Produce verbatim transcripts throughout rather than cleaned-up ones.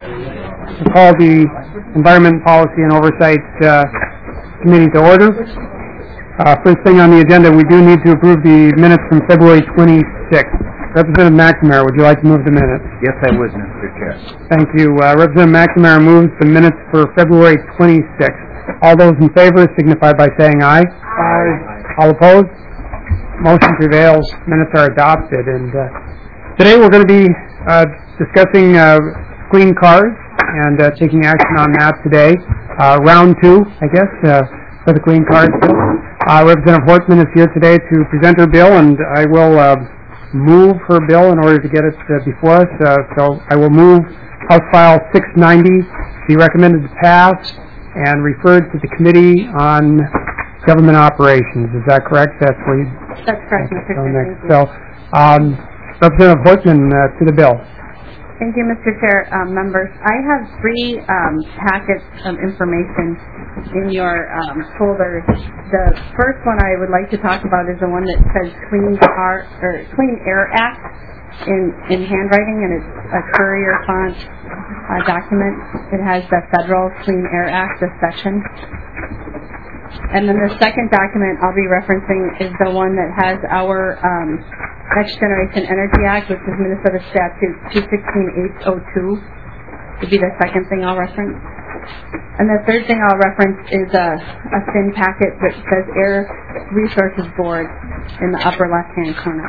To call the Environment Policy and Oversight uh, Committee to order. Uh, first thing on the agenda, we do need to approve the minutes from February twenty-sixth. Representative McNamara, would you like to move the minutes? Yes, I would, Mister Chair. Thank you. Uh, Representative McNamara moves the minutes for February twenty-sixth. All those in favor signify by saying aye. Aye. All opposed? Motion prevails. Minutes are adopted. And uh, today we're going to be uh, discussing uh, clean cars and uh, taking action on that today. Uh, round two, I guess, uh, for the clean cars bill. Uh, Representative Hortman is here today to present her bill, and I will uh, move her bill in order to get it uh, before us. Uh, so I will move House File six ninety, be recommended to pass, and referred to the Committee on Government Operations. Is that correct? That's where you... That's correct, Mister So, Chair. next. so um, Representative Hortman uh, to the bill. Thank you, Mister Chair. Um, members, I have three um, packets of information in your um, folders. The first one I would like to talk about is the one that says Clean Car or Clean Air Act in in handwriting, and it's a Courier font uh, document. It has the Federal Clean Air Act, the section. And then the second document I'll be referencing is the one that has our um, Next Generation Energy Act, which is Minnesota Statute two sixteen H oh two. Would be the second thing I'll reference. And the third thing I'll reference is a, a thin packet that says Air Resources Board in the upper left-hand corner.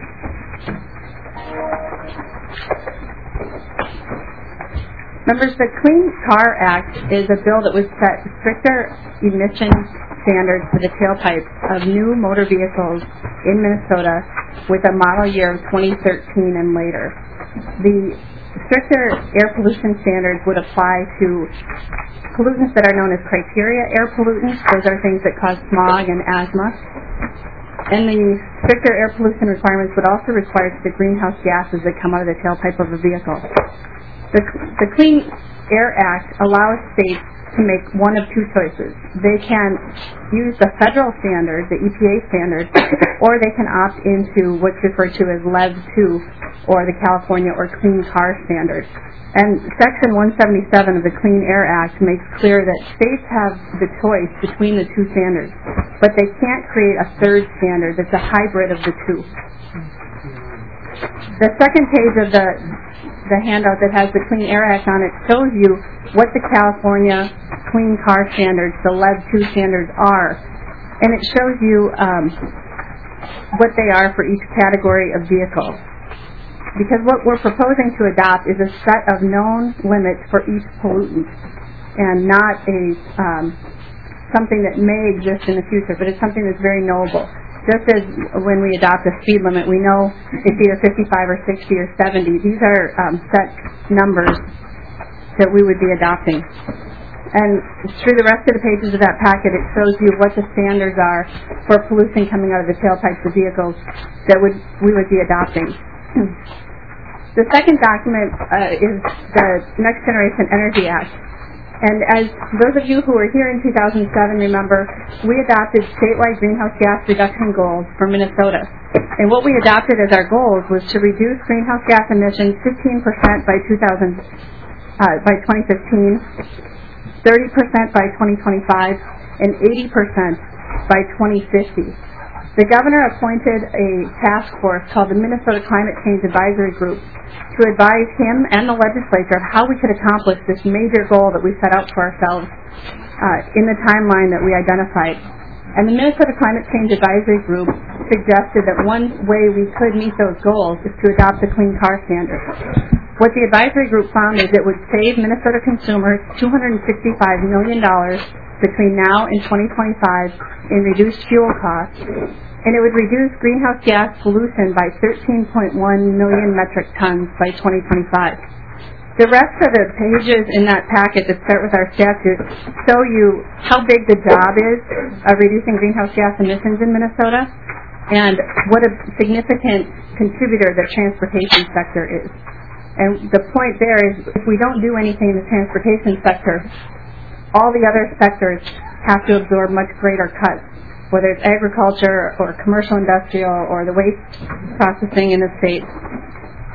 Members, the Clean Car Act is a bill that would set stricter emission standards for the tailpipes of new motor vehicles in Minnesota with a model year of twenty thirteen and later. The stricter air pollution standards would apply to pollutants that are known as criteria air pollutants. Those are things that cause smog and asthma. And the stricter air pollution requirements would also require the greenhouse gases that come out of the tailpipe of a vehicle. The, the Clean Air Act allows states to make one of two choices. They can use the federal standard, the E P A standard, or they can opt into what's referred to as LEV two, or the California or Clean Car Standard. And Section one seventy-seven of the Clean Air Act makes clear that states have the choice between the two standards, but they can't create a third standard that's a hybrid of the two. The second page of the the handout that has the Clean Air Act on it shows you what the California Clean Car Standards, the LEV two standards, are. And it shows you um, what they are for each category of vehicle. Because what we're proposing to adopt is a set of known limits for each pollutant, and not a um, something that may exist in the future, but it's something that's very knowable. Just as when we adopt a speed limit, we know it's either fifty-five or sixty or seventy. These are um, set numbers that we would be adopting. And through the rest of the pages of that packet, it shows you what the standards are for pollution coming out of the tailpipes of vehicles that would we would be adopting. The second document uh, is the Next Generation Energy Act. And as those of you who were here in two thousand seven remember, we adopted statewide greenhouse gas reduction goals for Minnesota. And what we adopted as our goals was to reduce greenhouse gas emissions fifteen percent by two thousand, uh, by twenty fifteen, thirty percent by twenty twenty-five, and eighty percent by twenty fifty. The governor appointed a task force called the Minnesota Climate Change Advisory Group to advise him and the legislature of how we could accomplish this major goal that we set out for ourselves uh, in the timeline that we identified. And the Minnesota Climate Change Advisory Group suggested that one way we could meet those goals is to adopt the Clean Car Standard. What the advisory group found is it would save Minnesota consumers two hundred sixty-five million dollars between now and twenty twenty-five in reduced fuel costs, and it would reduce greenhouse gas pollution by thirteen point one million metric tons by twenty twenty-five. The rest of the pages in that packet that start with our statute show you how big the job is of reducing greenhouse gas emissions in Minnesota and what a significant contributor the transportation sector is. And the point there is if we don't do anything in the transportation sector, all the other sectors have to absorb much greater cuts, whether it's agriculture or commercial industrial or the waste processing in the state.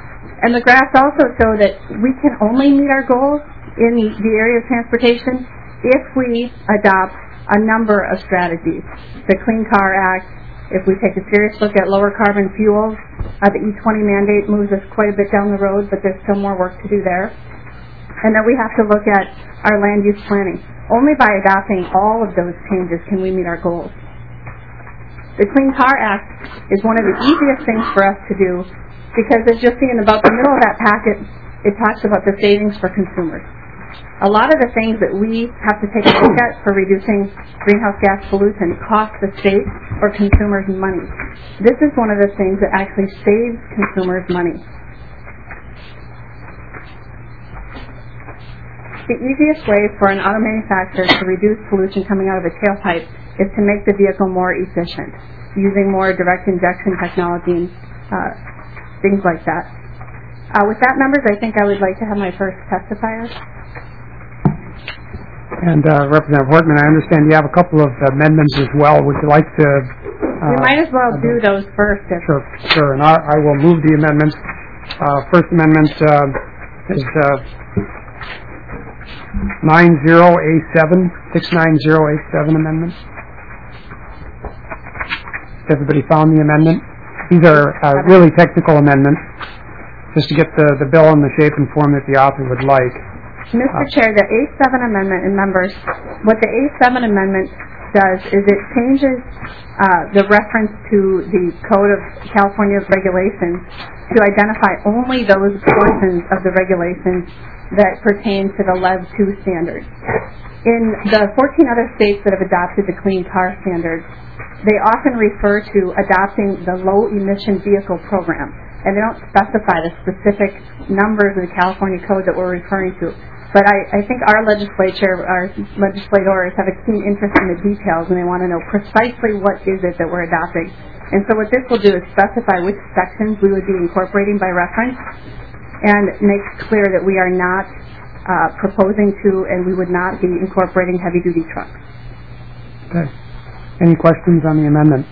And the graphs also show that we can only meet our goals in the area of transportation if we adopt a number of strategies. The Clean Car Act, if we take a serious look at lower carbon fuels, uh, the E twenty mandate moves us quite a bit down the road, but there's still more work to do there. And then we have to look at our land use planning. Only by adopting all of those changes can we meet our goals. The Clean Car Act is one of the easiest things for us to do because as you'll see in about the middle of that packet, it talks about the savings for consumers. A lot of the things that we have to take a look at for reducing greenhouse gas pollution cost the state or consumers money. This is one of the things that actually saves consumers money. The easiest way for an auto manufacturer to reduce pollution coming out of a tailpipe is to make the vehicle more efficient, using more direct injection technology and uh, things like that. Uh, with that, members, I think I would like to have my first testifier. And uh, Representative Hortman, I understand you have a couple of amendments as well. Would you like to... Uh, we might as well do those first. If sure, sure. And I, I will move the amendments. Uh, first amendment uh, is uh, nine zero A seven, six nine zero A seven amendment. Everybody found the amendment? These are uh, really technical amendments, just to get the, the bill in the shape and form that the author would like. Mister Uh, Chair, the A seven amendment, and members, what the A seven amendment does is it changes uh, the reference to the Code of California Regulations to identify only those portions of the regulations that pertain to the L E V two standard. In the fourteen other states that have adopted the Clean Car Standard, they often refer to adopting the Low Emission Vehicle Program, and they don't specify the specific numbers of the California Code that we're referring to. But I, I think our legislature, our legislators have a keen interest in the details, and they want to know precisely what is it that we're adopting. And so what this will do is specify which sections we would be incorporating by reference, and make clear that we are not uh, proposing to, and we would not be incorporating heavy-duty trucks. Okay. Any questions on the amendment?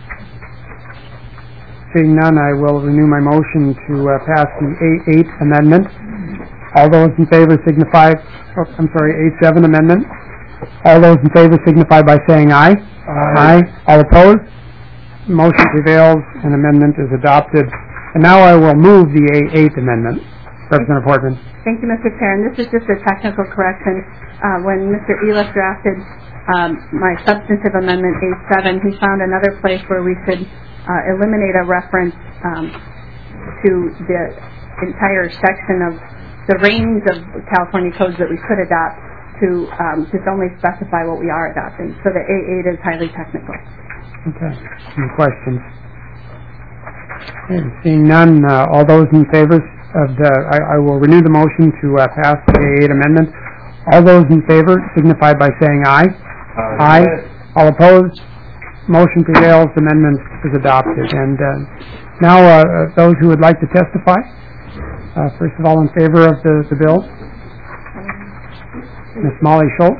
Seeing none, I will renew my motion to uh, pass the A eight amendment. All those in favor signify, oh, I'm sorry, A seven amendment. All those in favor signify by saying aye. Aye. Aye. All opposed? Motion prevails and amendment is adopted. And now I will move the A eight amendment. Representative Hortman. Thank you, Mister Chair. And this is just a technical correction. Uh, when Mister Eliff drafted um, my substantive amendment A seven, he found another place where we should uh, eliminate a reference um, to the entire section of the range of California codes that we could adopt to um, just only specify what we are adopting. So the A eight is highly technical. Okay. Any questions? Okay. Seeing none, uh, all those in favor of the, I, I will renew the motion to uh, pass the A eight amendment. All those in favor signify by saying aye. Aye. Aye. All opposed? Motion prevails. Amendment is adopted. And uh, now uh, those who would like to testify. Uh, first of all, in favor of the, the bill, Miz Molly Schultz.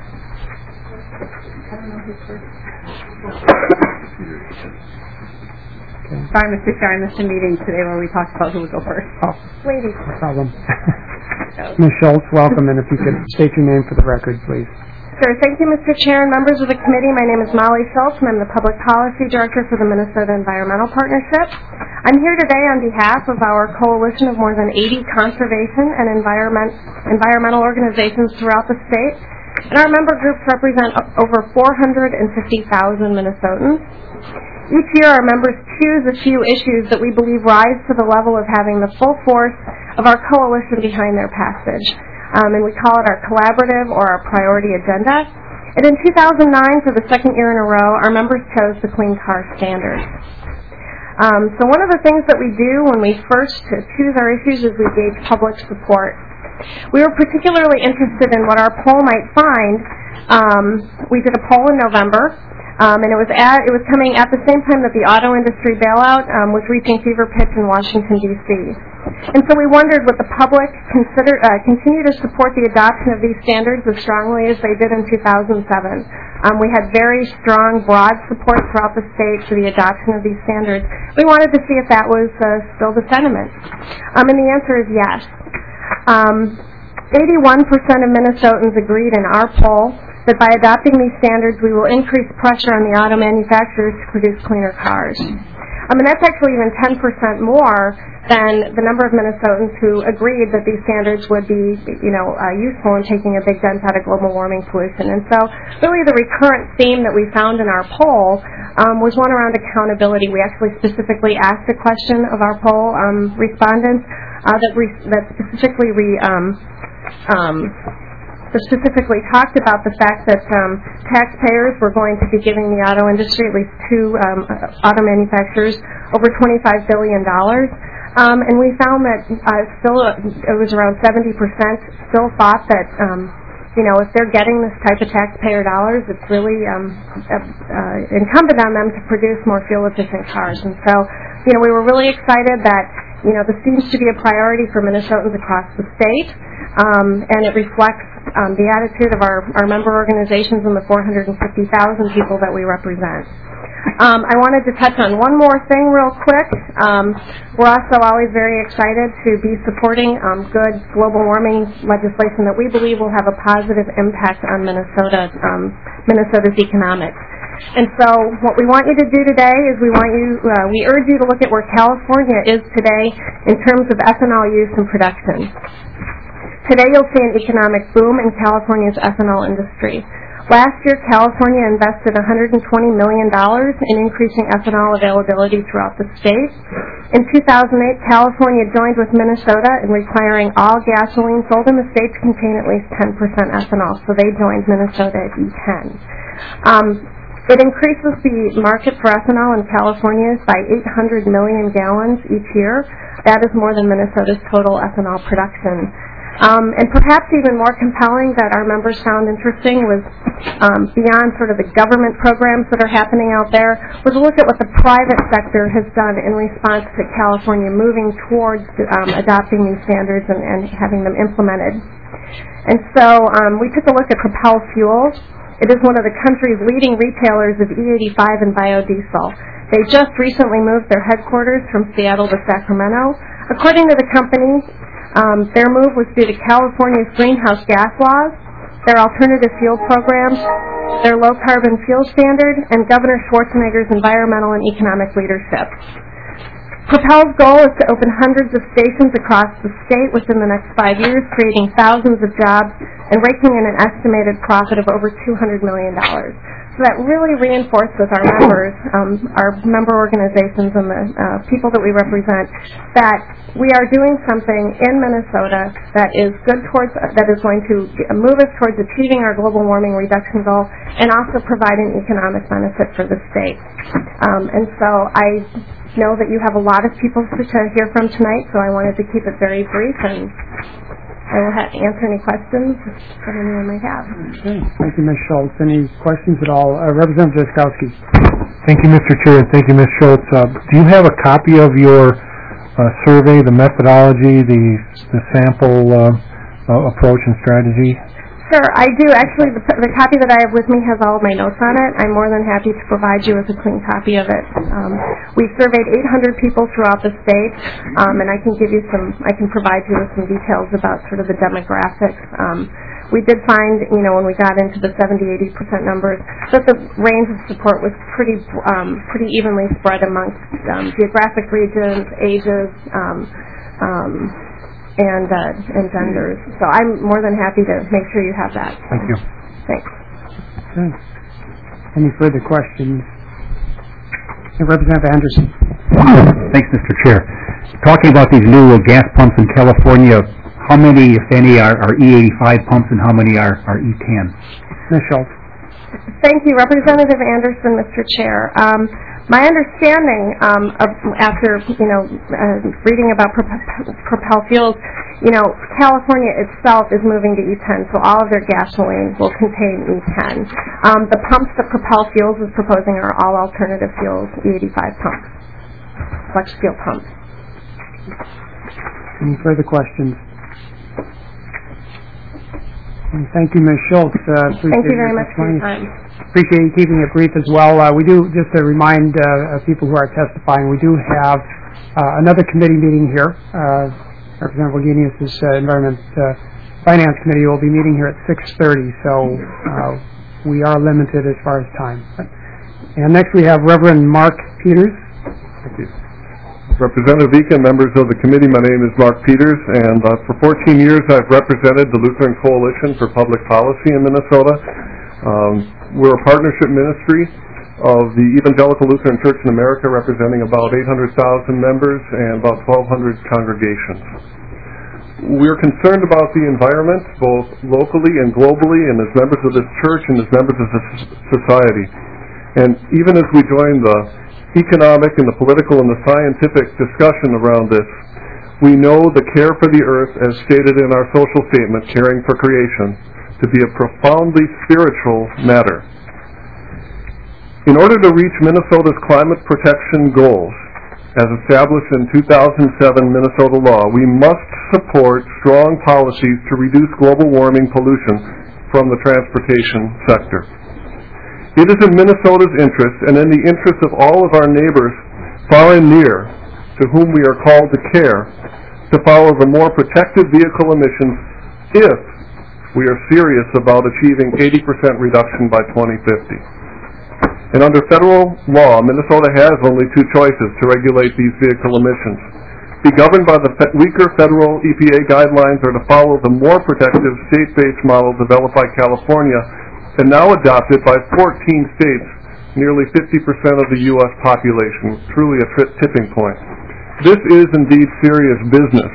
Okay. Sorry, Mister Chair, I missed a meeting today where we talked about who would go first. Oh, ladies. No problem. Miz Schultz, welcome, and if you could state your name for the record, please. Sure. Thank you, Mister Chair and members of the committee. My name is Molly Schultz, and I'm the Public Policy Director for the Minnesota Environmental Partnership. I'm here today on behalf of our coalition of more than eighty conservation and environment, environmental organizations throughout the state. And our member groups represent over four hundred fifty thousand Minnesotans. Each year, our members choose a few issues that we believe rise to the level of having the full force of our coalition behind their passage. Um, and we call it our collaborative or our priority agenda. And in two thousand nine, for the second year in a row, our members chose the Clean Car Standard. Um, so one of the things that we do when we first choose our issues is we gauge public support. We were particularly interested in what our poll might find. Um, we did a poll in November, um, and it was at, it was coming at the same time that the auto industry bailout um, was reaching fever pitch in Washington, D C And so we wondered, would the public consider uh, continue to support the adoption of these standards as strongly as they did in two thousand seven? Um, we had very strong, broad support throughout the state for the adoption of these standards. We wanted to see if that was uh, still the sentiment. Um, and the answer is yes. Um, eighty-one percent of Minnesotans agreed in our poll that by adopting these standards, we will increase pressure on the auto manufacturers to produce cleaner cars. I mean, that's actually even ten percent more than the number of Minnesotans who agreed that these standards would be, you know, uh, useful in taking a big dent out of global warming pollution. And so really the recurrent theme that we found in our poll um, was one around accountability. We actually specifically asked a question of our poll um, respondents uh, that, re- that specifically re- um, um, specifically talked about the fact that um, taxpayers were going to be giving the auto industry, at least two um, auto manufacturers, over twenty-five billion dollars. Um, and we found that uh, still it was around seventy percent still thought that, um, you know, if they're getting this type of taxpayer dollars, it's really um, uh, uh, incumbent on them to produce more fuel-efficient cars. And so, you know, we were really excited that, you know, this seems to be a priority for Minnesotans across the state, um, and it reflects um, the attitude of our, our member organizations and the four hundred fifty thousand people that we represent. Um, I wanted to touch on one more thing real quick. Um, we're also always very excited to be supporting um, good global warming legislation that we believe will have a positive impact on Minnesota, um, Minnesota's economics. And so what we want you to do today is we want you, uh, we urge you to look at where California is today in terms of ethanol use and production. Today you'll see an economic boom in California's ethanol industry. Last year, California invested one hundred twenty million dollars in increasing ethanol availability throughout the state. In two thousand eight, California joined with Minnesota in requiring all gasoline sold in the state to contain at least ten percent ethanol, so they joined Minnesota at E ten. Um, it increases the market for ethanol in California by eight hundred million gallons each year. That is more than Minnesota's total ethanol production. Um, and perhaps even more compelling that our members found interesting was um, beyond sort of the government programs that are happening out there, was a look at what the private sector has done in response to California moving towards um, adopting these standards and, and having them implemented. And so um, we took a look at Propel Fuels. It is one of the country's leading retailers of E eighty-five and biodiesel. They just recently moved their headquarters from Seattle to Sacramento. According to the company, Um, their move was due to California's greenhouse gas laws, their alternative fuel programs, their low-carbon fuel standard, and Governor Schwarzenegger's environmental and economic leadership. Propel's goal is to open hundreds of stations across the state within the next five years, creating thousands of jobs and raking in an estimated profit of over two hundred million dollars. So that really reinforced with our members, um, our member organizations and the uh, people that we represent, that we are doing something in Minnesota that is good towards, uh, that is going to move us towards achieving our global warming reduction goal and also provide an economic benefit for the state. Um, and so I know that you have a lot of people to, to hear from tonight, so I wanted to keep it very brief, and I will ha- answer any questions that anyone might have. Okay. Thank you, Miz Schultz. Any questions at all? Uh, Representative Jaskowski. Thank you, Mister Chair, and thank you, Miz Schultz. Uh, do you have a copy of your uh, survey, the methodology, the, the sample uh, uh, approach and strategy? Sure, I do. Actually, the, the copy that I have with me has all of my notes on it. I'm more than happy to provide you with a clean copy of it. Um, we surveyed eight hundred people throughout the state, um, and I can give you some, I can provide you with some details about sort of the demographics. Um, we did find, you know, when we got into the seventy, eighty percent numbers, that the range of support was pretty, um, pretty evenly spread amongst um, geographic regions, ages, um, um, and uh, and genders. So I'm more than happy to make sure you have that. Thank you. Thanks. Okay. Any further questions? Representative Anderson. Thanks, Mister Chair. Talking about these new uh, gas pumps in California, how many, if any, are, are E eighty-five pumps and how many are, are E ten? Miz Schultz. Thank you, Representative Anderson, Mister Chair. Um, my understanding, um, of, after you know uh, reading about Propel, Propel Fuels, you know California itself is moving to E ten, so all of their gasoline will contain E ten. Um, the pumps that Propel Fuels is proposing are all alternative fuels, E eighty-five pumps, flex fuel pumps. Any further questions? And thank you, Miz Schultz. Uh, Thank you very much for your time. appreciate you keeping it brief as well. Uh, we do, just to remind uh, people who are testifying, we do have uh, another committee meeting here. Uh, Representative Wagenius' uh, Environment uh, Finance Committee will be meeting here at six thirty, so uh, we are limited as far as time. And next we have Reverend Mark Peters. Thank you. Representative Vika, members of the committee, my name is Mark Peters, and uh, for fourteen years I've represented the Lutheran Coalition for Public Policy in Minnesota. Um, we're a partnership ministry of the Evangelical Lutheran Church in America, representing about eight hundred thousand members and about twelve hundred congregations. We're concerned about the environment, both locally and globally, and as members of this church and as members of this society. And even as we join the economic and the political and the scientific discussion around this, we know the care for the earth, as stated in our social statement, Caring for Creation, to be a profoundly spiritual matter. In order to reach Minnesota's climate protection goals, as established in two thousand seven Minnesota law, we must support strong policies to reduce global warming pollution from the transportation sector. It is in Minnesota's interest and in the interest of all of our neighbors, far and near, to whom we are called to care, to follow the more protective vehicle emissions if we are serious about achieving eighty percent reduction by twenty fifty. And under federal law, Minnesota has only two choices to regulate these vehicle emissions: be governed by the fe- weaker federal E P A guidelines, or to follow the more protective state-based model developed by California and now adopted by fourteen states, nearly fifty percent of the U S population, truly a tri- tipping point. This is indeed serious business.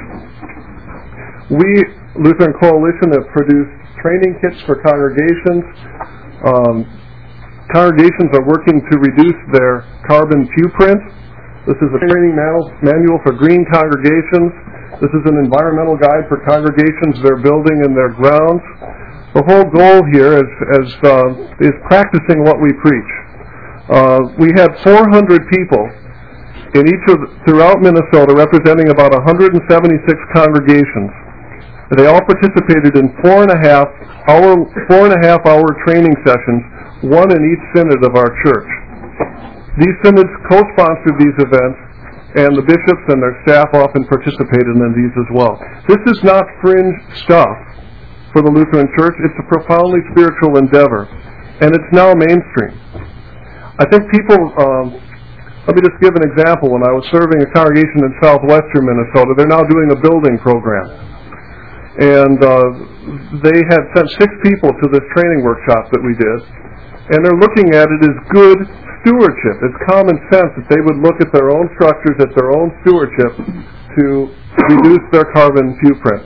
We, Lutheran Coalition, have produced training kits for congregations. Um, congregations are working to reduce their carbon footprint. This is a training manual, manual for green congregations. This is an environmental guide for congregations they're building in their grounds. The whole goal here is, is, uh, is practicing what we preach. Uh, we had four hundred people in each of throughout Minnesota, representing about one hundred seventy-six congregations. They all participated in four and a half hour four and a half hour training sessions, one in each synod of our church. These synods co-sponsored these events, and the bishops and their staff often participated in these as well. This is not fringe stuff for the Lutheran Church. It's a profoundly spiritual endeavor, and it's now mainstream. I think people, um, let me just give an example. When I was serving a congregation in southwestern Minnesota, they're now doing a building program. And uh, they had sent six people to this training workshop that we did, and they're looking at it as good stewardship. It's common sense that they would look at their own structures, at their own stewardship, to reduce their carbon footprint.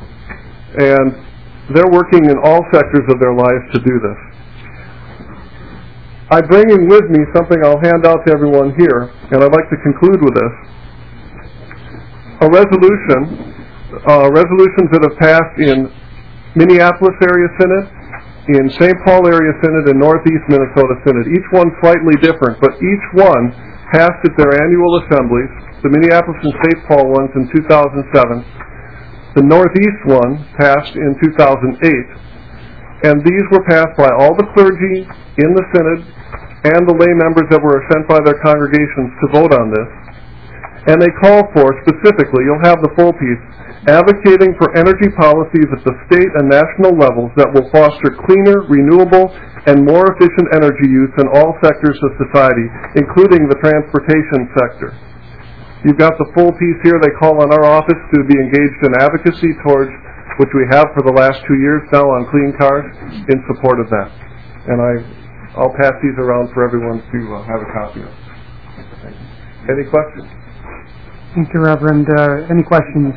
And they're working in all sectors of their lives to do this. I bring in with me something I'll hand out to everyone here, and I'd like to conclude with this. A resolution, uh, resolutions that have passed in Minneapolis Area Synod, in Saint Paul Area Synod, and Northeast Minnesota Synod. Each one slightly different, but each one passed at their annual assemblies. The Minneapolis and Saint Paul ones in two thousand seven. The Northeast one passed in two thousand eight, and these were passed by all the clergy in the synod and the lay members that were sent by their congregations to vote on this. And they call for, specifically, you'll have the full piece, advocating for energy policies at the state and national levels that will foster cleaner, renewable, and more efficient energy use in all sectors of society, including the transportation sector. You've got the full piece here. They call on our office to be engaged in advocacy towards, which we have for the last two years now on clean cars, in support of that. And I, I'll pass these around for everyone to uh, have a copy of. Any questions? Thank you, Reverend. Uh, any questions?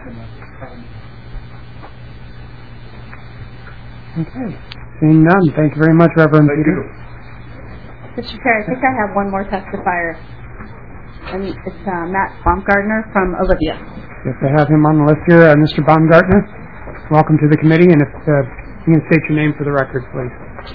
Okay. Seeing none, thank you very much, Reverend Thank Peters. you. Mister Chair, I think I have one more testifier. And it's uh, Matt Baumgartner from Olivia. Yes, I have him on the list here. Uh, Mister Baumgartner, welcome to the committee, and if uh, you can state your name for the record, please.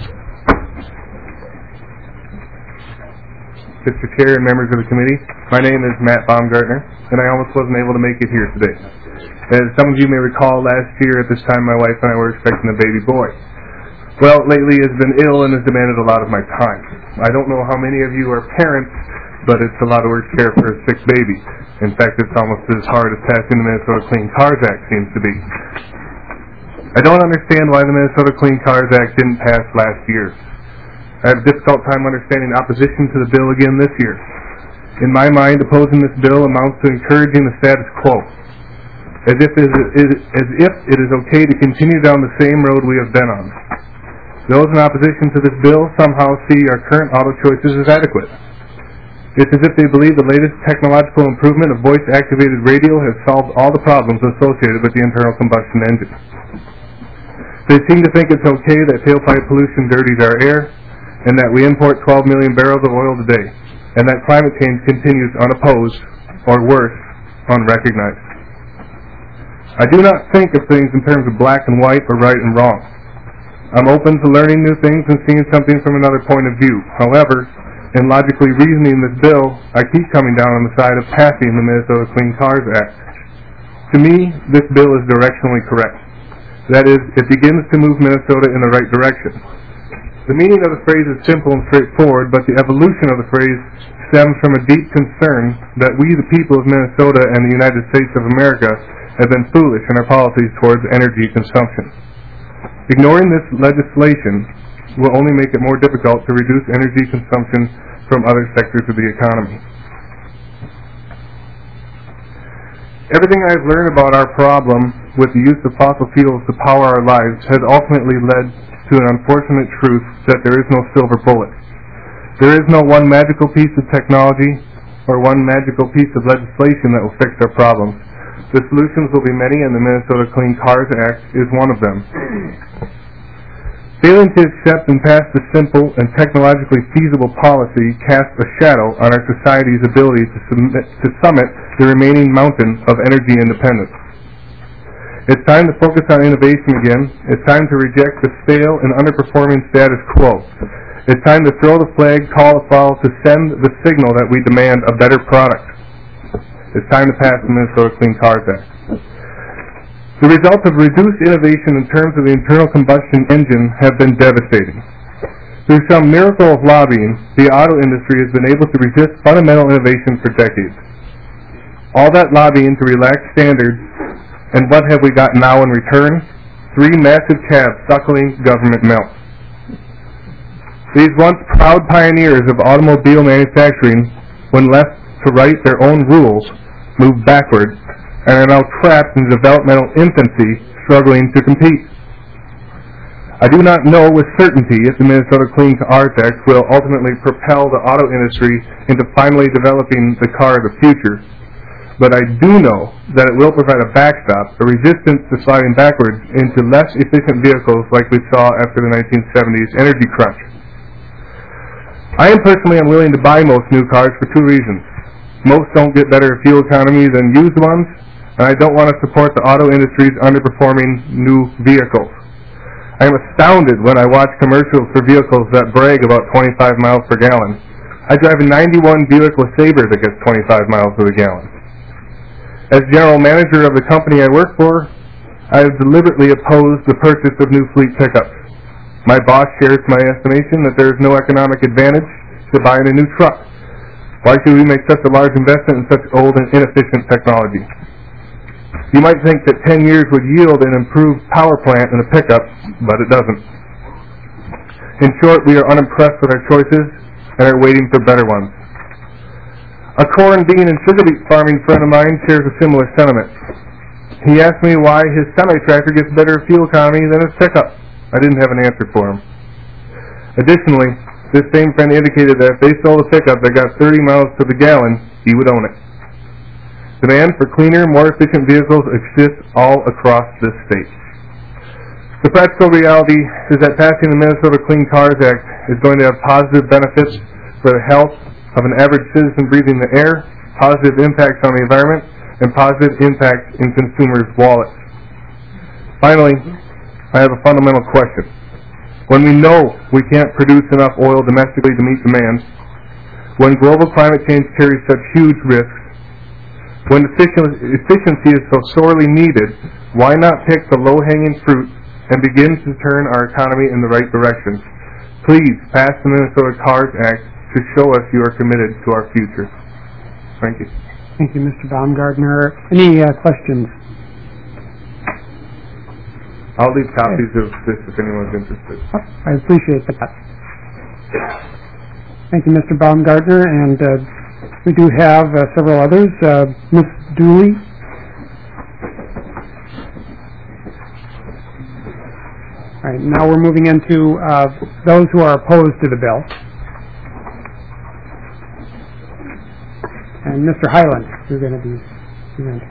Mister Chair and members of the committee, my name is Matt Baumgartner, and I almost wasn't able to make it here today. As some of you may recall, last year at this time my wife and I were expecting a baby boy. well, lately has been ill and has demanded a lot of my time. I don't know how many of you are parents, but it's a lot of work to care for a sick baby. In fact, it's almost as hard as passing the Minnesota Clean Cars Act seems to be. I don't understand why the Minnesota Clean Cars Act didn't pass last year. I have a difficult time understanding opposition to the bill again this year. In my mind, opposing this bill amounts to encouraging the status quo, as if it is, as if it is okay to continue down the same road we have been on. Those in opposition to this bill somehow see our current auto choices as adequate. It's as if they believe the latest technological improvement of voice-activated radio has solved all the problems associated with the internal combustion engine. They seem to think it's okay that tailpipe pollution dirties our air, and that we import twelve million barrels of oil a day, and that climate change continues unopposed, or worse, unrecognized. I do not think of things in terms of black and white or right and wrong. I'm open to learning new things and seeing something from another point of view. However, in logically reasoning this bill, I keep coming down on the side of passing the Minnesota Clean Cars Act. To me, this bill is directionally correct. That is, it begins to move Minnesota in the right direction. The meaning of the phrase is simple and straightforward, but the evolution of the phrase stems from a deep concern that we, the people of Minnesota and the United States of America, have been foolish in our policies towards energy consumption. Ignoring this legislation will only make it more difficult to reduce energy consumption from other sectors of the economy. Everything I've learned about our problem with the use of fossil fuels to power our lives has ultimately led to an unfortunate truth that there is no silver bullet. There is no one magical piece of technology or one magical piece of legislation that will fix our problems. The solutions will be many, and the Minnesota Clean Cars Act is one of them. Failing to accept and pass the simple and technologically feasible policy casts a shadow on our society's ability to, submit, to summit the remaining mountain of energy independence. It's time to focus on innovation again. It's time to reject the stale and underperforming status quo. It's time to throw the flag, call the foul, to send the signal that we demand a better product. It's time to pass the Minnesota Clean Cars Act. The results of reduced innovation in terms of the internal combustion engine have been devastating. Through some miracle of lobbying, the auto industry has been able to resist fundamental innovation for decades. All that lobbying to relax standards, and what have we got now in return? Three massive calves suckling government milk. These once proud pioneers of automobile manufacturing, when left to write their own rules, moved backward, and are now trapped in developmental infancy, struggling to compete. I do not know with certainty if the Minnesota Clean Cars Act will ultimately propel the auto industry into finally developing the car of the future, but I do know that it will provide a backstop, a resistance to sliding backwards into less efficient vehicles like we saw after the nineteen seventies energy crunch. I am personally unwilling to buy most new cars for two reasons. Most don't get better fuel economy than used ones, and I don't want to support the auto industry's underperforming new vehicles. I am astounded when I watch commercials for vehicles that brag about twenty-five miles per gallon. I drive a ninety-one Buick LeSabre that gets twenty-five miles per gallon. As general manager of the company I work for, I have deliberately opposed the purchase of new fleet pickups. My boss shares my estimation that there is no economic advantage to buying a new truck. Why should we make such a large investment in such old and inefficient technology? You might think that ten years would yield an improved power plant in a pickup, but it doesn't. In short, we are unimpressed with our choices and are waiting for better ones. A corn, bean, and sugar beet farming friend of mine shares a similar sentiment. He asked me why his semi-tractor gets better fuel economy than his pickup. I didn't have an answer for him. Additionally, this same friend indicated that if they sold a pickup that got thirty miles to the gallon, he would own it. Demand for cleaner, more efficient vehicles exists all across this state. The practical reality is that passing the Minnesota Clean Cars Act is going to have positive benefits for the health of an average citizen breathing the air, positive impacts on the environment, and positive impacts in consumers' wallets. Finally, I have a fundamental question. When we know we can't produce enough oil domestically to meet demand, when global climate change carries such huge risks, when efficiency is so sorely needed, why not pick the low-hanging fruit and begin to turn our economy in the right direction. Please pass the Minnesota CARS Act to show us you are committed to our future. Thank you. Thank you, Mister Baumgartner. Any uh, questions? I'll leave copies of this if anyone's interested. I appreciate that. Thank you, Mister Baumgartner. And uh, we do have uh, several others. Uh, Miz Dooley. All right, now we're moving into uh, those who are opposed to the bill. And Mister Highland, you're going to be presenting.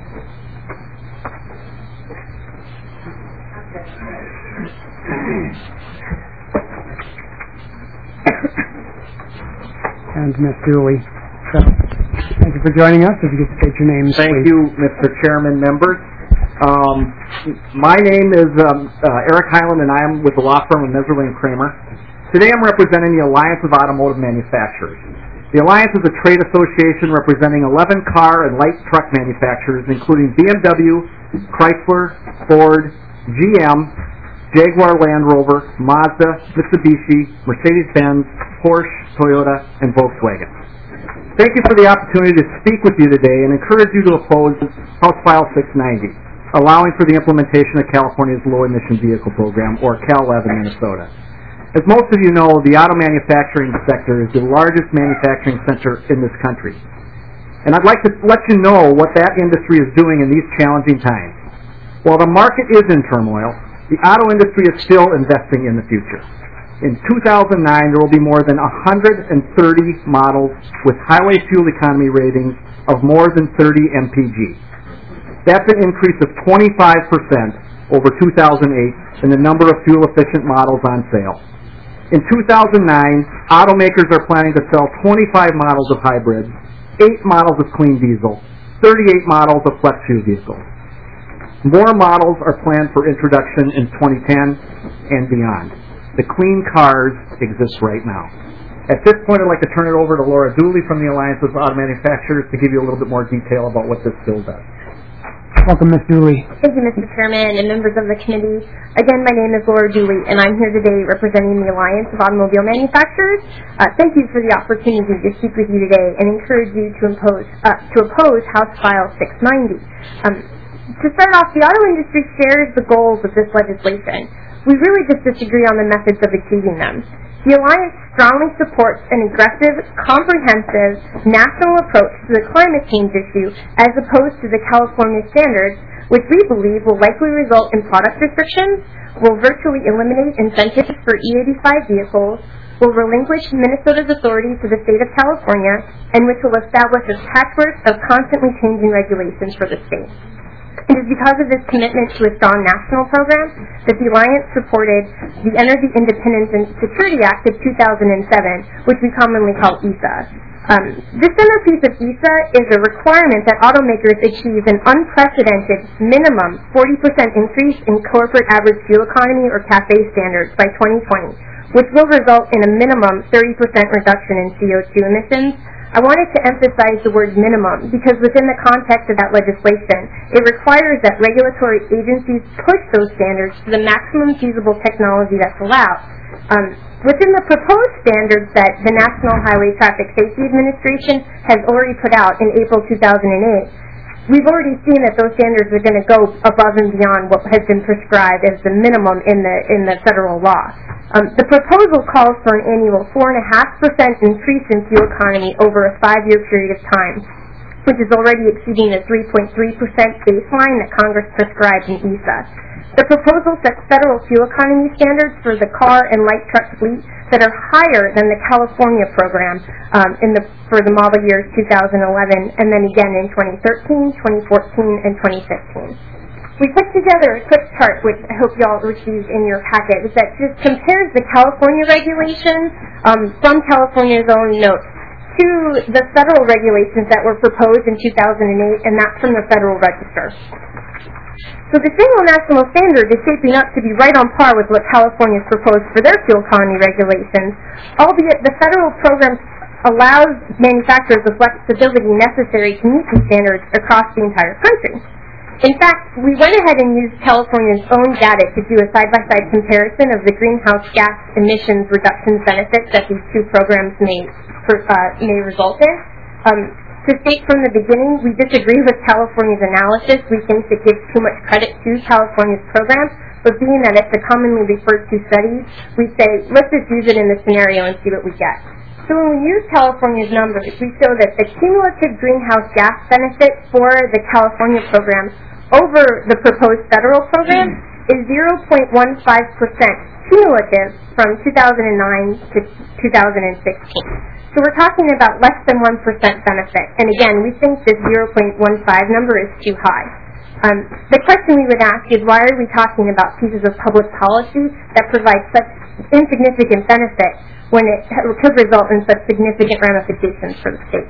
And Miz Dooley. So, thank you for joining us. If you could state your names, Thank please. you, Mister Chairman, members. Um, my name is um, uh, Eric Highland, and I am with the law firm of Meserly and Kramer. Today I'm representing the Alliance of Automotive Manufacturers. The Alliance is a trade association representing eleven car and light truck manufacturers, including B M W, Chrysler, Ford, G M, Jaguar Land Rover, Mazda, Mitsubishi, Mercedes-Benz, Porsche, Toyota, and Volkswagen. Thank you for the opportunity to speak with you today and encourage you to oppose House File six ninety, allowing for the implementation of California's low-emission vehicle program, or Cal eleven, in Minnesota. As most of you know, the auto manufacturing sector is the largest manufacturing center in this country. And I'd like to let you know what that industry is doing in these challenging times. While the market is in turmoil, the auto industry is still investing in the future. In two thousand nine, there will be more than one hundred thirty models with highway fuel economy ratings of more than thirty M P G. That's an increase of twenty-five percent over two thousand eight in the number of fuel-efficient models on sale. In two thousand nine, automakers are planning to sell twenty-five models of hybrids, eight models of clean diesel, thirty-eight models of flex fuel vehicles. More models are planned for introduction in twenty ten and beyond. The clean cars exist right now. At this point, I'd like to turn it over to Laura Dooley from the Alliance of Auto Manufacturers to give you a little bit more detail about what this bill does. Welcome, Miz Dooley. Thank you, Mister Chairman and members of the committee. Again, my name is Laura Dooley, and I'm here today representing the Alliance of Automobile Manufacturers. Uh, thank you for the opportunity to speak with you today and encourage you to, impose, uh, to oppose House File six ninety. Um, to start off, the auto industry shares the goals of this legislation. We really just disagree on the methods of achieving them. The Alliance strongly supports an aggressive, comprehensive, national approach to the climate change issue as opposed to the California standards, which we believe will likely result in product restrictions, will virtually eliminate incentives for E eighty-five vehicles, will relinquish Minnesota's authority to the state of California, and which will establish a patchwork of constantly changing regulations for the state. It is because of this commitment to a strong national program that the Alliance supported the Energy Independence and Security Act of two thousand seven, which we commonly call E S A. Um, this centerpiece of E S A is a requirement that automakers achieve an unprecedented minimum forty percent increase in corporate average fuel economy, or C A F E standards, by twenty twenty, which will result in a minimum thirty percent reduction in C O two emissions. I wanted to emphasize the word minimum because within the context of that legislation, it requires that regulatory agencies push those standards to the maximum feasible technology that's allowed. Um, within the proposed standards that the National Highway Traffic Safety Administration has already put out in April two thousand eight, we've already seen that those standards are going to go above and beyond what has been prescribed as the minimum in the in the federal law. Um, the proposal calls for an annual four point five percent increase in fuel economy over a five-year period of time, which is already exceeding the three point three percent baseline that Congress prescribed in E S A. The proposal sets federal fuel economy standards for the car and light truck fleet that are higher than the California program um, in the for the model years two thousand eleven and then again in twenty thirteen, twenty fourteen, and twenty fifteen. We put together a quick chart, which I hope you all received in your packet, that just compares the California regulations um, from California's own notes to the federal regulations that were proposed in two thousand eight, and that's from the Federal Register. So the single national standard is shaping up to be right on par with what California's proposed for their fuel economy regulations, albeit the federal program allows manufacturers the flexibility necessary to meet these standards across the entire country. In fact, we went ahead and used California's own data to do a side-by-side comparison of the greenhouse gas emissions reduction benefits that these two programs may, uh, may result in. Um, to state from the beginning, we disagree with California's analysis. We think it gives too much credit to California's program, but being that it's a commonly referred to study, we say, let's just use it in this scenario and see what we get. So when we use California's numbers, we show that the cumulative greenhouse gas benefit for the California program over the proposed federal program is zero point one five percent cumulative from two thousand nine to two thousand sixteen. So we're talking about less than one percent benefit. And again, we think this zero point one five number is too high. Um, the question we would ask is, why are we talking about pieces of public policy that provide such insignificant benefit when it could result in such significant ramifications for the state?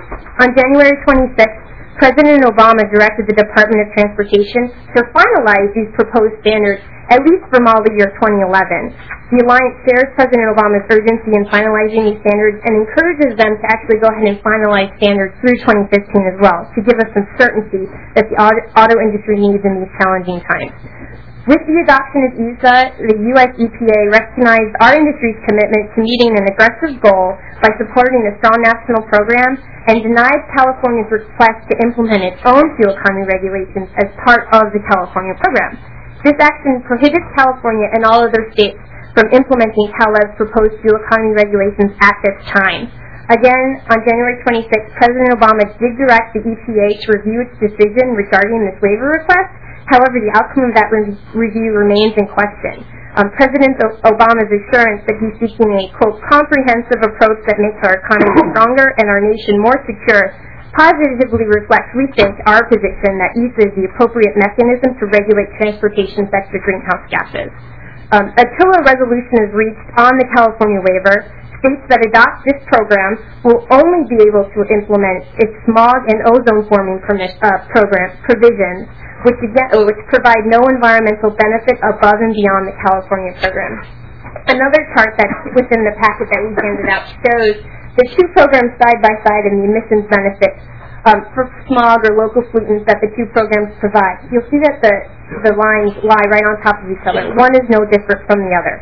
On January twenty-sixth, President Obama directed the Department of Transportation to finalize these proposed standards, at least for model year twenty eleven. The Alliance shares President Obama's urgency in finalizing these standards and encourages them to actually go ahead and finalize standards through twenty fifteen as well, to give us some certainty that the auto industry needs in these challenging times. With the adoption of E S A, the U S E P A recognized our industry's commitment to meeting an aggressive goal by supporting a strong national program and denied California's request to implement its own fuel economy regulations as part of the California program. This action prohibits California and all other states from implementing Cal Ev's proposed fuel economy regulations at this time. Again, on January twenty-sixth, President Obama did direct the E P A to review its decision regarding this waiver request. However, the outcome of that re- review remains in question. Um, President o- Obama's assurance that he's seeking a, quote, comprehensive approach that makes our economy stronger and our nation more secure positively reflects, we think, our position that E S A is the appropriate mechanism to regulate transportation sector greenhouse gases. Um, until a resolution is reached on the California waiver, states that adopt this program will only be able to implement its smog and ozone forming permis- uh, program provisions, which, again, which provide no environmental benefit above and beyond the California program. Another chart that's within the packet that we handed out shows the two programs side by side and the emissions benefits um, for smog or local pollutants that the two programs provide. You'll see that the, the lines lie right on top of each other. One is no different from the other.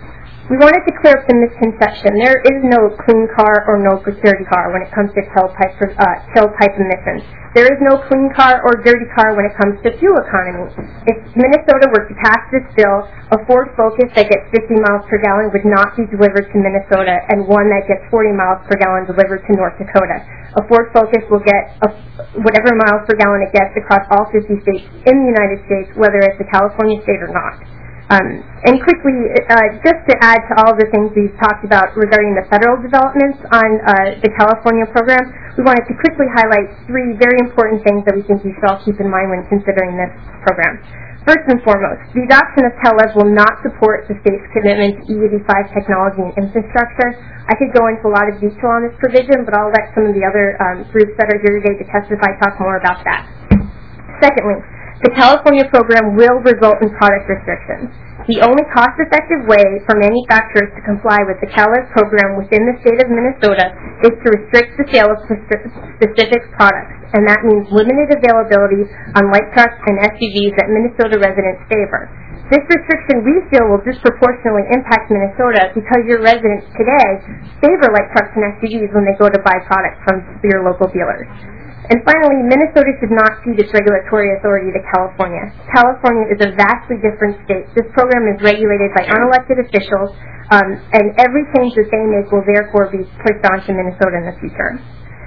We wanted to clear up the misconception. There is no clean car or no dirty car when it comes to tailpipe, uh, tailpipe emissions. There is no clean car or dirty car when it comes to fuel economy. If Minnesota were to pass this bill, a Ford Focus that gets fifty miles per gallon would not be delivered to Minnesota, and one that gets forty miles per gallon delivered to North Dakota. A Ford Focus will get a, whatever miles per gallon it gets across all fifty states in the United States, whether it's a California state or not. Um, and quickly, uh, just to add to all the things we've talked about regarding the federal developments on uh, the California program, we wanted to quickly highlight three very important things that we think you should all keep in mind when considering this program. First and foremost, the adoption of Cal Ev will not support the state's commitment to E eighty-five technology and infrastructure. I could go into a lot of detail on this provision, but I'll let some of the other um, groups that are here today to testify talk more about that. Secondly, the California program will result in product restrictions. The only cost-effective way for manufacturers to comply with the Cal Ev program within the state of Minnesota is to restrict the sale of specific products, and that means limited availability on light trucks and S U Vs that Minnesota residents favor. This restriction, we feel, will disproportionately impact Minnesota because your residents today favor light trucks and S U Vs when they go to buy products from your local dealers. And finally, Minnesota should not cede its regulatory authority to California. California is a vastly different state. This program is regulated by unelected officials, um, and every change that they make will therefore be pushed on to Minnesota in the future.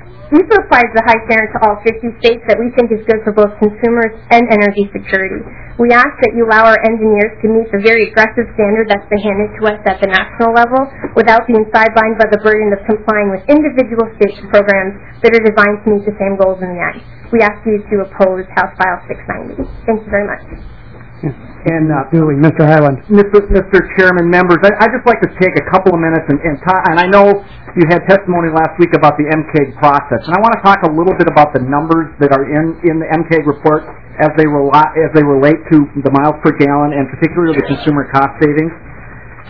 E S A applies the high standard to all fifty states that we think is good for both consumers and energy security. We ask that you allow our engineers to meet the very aggressive standard that's been handed to us at the national level without being sidelined by the burden of complying with individual state programs that are designed to meet the same goals in the end. We ask you to oppose House File six ninety. Thank you very much. And uh, Julie, Mister Highland. Mister Mister Chairman, members, I, I'd just like to take a couple of minutes and, and, ta- and I know you had testimony last week about the M K A G process, and I want to talk a little bit about the numbers that are in, in the M K A G report as they rela- as they relate to the miles per gallon and particularly the consumer cost savings.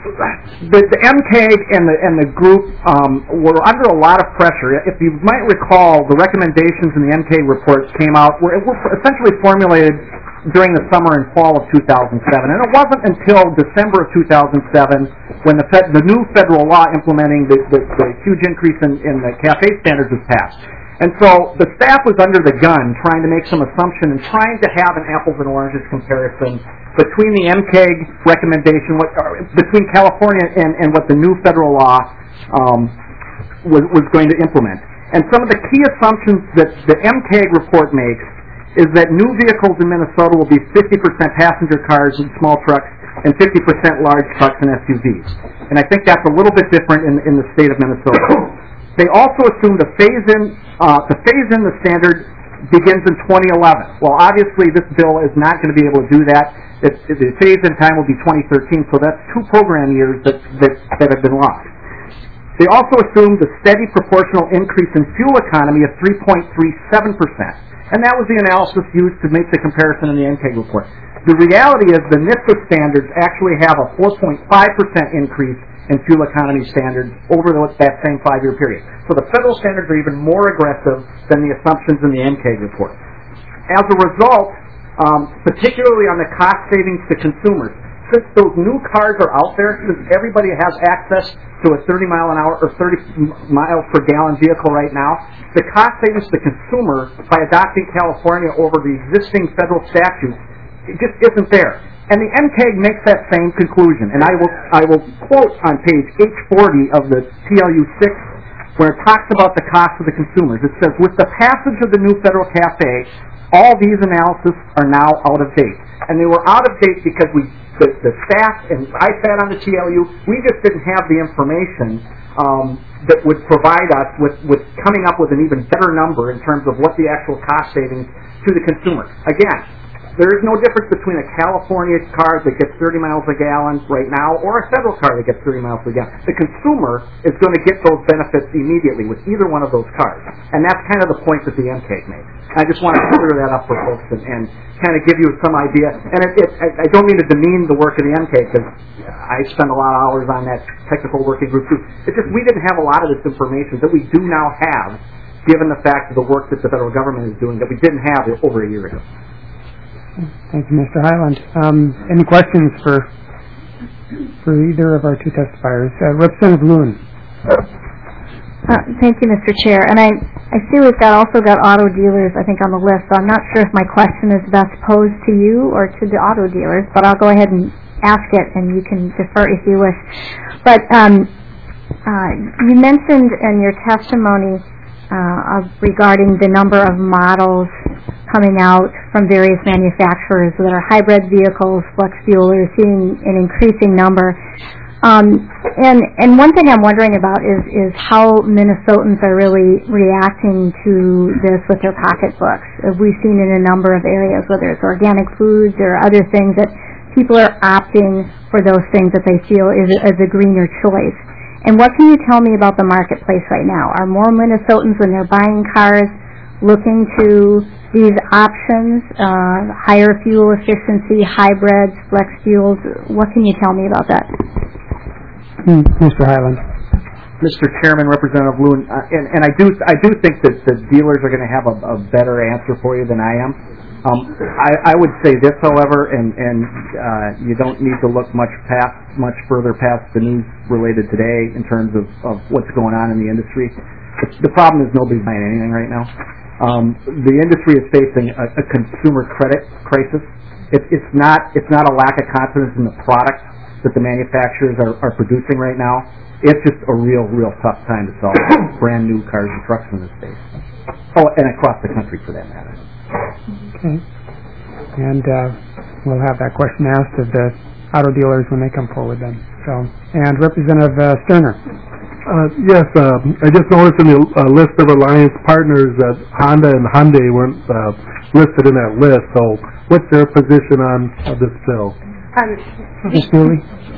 the, the M C A G and the and the group um, were under a lot of pressure. If you might recall, the recommendations in the M C A G report came out were, were essentially formulated during the summer and fall of two thousand seven, and it wasn't until December of two thousand seven when the fed, the new federal law implementing the, the, the huge increase in, in the CAFE standards was passed. And so the staff was under the gun trying to make some assumption and trying to have an apples and oranges comparison between the M C A G recommendation, what, or between California and, and what the new federal law um, was, was going to implement. And some of the key assumptions that the M C A G report makes is that new vehicles in Minnesota will be fifty percent passenger cars and small trucks and fifty percent large trucks and S U Vs. And I think that's a little bit different in, in the state of Minnesota. They also assumed a phase-in, uh, to phase in the standard begins in twenty eleven. Well, obviously this bill is not going to be able to do that. It, it, the phase-in time will be twenty thirteen, so that's two program years that, that, that have been lost. They also assumed a steady proportional increase in fuel economy of three point three seven percent. And that was the analysis used to make the comparison in the M C A G report. The reality is the NHTSA standards actually have a four point five percent increase in fuel economy standards over the, that same five-year period. So the federal standards are even more aggressive than the assumptions in the M C A G report. As a result, um, particularly on the cost savings to consumers, since those new cars are out there, since everybody has access to a thirty mile an hour or thirty miles per gallon vehicle right now, the cost savings to the consumer by adopting California over the existing federal statutes, it just isn't there. And the M C A G makes that same conclusion. And I will I will quote on page H forty of the T L U six, where it talks about the cost of the consumers. It says, with the passage of the new federal CAFE, all these analyses are now out of date. And they were out of date because we The, the staff, and I sat on the T L U, we just didn't have the information um, that would provide us with, with coming up with an even better number in terms of what the actual cost savings to the consumer. Again, there is no difference between a California car that gets thirty miles a gallon right now or a federal car that gets thirty miles a gallon. The consumer is going to get those benefits immediately with either one of those cars. And that's kind of the point that the M C A G makes. I just want to clear that up for folks and, and kind of give you some idea. And it, it, I don't mean to demean the work of the M C A G because I spend a lot of hours on that technical working group too. It's just we didn't have a lot of this information that we do now have, given the fact of the work that the federal government is doing that we didn't have over a year ago. Thank you, Mister Highland. Um, any questions for for either of our two testifiers? Uh, Representative Lewin. Uh, thank you, Mister Chair. And I, I see we've got also got auto dealers, I think, on the list. So I'm not sure if my question is best posed to you or to the auto dealers, but I'll go ahead and ask it, and you can defer if you wish. But um, uh, you mentioned in your testimony uh, of regarding the number of models coming out from various manufacturers that are hybrid vehicles, flex fuel, you're seeing an increasing number. Um, and, and one thing I'm wondering about is, is how Minnesotans are really reacting to this with their pocketbooks. We've seen in a number of areas, whether it's organic foods or other things, that people are opting for those things that they feel is, is a greener choice. And what can you tell me about the marketplace right now? Are more Minnesotans, when they're buying cars, looking to these options, uh, higher fuel efficiency, hybrids, flex fuels? What can you tell me about that? Hmm, Mister Highland. Mister Chairman, Representative Lewin, uh, and, and I do I do think that the dealers are going to have a, a better answer for you than I am. Um, I, I would say this, however, and, and uh, you don't need to look much past much further past the news related today in terms of, of what's going on in the industry. The problem is nobody's buying anything right now. Um, the industry is facing a, a consumer credit crisis. It, it's not it's not a lack of confidence in the product that the manufacturers are, are producing right now. It's just a real, real tough time to sell brand new cars and trucks in this state. Oh, and across the country for that matter. Okay. And uh, we'll have that question asked of the auto dealers when they come forward then. So, and Representative uh, Sterner. Uh, yes, uh, I just noticed in the uh, list of alliance partners that Honda and Hyundai weren't uh, listed in that list. So, what's their position on uh, this bill? Um, Miz Dooley?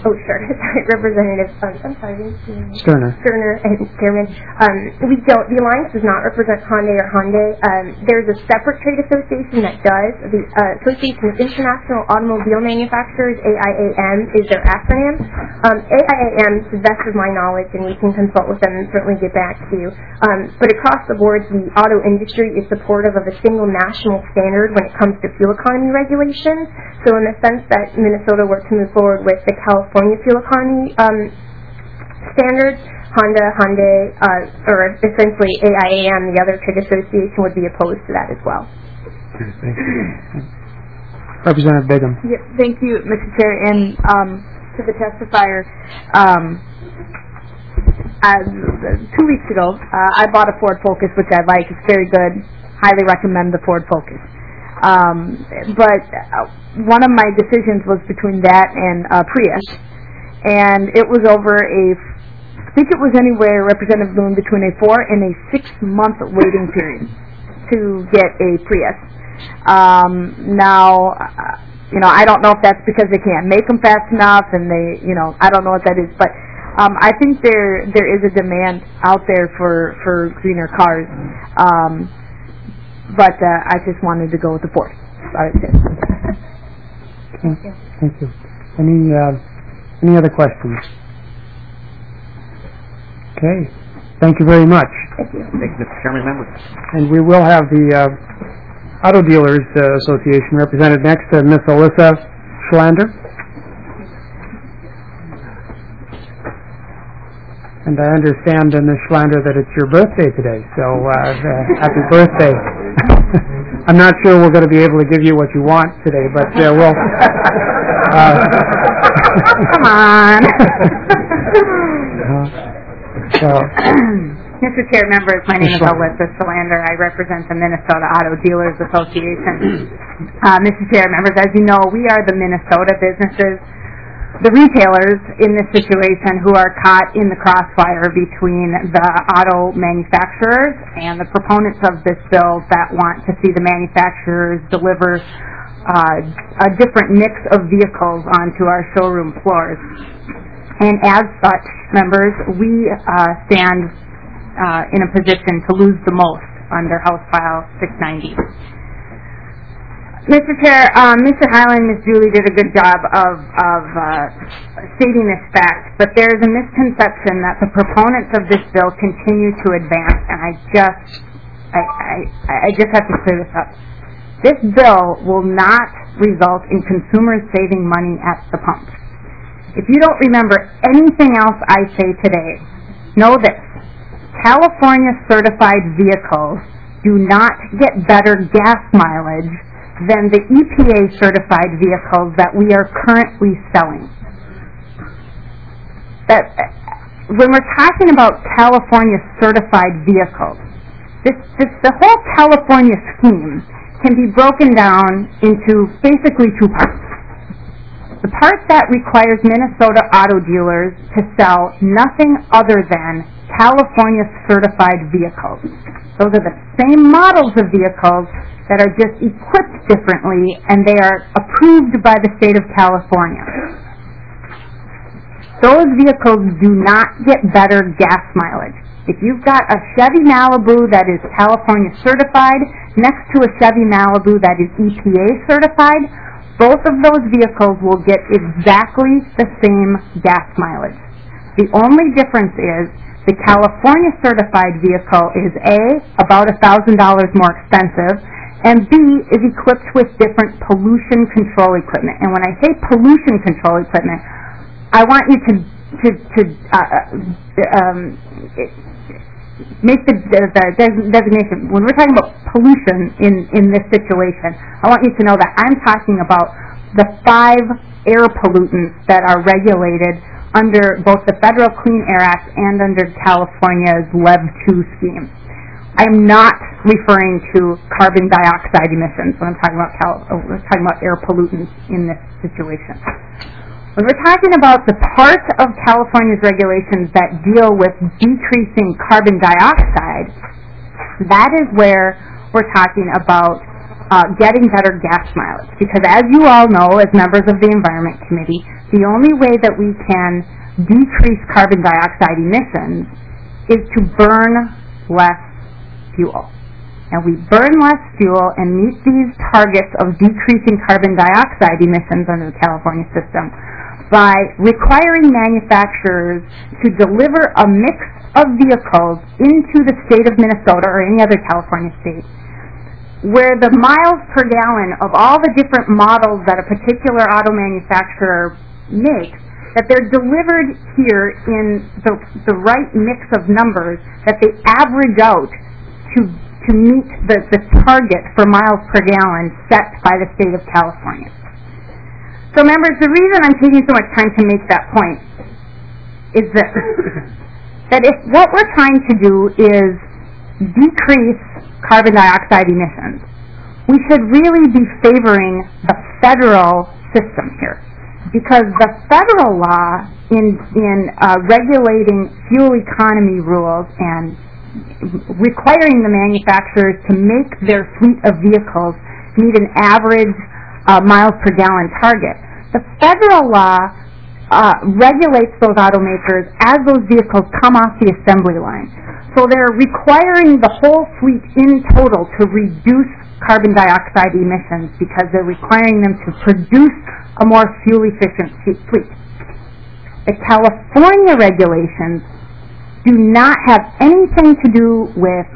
Oh, sure. Sorry, Representative, um, I'm sorry, didn't see you. Sterner. Sterner and Chairman. Um, we don't, the Alliance does not represent Hyundai or Hyundai. Um, there's a separate trade association that does. The uh, Association of International Automobile Manufacturers, A I A M, is their acronym. Um, A I A M, to the best of my knowledge, and we can consult with them and certainly get back to you. Um, but across the board, the auto industry is supportive of a single national standard when it comes to fuel economy regulations. So in the sense that Minnesota were to move forward with the California fuel economy um, standards, Honda, Hyundai, uh, or essentially A I A M, the other trade association, would be opposed to that as well. Okay, thank you. Representative Bigham. Yeah, thank you, Mister Chair. And um, to the testifier, um, as, two weeks ago, uh, I bought a Ford Focus, which I like. It's very good. Highly recommend the Ford Focus. Um, but uh, one of my decisions was between that and uh, Prius, and it was over a, I think it was anywhere, Representative Loon, between a four and a six-month waiting period to get a Prius. Um, now, uh, you know, I don't know if that's because they can't make them fast enough, and they, you know, I don't know what that is, but um, I think there there is a demand out there for for greener cars. Um, But uh, I just wanted to go with the Ford. Sorry. Thank you. Thank you. Any uh, any other questions? Okay. Thank you very much. Thank you, Mister Chairman, members. And we will have the uh, Auto Dealers uh, Association represented next, uh, Miss Alyssa Schlander. And I understand, uh, Miz Schlander, that it's your birthday today, so uh, uh, happy birthday. I'm not sure we're going to be able to give you what you want today, but uh, we'll... Uh, Come on. uh, so, Mister Chair, members, my name is Alyssa Schlander. I represent the Minnesota Auto Dealers Association. Uh, Mister Chair, members, as you know, we are the Minnesota businesses, the retailers in this situation who are caught in the crossfire between the auto manufacturers and the proponents of this bill that want to see the manufacturers deliver uh, a different mix of vehicles onto our showroom floors. And as such, members, we uh, stand uh, in a position to lose the most under House File six ninety. Mister Chair, um, Mister Highland and Miz Julie did a good job of, of uh, stating this fact, but there is a misconception that the proponents of this bill continue to advance, and I just, I, I, I just have to clear this up. This bill will not result in consumers saving money at the pump. If you don't remember anything else I say today, know this: California certified vehicles do not get better gas mileage than the E P A certified vehicles that we are currently selling. That when we're talking about California certified vehicles, this, this the whole California scheme can be broken down into basically two parts. The part that requires Minnesota auto dealers to sell nothing other than California certified vehicles. Those are the same models of vehicles that are just equipped differently, and they are approved by the state of California. Those vehicles do not get better gas mileage. If you've got a Chevy Malibu that is California certified next to a Chevy Malibu that is E P A certified, both of those vehicles will get exactly the same gas mileage. The only difference is the California certified vehicle is A, about one thousand dollars more expensive, and B, is equipped with different pollution control equipment. And when I say pollution control equipment, I want you to to, to uh, um, make the, the, the designation. When we're talking about pollution in, in this situation, I want you to know that I'm talking about the five air pollutants that are regulated under both the Federal Clean Air Act and under California's LEV two scheme. I'm not referring to carbon dioxide emissions when I'm talking about Cal- we're talking about air pollutants in this situation. When we're talking about the part of California's regulations that deal with decreasing carbon dioxide, that is where we're talking about uh, getting better gas mileage. Because as you all know, as members of the Environment Committee, the only way that we can decrease carbon dioxide emissions is to burn less fuel. And we burn less fuel and meet these targets of decreasing carbon dioxide emissions under the California system by requiring manufacturers to deliver a mix of vehicles into the state of Minnesota or any other California state where the miles per gallon of all the different models that a particular auto manufacturer makes, that they're delivered here in the, the right mix of numbers, that they average out to to meet the, the target for miles per gallon set by the state of California. So members, the reason I'm taking so much time to make that point is that, that if what we're trying to do is decrease carbon dioxide emissions, we should really be favoring the federal system here. Because the federal law in, in uh, regulating fuel economy rules and requiring the manufacturers to make their fleet of vehicles meet an average uh, miles per gallon target. The federal law uh, regulates those automakers as those vehicles come off the assembly line. So they're requiring the whole fleet in total to reduce carbon dioxide emissions because they're requiring them to produce a more fuel-efficient fleet. The California regulations do not have anything to do with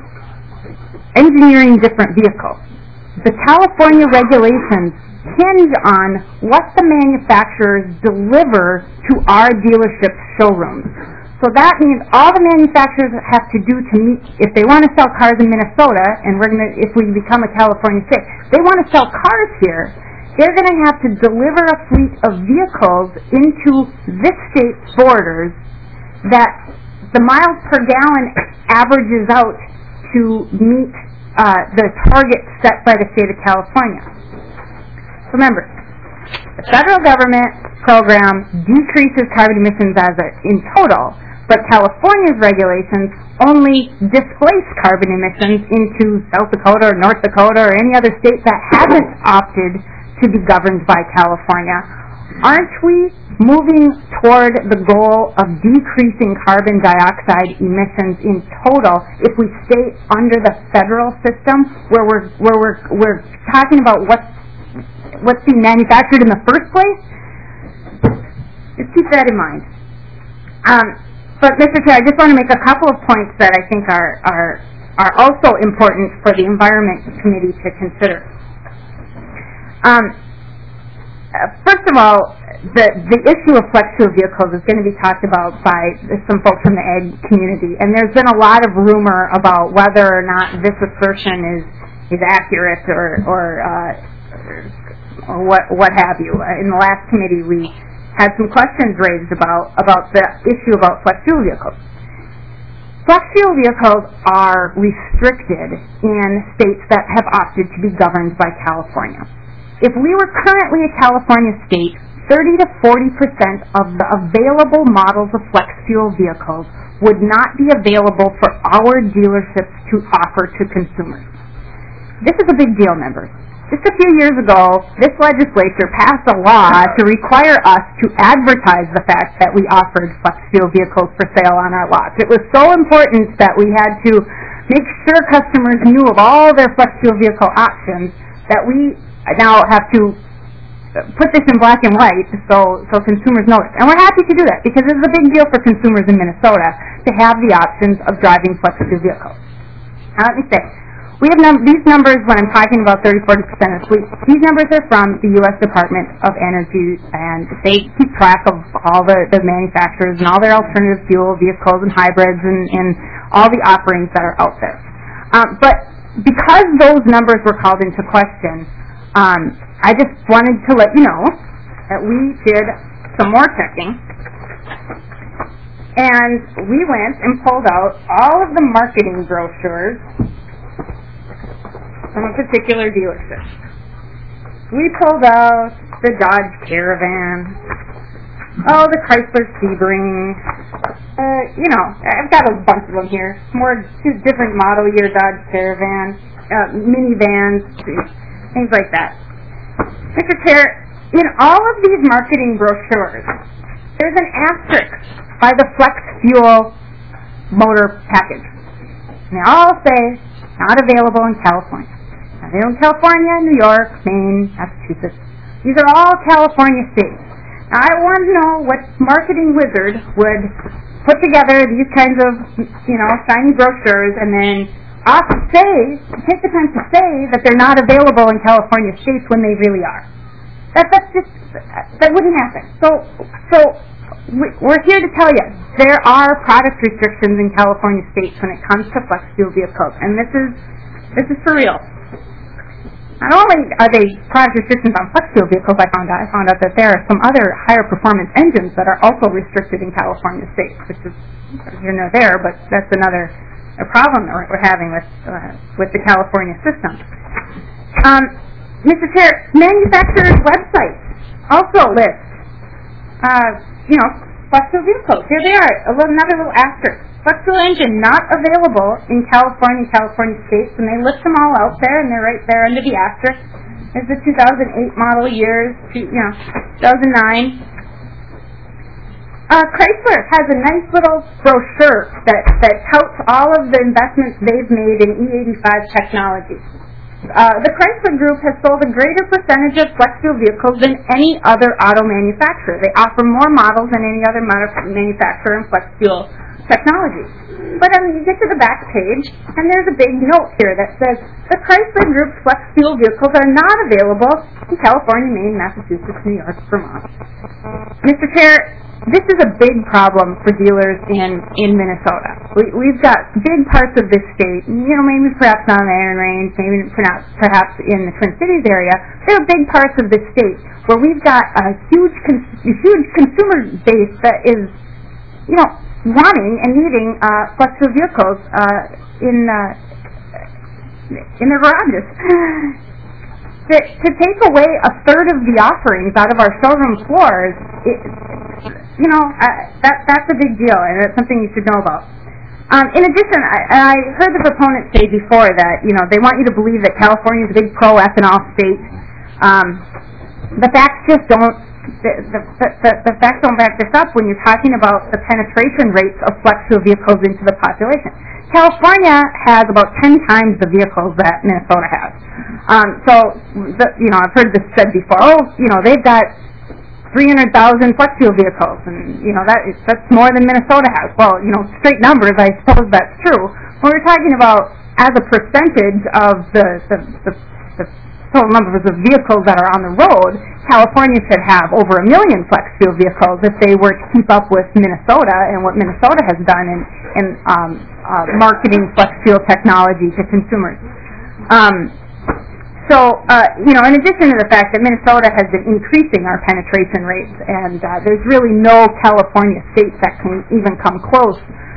engineering different vehicles. The California regulations hinge on what the manufacturers deliver to our dealership showrooms. So that means all the manufacturers have to do to meet, if they want to sell cars in Minnesota, and we're going to, if we become a California state, they want to sell cars here, they're going to have to deliver a fleet of vehicles into this state's borders that the miles per gallon averages out to meet uh, the target set by the state of California. Remember, the federal government program decreases carbon emissions as a, in total, but California's regulations only displace carbon emissions into South Dakota or North Dakota or any other state that hasn't opted to be governed by California. Aren't we moving toward the goal of decreasing carbon dioxide emissions in total if we stay under the federal system where we're where we're we're talking about what's what's being manufactured in the first place? Just keep that in mind. Um, but Mister Chair, I just want to make a couple of points that I think are are are also important for the Environment Committee to consider. Um, Uh, first of all, the, the issue of flex fuel vehicles is going to be talked about by some folks from the ag community, and there's been a lot of rumor about whether or not this assertion is is accurate or or, uh, or what what have you. Uh, in the last committee, we had some questions raised about about the issue about flex fuel vehicles. Flex fuel vehicles are restricted in states that have opted to be governed by California. If we were currently a California state, thirty to forty percent of the available models of flex fuel vehicles would not be available for our dealerships to offer to consumers. This is a big deal, members. Just a few years ago, this legislature passed a law to require us to advertise the fact that we offered flex fuel vehicles for sale on our lots. It was so important that we had to make sure customers knew of all their flex fuel vehicle options that we now have to put this in black and white so so consumers know it. And we're happy to do that because it's a big deal for consumers in Minnesota to have the options of driving flex fuel vehicles. Now let me say, we have num- these numbers when I'm talking about thirty to forty percent of the fleet. These numbers are from the U S Department of Energy, and they keep track of all the, the manufacturers and all their alternative fuel vehicles and hybrids and, and all the offerings that are out there. Um, but because those numbers were called into question, Um, I just wanted to let you know that we did some more checking, and we went and pulled out all of the marketing brochures from a particular dealership. We pulled out the Dodge Caravan, oh, the Chrysler Sebring, uh, you know, I've got a bunch of them here, more two different model year Dodge Caravan, uh, minivans, things like that. Mister Chair, in all of these marketing brochures, there's an asterisk by the Flex Fuel motor package. And they all say, not available in California. Not available in California, New York, Maine, Massachusetts. These are all California states. Now, I want to know what marketing wizard would put together these kinds of, you know, shiny brochures and then off say, take the time to say that they're not available in California states when they really are. That, that's just, that wouldn't happen. So, so we're here to tell you, there are product restrictions in California states when it comes to flex fuel vehicles, and this is, this is for real. Not only are they product restrictions on flex fuel vehicles, I found out, I found out that there are some other higher performance engines that are also restricted in California states, which is here nor there, but that's another a problem that we're having with uh, with the California system. Um, Mister Chair, manufacturers' websites also list, uh, you know, flex fuel vehicles. Here they are, a little, another little asterisk. Flex fuel engine not available in California, California states, and they list them all out there, and they're right there under the asterisk. There's the two thousand eight model years, you know, two thousand nine. Uh, Chrysler has a nice little brochure that, that touts all of the investments they've made in E eighty-five technology. Uh, the Chrysler Group has sold a greater percentage of flex fuel vehicles than any other auto manufacturer. They offer more models than any other manufacturer in flex fuel technology. But I mean, you get to the back page, and there's a big note here that says, the Chrysler Group's flex fuel vehicles are not available in California, Maine, Massachusetts, New York, Vermont. Mister Chair, this is a big problem for dealers in, in Minnesota. We, we've got big parts of this state, you know, maybe perhaps not in the Iron Range, maybe perhaps, perhaps in the Twin Cities area. There are big parts of this state where we've got a huge, con- a huge consumer base that is, you know, wanting and needing uh, flex fuel vehicles uh, in uh, in their garages. To, to take away a third of the offerings out of our showroom floors, it, you know, uh, that that's a big deal, and it's something you should know about. Um, in addition, I, I heard the proponents say before that, you know, they want you to believe that California is a big pro-ethanol state. Um, the facts just don't, the, the, the, the facts don't back this up when you're talking about the penetration rates of flex fuel vehicles into the population. California has about ten times the vehicles that Minnesota has. Um, so, the, you know, I've heard this said before, oh, you know, they've got three hundred thousand flex fuel vehicles, and, you know, that is, that's more than Minnesota has. Well, you know, straight numbers, I suppose that's true. When we're talking about as a percentage of the, the, the, the total numbers of vehicles that are on the road, California should have over a million flex fuel vehicles if they were to keep up with Minnesota and what Minnesota has done in, in um, uh, marketing flex fuel technology to consumers. Um, So, uh, you know, in addition to the fact that Minnesota has been increasing our penetration rates, and uh, there's really no California state that can even come close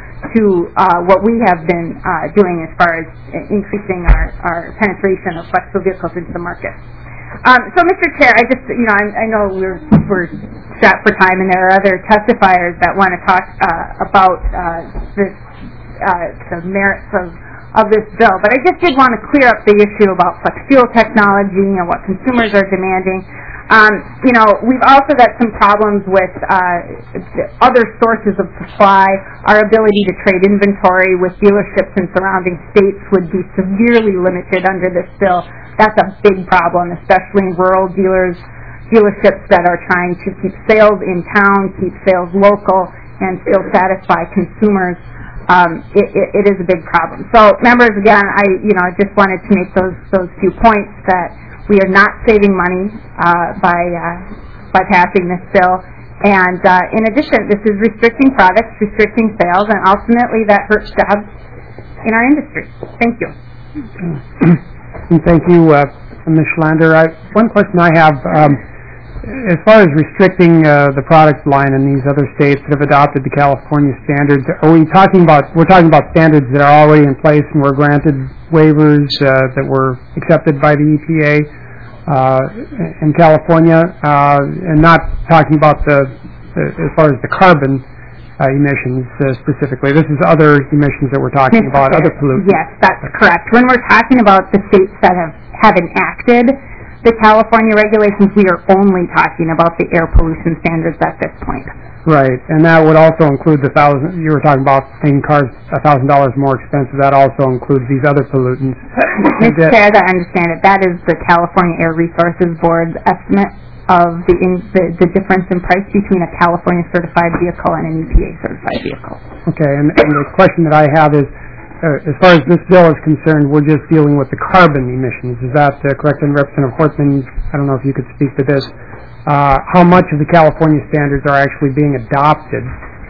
to uh, what we have been uh, doing as far as increasing our, our penetration of flex fuel vehicles into the market. Um, so, Mister Chair, I just, you know, I, I know we're, we're strapped for time, and there are other testifiers that want to talk uh, about uh, this, uh, the merits of of this bill, but I just did want to clear up the issue about flex fuel technology and what consumers are demanding. Um, you know, we've also got some problems with uh, other sources of supply. Our ability to trade inventory with dealerships in surrounding states would be severely limited under this bill. That's a big problem, especially in rural dealers, dealerships that are trying to keep sales in town, keep sales local, and still satisfy consumers. Um, it, it, it is a big problem. So, members, again, I you know I just wanted to make those those few points that we are not saving money uh, by uh, by passing this bill, and uh, in addition, this is restricting products, restricting sales, and ultimately that hurts jobs in our industry. Thank you. And thank you, uh, Miz Schlander. I, one question I have. Um, As far as restricting uh, the product line in these other states that have adopted the California standards, are we talking about, we're talking about standards that are already in place and were granted waivers uh, that were accepted by the E P A uh, in California, uh, and not talking about the, the as far as the carbon uh, emissions uh, specifically. This is other emissions that we're talking about, other pollutants. Yes, that's correct. When we're talking about the states that have, have enacted the California regulations, we are only talking about the air pollution standards at this point. Right, and that would also include the thousand, you were talking about clean cars a thousand dollars more expensive, that also includes these other pollutants. Mister Chair, as I understand it, that is the California Air Resources Board's estimate of the, in, the, the difference in price between a California certified vehicle and an E P A certified vehicle. Okay, and, and the question that I have is, uh, as far as this bill is concerned, we're just dealing with the carbon emissions. Is that uh, correct? And Representative Hortman, I don't know if you could speak to this. Uh, how much of the California standards are actually being adopted?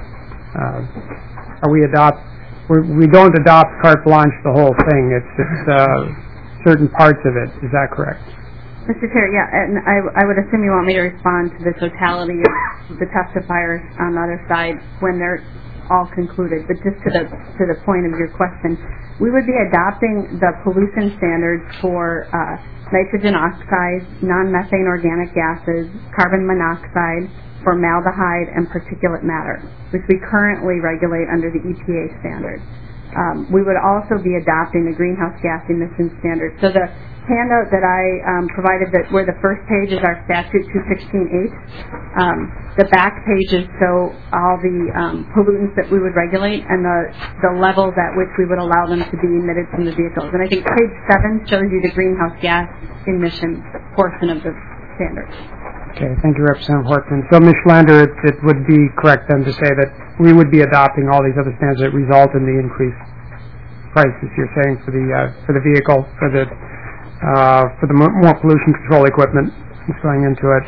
Uh, are we adopt? We're, we don't adopt carte blanche the whole thing. It's, it's uh, certain parts of it. Is that correct? Mister Chair, yeah, and I, I would assume you want me to respond to the totality of the testifiers on the other side when they're all concluded. But just to the to the point of your question, we would be adopting the pollution standards for uh, nitrogen oxides, non-methane organic gases, carbon monoxide, formaldehyde, and particulate matter, which we currently regulate under the E P A standard. Um, we would also be adopting the greenhouse gas emission standard. So the handout that I um, provided, that where the first page is our statute two sixteen H, um, the back pages show all the um, pollutants that we would regulate and the, the levels at which we would allow them to be emitted from the vehicles. And I think page seven shows you the greenhouse gas emission portion of the standard. Okay, thank you, Representative Hortman. So, Miz Schlander, it, it would be correct then to say that we would be adopting all these other standards that result in the increased prices, you're saying, for the uh, for the vehicle, for the uh, for the more pollution control equipment that's going into it.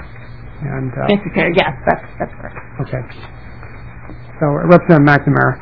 And uh, Mister Chair, yes, that's that's correct. Okay. So, uh, Representative McNamara.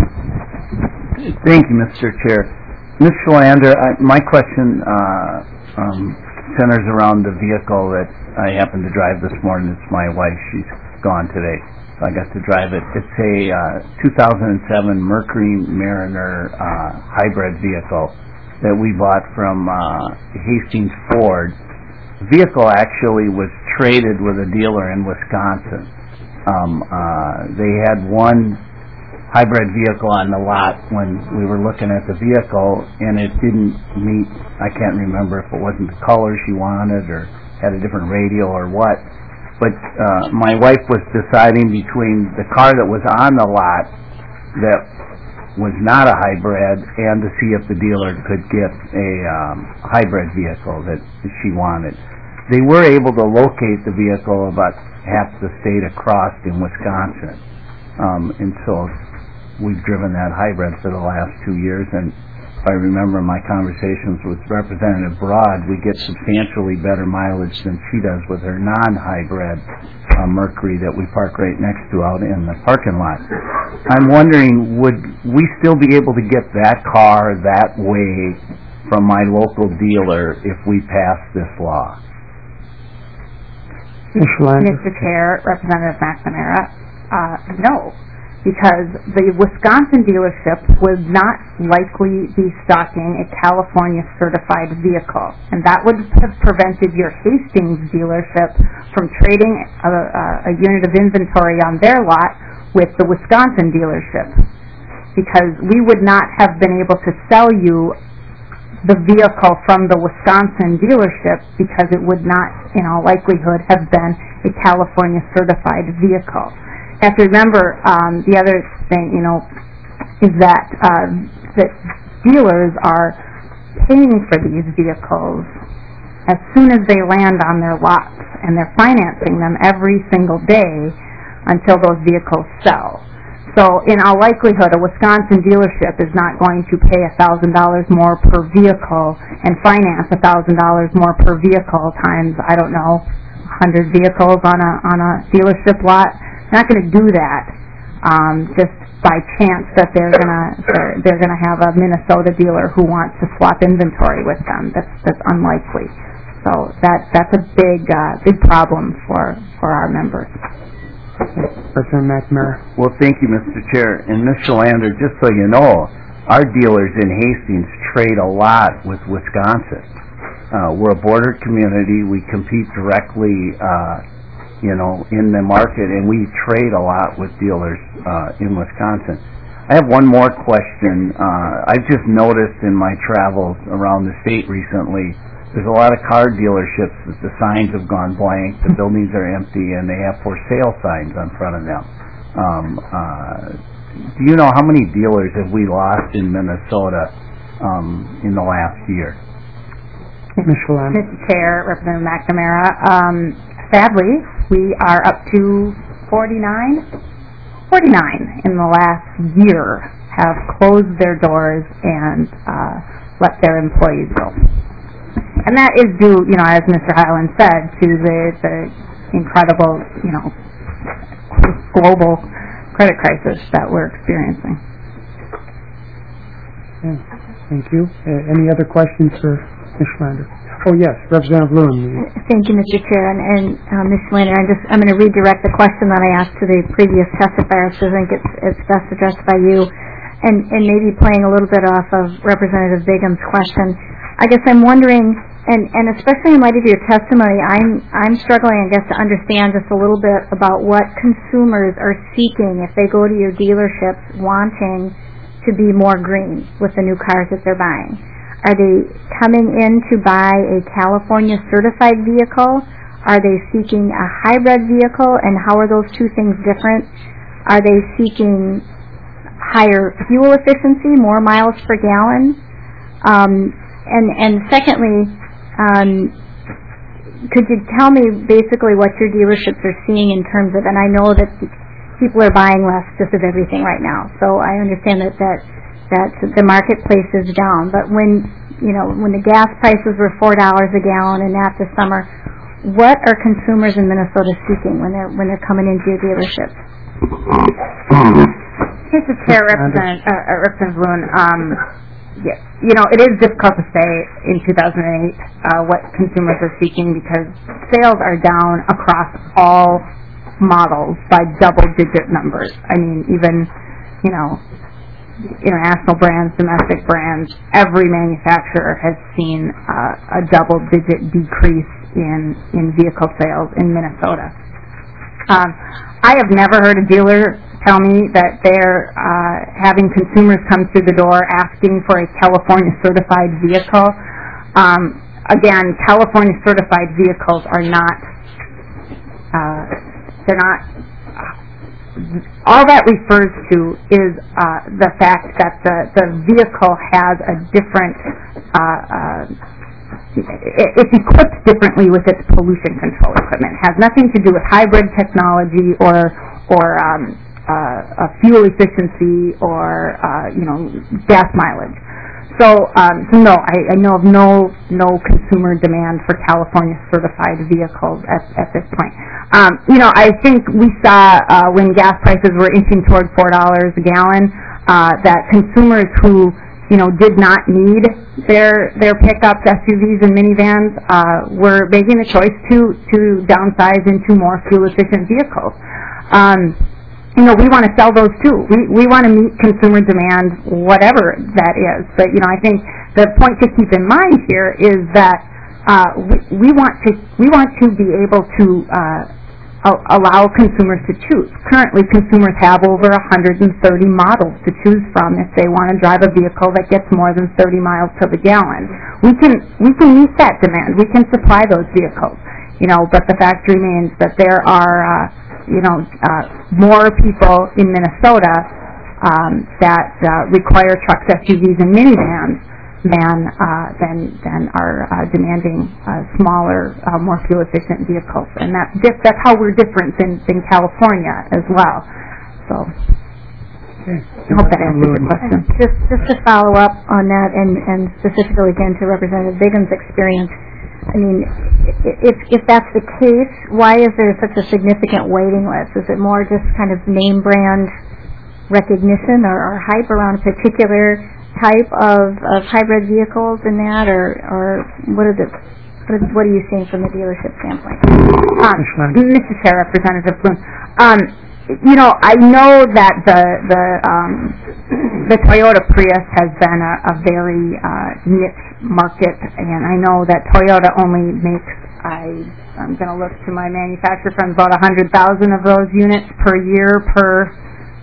Thank you, Mister Chair. Miz Schlander, I, my question uh, um, centers around the vehicle that I happened to drive this morning. It's my wife. She's gone today, so I got to drive it. It's a uh, two thousand seven Mercury Mariner uh, hybrid vehicle that we bought from uh, Hastings Ford. The vehicle actually was traded with a dealer in Wisconsin. Um, uh, they had one hybrid vehicle on the lot when we were looking at the vehicle, and it didn't meet, I can't remember if it wasn't the color she wanted or had a different radio or what, but uh, my wife was deciding between the car that was on the lot that was not a hybrid and to see if the dealer could get a um, hybrid vehicle that she wanted. They were able to locate the vehicle about half the state across in Wisconsin, um, and so we've driven that hybrid for the last two years, and if I remember my conversations with Representative Broad, we get substantially better mileage than she does with her non-hybrid uh, Mercury that we park right next to out in the parking lot. I'm wondering, would we still be able to get that car that way from my local dealer if we pass this law? Mister Chair, Representative McNamara, uh, no. Because the Wisconsin dealership would not likely be stocking a California certified vehicle, and that would have prevented your Hastings dealership from trading a, a, a unit of inventory on their lot with the Wisconsin dealership, because we would not have been able to sell you the vehicle from the Wisconsin dealership because it would not, in all likelihood, have been a California certified vehicle. You have to remember, um, the other thing, you know, is that uh, that dealers are paying for these vehicles as soon as they land on their lots, and they're financing them every single day until those vehicles sell. So, in all likelihood, a Wisconsin dealership is not going to pay one thousand dollars more per vehicle and finance one thousand dollars more per vehicle times, I don't know, one hundred vehicles on a on a dealership lot. Not going to do that um, just by chance that they're going to they're, they're going to have a Minnesota dealer who wants to swap inventory with them. That's that's unlikely. So that that's a big uh, big problem for for our members. Representative McNamara. Well, thank you, Mister Chair. And Miz Schlander, just so you know, our dealers in Hastings trade a lot with Wisconsin. Uh, we're a border community. We compete directly. Uh, you know, in the market, and we trade a lot with dealers uh, in Wisconsin. I have one more question. Uh, I've just noticed in my travels around the state recently there's a lot of car dealerships that the signs have gone blank, the buildings are empty, and they have for sale signs on front of them. Um, uh, do you know how many dealers have we lost in Minnesota um, in the last year? Mister Mister Chair, Representative McNamara, um, sadly, we are up to forty-nine. forty-nine in the last year have closed their doors and uh, let their employees go. And that is due, you know, as Mister Highland said, to the, the incredible, you know, global credit crisis that we're experiencing. Okay. Thank you. Uh, any other questions for Miz Schlander? Oh, yes, Representative Lewin. Thank you, Mister Chair. And, and uh, Miz Schlander, I'm just I'm going to redirect the question that I asked to the previous testifier, so I think it's, it's best addressed by you. And, and maybe playing a little bit off of Representative Bigham's question, I guess I'm wondering, and, and especially in light of your testimony, I'm I'm struggling, I guess, to understand just a little bit about what consumers are seeking if they go to your dealerships wanting to be more green with the new cars that they're buying. Are they coming in to buy a California certified vehicle? Are they seeking a hybrid vehicle, and how are those two things different? Are they seeking higher fuel efficiency, more miles per gallon? Um, and, and secondly, um, could you tell me basically what your dealerships are seeing in terms of, and I know that people are buying less just of everything right now, so I understand that, that, that the marketplace is down, but when, you know, when the gas prices were four dollars a gallon and that this summer, what are consumers in Minnesota seeking when they're, when they're coming into your dealerships? Mister Chair, Representative, uh, Representative Lewin, um, yeah, you know, it is difficult to say in two thousand eight uh, what consumers are seeking because sales are down across all models by double-digit numbers. I mean, even, you know, international brands, domestic brands, every manufacturer has seen uh, a double-digit decrease in, in vehicle sales in Minnesota. Um, I have never heard a dealer tell me that they're uh, having consumers come through the door asking for a California certified vehicle. Um, again, California certified vehicles are not, uh, they're not, uh, all that refers to is uh, the fact that the, the vehicle has a different, uh, uh, it, it's equipped differently with its pollution control equipment. It has nothing to do with hybrid technology or, or um, Uh, uh, fuel efficiency or uh, you know, gas mileage. So, um, so no, I, I know of no no consumer demand for California certified vehicles at, at this point. Um, you know, I think we saw uh, when gas prices were inching toward four dollars a gallon uh, that consumers who, you know, did not need their their pickups, S U Vs, and minivans uh, were making the choice to to downsize into more fuel efficient vehicles. Um, You know, we want to sell those too. We we want to meet consumer demand, whatever that is. But you know, I think the point to keep in mind here is that uh, we, we want to we want to be able to uh, allow consumers to choose. Currently, consumers have over one hundred thirty models to choose from if they want to drive a vehicle that gets more than thirty miles to the gallon. We can we can meet that demand. We can supply those vehicles. You know, but the fact remains that there are. Uh, you know, uh, more people in Minnesota um, that uh, require trucks, S U Vs, and minivans than uh, than than are uh, demanding uh, smaller, uh, more fuel-efficient vehicles, and that's dif- that's how we're different than, than California as well. So, okay. I hope that answers your question. Just just to follow up on that, and and specifically again to Representative Bigham's experience. I mean, if if that's the case, why is there such a significant waiting list? Is it more just kind of name brand recognition or, or hype around a particular type of, of hybrid vehicles in that, or or what is it? What, is, what are you seeing from the dealership standpoint? Um, Mister Chair, Representative Bloom, um, you know, I know that the the um, the Toyota Prius has been a, a very uh, niche market, and I know that Toyota only makes, I, I'm going to look to my manufacturer friends, about one hundred thousand of those units per year per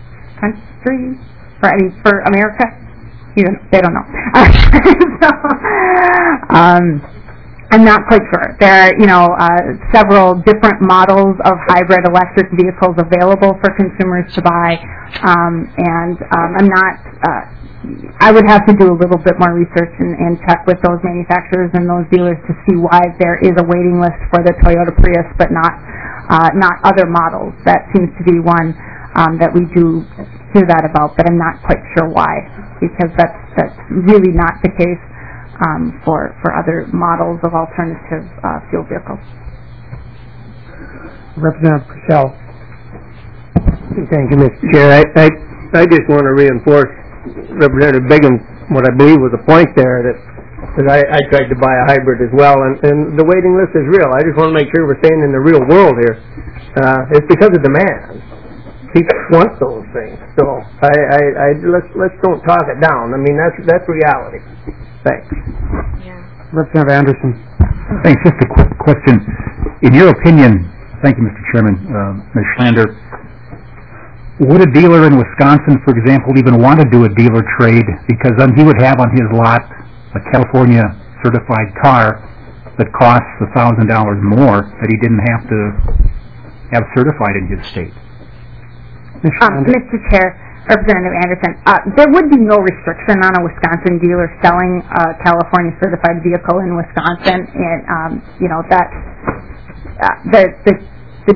country, for, I mean, for America. You don't, they don't know. so, um, I'm not quite sure. There are, you know, uh, several different models of hybrid electric vehicles available for consumers to buy, um, and um, I'm not. Uh, I would have to do a little bit more research and, and check with those manufacturers and those dealers to see why there is a waiting list for the Toyota Prius, but not uh, not other models. That seems to be one um, that we do hear that about, but I'm not quite sure why, because that's that's really not the case. Um, for, for other models of alternative uh, fuel vehicles. Representative Purcell. Thank you, Mister Chair. I, I, I just want to reinforce Representative Bigham, what I believe was a point there, that, that I, I tried to buy a hybrid as well, and, and the waiting list is real. I just want to make sure we're staying in the real world here. Uh, it's because of demand. People want those things. So I, I, I let's let's don't talk it down. I mean, that's that's reality. Thanks. Yeah. Representative Anderson. Thanks. Just a quick question. In your opinion, thank you, Mister Chairman, uh, Miz Schlander, would a dealer in Wisconsin, for example, even want to do a dealer trade because then he would have on his lot a California certified car that costs a thousand dollars more that he didn't have to have certified in his state? Um, Mister Chair, Representative Anderson, uh, there would be no restriction on a Wisconsin dealer selling a California certified vehicle in Wisconsin, and um, you know that uh, the, the the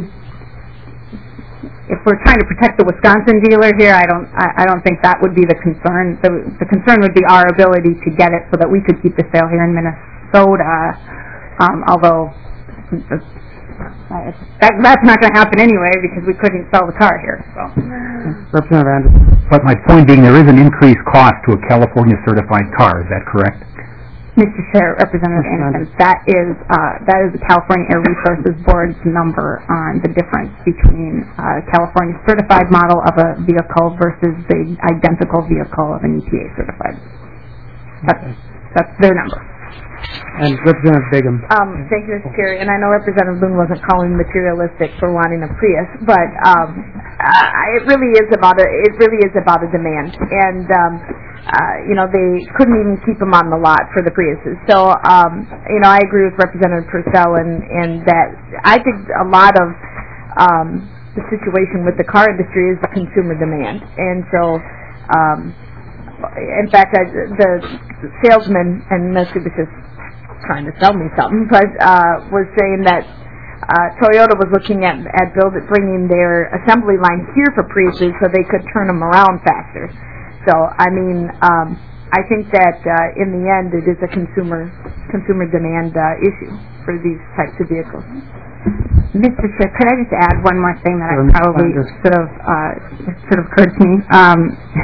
if we're trying to protect the Wisconsin dealer here, I don't I, I don't think that would be the concern. The, the concern would be our ability to get it so that we could keep the sale here in Minnesota. Um, although uh, that, that's not going to happen anyway because we couldn't sell the car here. So. Representative Anderson. But my point being, there is an increased cost to a California certified car. Is that correct? Mister Chair, Representative Anderson, that is uh, that is the California Air Resources Board's number on the difference between uh, California certified model of a vehicle versus the identical vehicle of an E P A certified. That's, that's their number. And Representative Bigham. Um, thank you, Mister Chair. And I know Representative Boone wasn't calling materialistic for wanting a Prius, but um, uh, it really is about a it really is about a demand. And um, uh, you know they couldn't even keep them on the lot for the Priuses. So um, you know I agree with Representative Purcell and and that I think a lot of um, the situation with the car industry is the consumer demand. And so. Um, in fact, I, the salesman, and maybe was just trying to sell me something, but uh, was saying that uh, Toyota was looking at at build, bringing their assembly line here for Priuses so they could turn them around faster. So, I mean, um, I think that uh, in the end, it is a consumer consumer demand uh, issue for these types of vehicles. Mister Chair, could I just add one more thing that I probably should have uh, should have occurred to me? Um,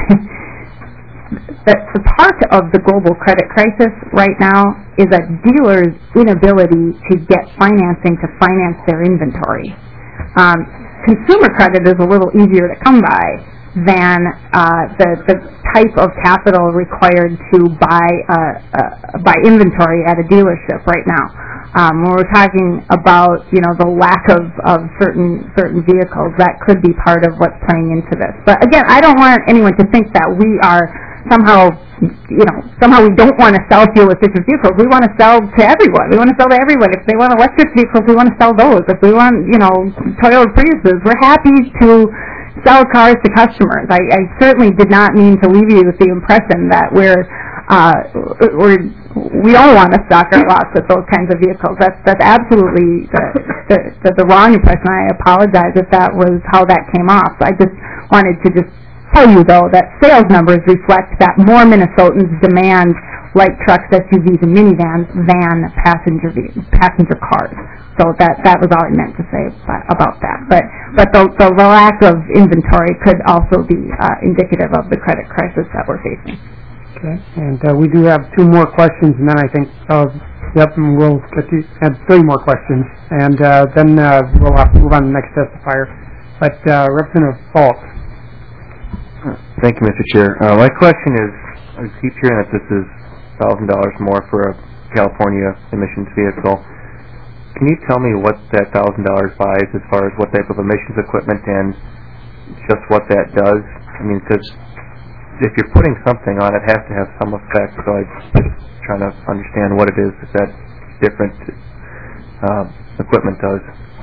that the part of the global credit crisis right now is a dealer's inability to get financing to finance their inventory. Um, consumer credit is a little easier to come by than uh, the, the type of capital required to buy uh, uh, buy inventory at a dealership right now. Um, when we're talking about, you know, the lack of, of certain certain vehicles, that could be part of what's playing into this. But again, I don't want anyone to think that we are somehow, you know, somehow we don't want to sell fuel-efficient vehicles. We want to sell to everyone. We want to sell to everyone. If they want electric vehicles, we want to sell those. If we want, you know, Toyota Priuses, we're happy to sell cars to customers. I, I certainly did not mean to leave you with the impression that we're, uh, we're we all want to stock our lots with those kinds of vehicles. That's that's absolutely the, the, the, the wrong impression. I apologize if that was how that came off. I just wanted to just tell you, though, that sales numbers reflect that more Minnesotans demand light trucks, S U Vs, and minivans than passenger passenger cars. So that that was all I meant to say about that. But but the, the lack of inventory could also be uh, indicative of the credit crisis that we're facing. Okay, and uh, we do have two more questions, and then I think, uh, yep, and we'll get to have three more questions, and uh, then uh, we'll have to move on to the next testifier. But uh, Representative Falk. Thank you, Mister Chair. Uh, my question is, I keep hearing that this is one thousand dollars more for a California emissions vehicle. Can you tell me what that one thousand dollars buys as far as what type of emissions equipment and just what that does? I mean, because if you're putting something on, it has to have some effect, so I'm just trying to understand what it is that that different uh, equipment does.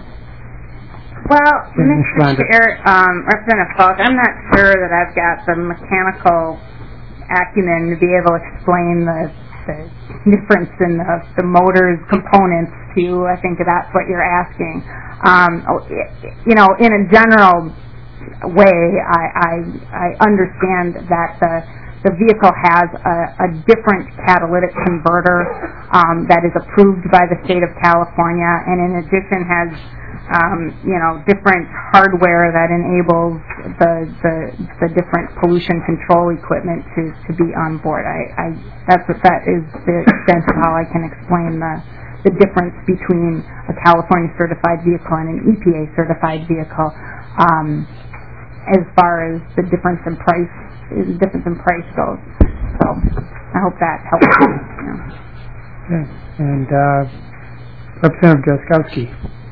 Well, Miz Mister Chair, um, Representative Falk, I'm not sure that I've got the mechanical acumen to be able to explain the, the difference in the, the motor's components to you. I think that's what you're asking. Um, you know, in a general way, I, I, I understand that the the vehicle has a, a different catalytic converter um, that is approved by the state of California, and in addition has um, you know different hardware that enables the, the the different pollution control equipment to, to be on board. I, I that's what that is the extent of how I can explain the the difference between a California certified vehicle and an E P A certified vehicle. Um, as far as the difference in price, the difference in price goes. So I hope that helps. Yeah. Okay. And uh, Representative Drazkowski.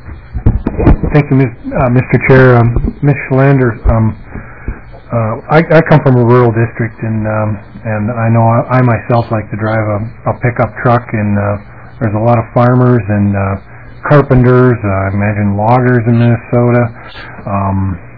Thank you, uh, Mister Chair. Um, Miz Schlander, um, uh, I, I come from a rural district, and um, and I know I, I myself like to drive a, a pickup truck, and uh, there's a lot of farmers and uh, carpenters, uh, I imagine loggers in Minnesota, um,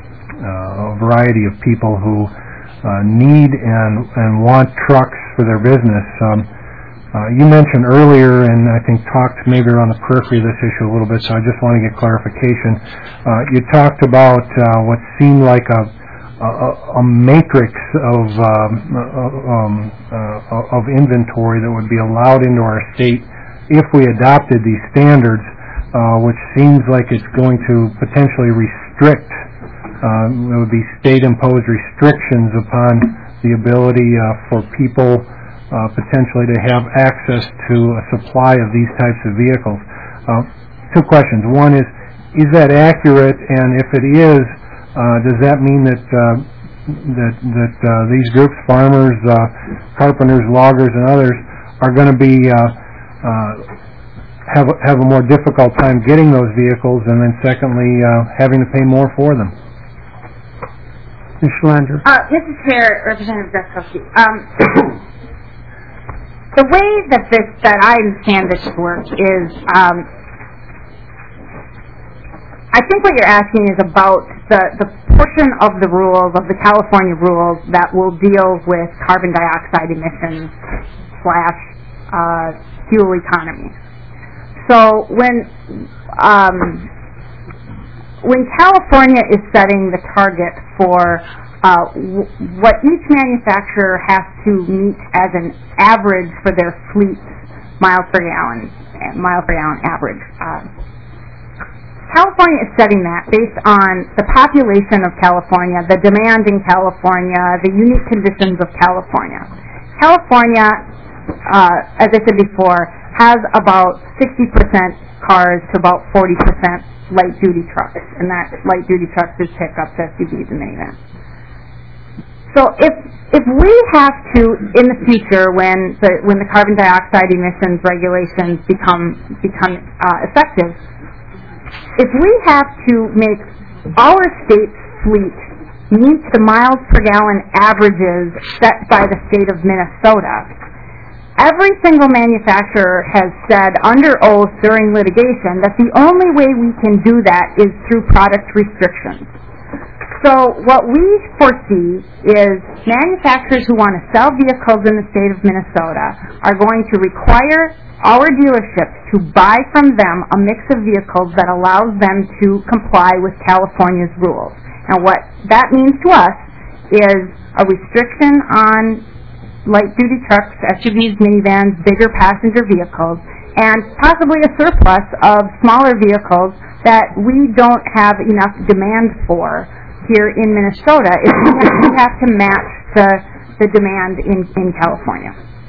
uh, a variety of people who uh, need and, and want trucks for their business. Um, uh, you mentioned earlier, and I think talked maybe around the periphery of this issue a little bit, so I just want to get clarification. Uh, you talked about uh, what seemed like a, a, a matrix of, um, um, uh, of inventory that would be allowed into our state if we adopted these standards, uh, which seems like it's going to potentially restrict. Uh, there would be state-imposed restrictions upon the ability uh, for people uh, potentially to have access to a supply of these types of vehicles. Uh, two questions. One is, is that accurate? And if it is, uh, does that mean that uh, that that uh, these groups, farmers, uh, carpenters, loggers, and others, are going to be uh, uh, have have a more difficult time getting those vehicles, and then secondly, uh, having to pay more for them? Miz Schlander. Uh, Mister Chair, Representative Drazkowski, um, the way that this, that I understand this work is, um, I think what you're asking is about the, the portion of the rules, of the California rules, that will deal with carbon dioxide emissions slash uh, fuel economy. So when um, when California is setting the target for uh, w- what each manufacturer has to meet as an average for their fleet miles per gallon, mile per gallon average, uh, California is setting that based on the population of California, the demand in California, the unique conditions of California. California, uh, as I said before, has about sixty percent cars to about forty percent light-duty trucks, and that light-duty trucks is pickups, S U Vs, and minivans. So if if we have to, in the future, when the when the carbon dioxide emissions regulations become become uh, effective, if we have to make our state's fleet meet the miles per gallon averages set by the state of Minnesota, every single manufacturer has said under oath during litigation that the only way we can do that is through product restrictions. So what we foresee is manufacturers who want to sell vehicles in the state of Minnesota are going to require our dealerships to buy from them a mix of vehicles that allows them to comply with California's rules. And what that means to us is a restriction on light-duty trucks, S U Vs, minivans, bigger passenger vehicles, and possibly a surplus of smaller vehicles that we don't have enough demand for here in Minnesota if we have, we have to match the, the demand in, in California.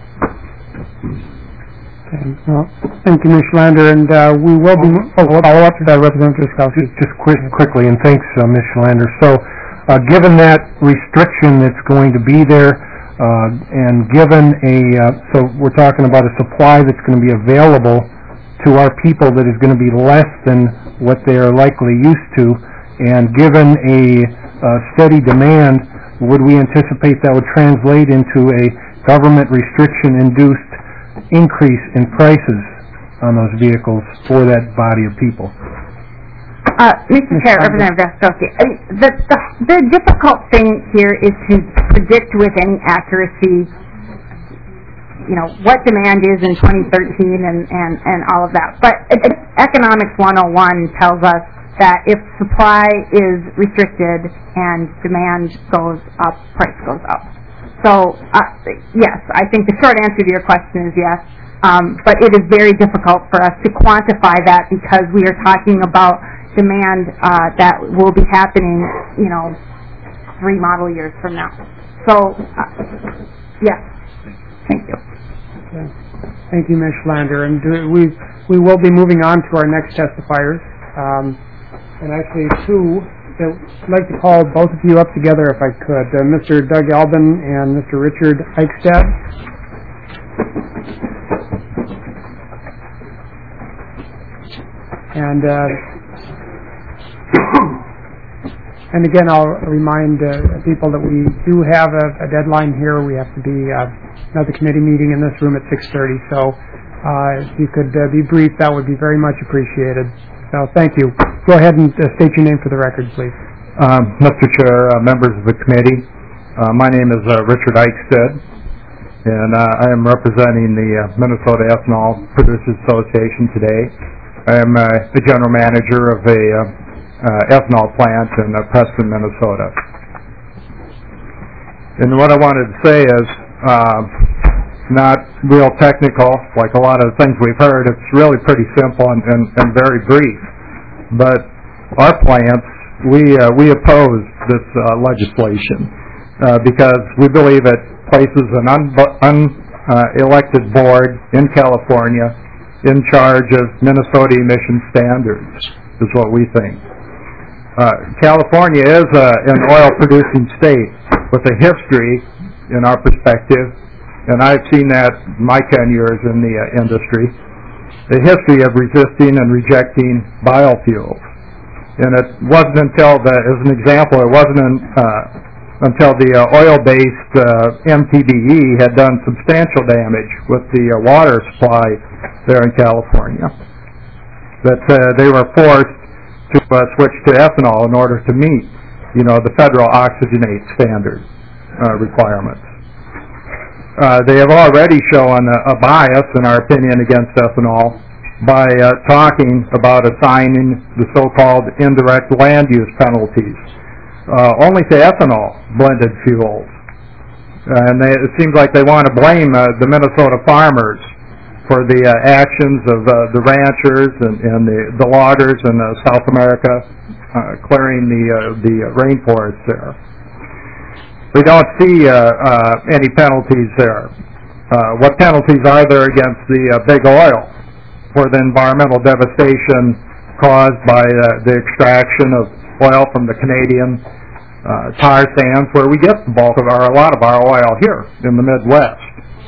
Okay, well, thank you, Miz Schlander, and uh, we will be oh, follow up to that, Representative Drazkowski. Just quick, quickly, and thanks, uh, Miz Schlander. So, uh, given that restriction that's going to be there, Uh, and given a, uh, so we're talking about a supply that's going to be available to our people that is going to be less than what they are likely used to, and given a uh, steady demand, would we anticipate that would translate into a government restriction-induced increase in prices on those vehicles for that body of people. Uh, Mister Chair, Representative Vaskowski, I mean, the, the, the difficult thing here is to predict with any accuracy, you know, what demand is in twenty thirteen and, and, and all of that. But uh, Economics one oh one tells us that if supply is restricted and demand goes up, price goes up. So, uh, yes, I think the short answer to your question is yes. Um, but it is very difficult for us to quantify that because we are talking about demand uh, that will be happening, you know, three model years from now. So, uh, yes, thank you. Okay. Thank you, Miz Schlander. And uh, we we will be moving on to our next testifiers. Um, and actually, two, I'd like to call both of you up together if I could. Uh, Mister Doug Albin and Mister Richard Eichstad. And uh, and again, I'll remind uh, people that we do have a, a deadline here. We have to be uh, another committee meeting in this room at six thirty. So uh, if you could uh, be brief, that would be very much appreciated. So thank you. Go ahead and uh, state your name for the record, please. Um, Mister Chair, uh, members of the committee, uh, my name is uh, Richard Eichstad, and uh, I am representing the uh, Minnesota Ethanol Producers Association today. I am uh, the general manager of a uh, uh, ethanol plant in uh, Preston, Minnesota. And what I wanted to say is, uh, not real technical, like a lot of the things we've heard. It's really pretty simple and, and, and very brief. But our plants, we uh, we oppose this uh, legislation uh, because we believe it places an unelected un, uh, board in California in charge of Minnesota emission standards, is what we think. Uh, California is uh, an oil-producing state with a history, in our perspective, and I've seen that in my ten years in the uh, industry, a history of resisting and rejecting biofuels. And it wasn't until, the, as an example, it wasn't in, uh, until the uh, oil-based uh, M T B E had done substantial damage with the uh, water supply there in California that uh, they were forced to uh, switch to ethanol in order to meet, you know, the federal oxygenate standard uh, requirements. Uh, they have already shown a, a bias, in our opinion, against ethanol by uh, talking about assigning the so-called indirect land use penalties uh, only to ethanol blended fuels. And they, it seems like they want to blame uh, the Minnesota farmers for the uh, actions of uh, the ranchers and, and the, the loggers in uh, South America uh, clearing the, uh, the rainforest there. We don't see uh, uh, any penalties there. Uh, what penalties are there against the uh, big oil for the environmental devastation caused by uh, the extraction of oil from the Canadian uh, tar sands, where we get the bulk of our, a lot of our oil here in the Midwest?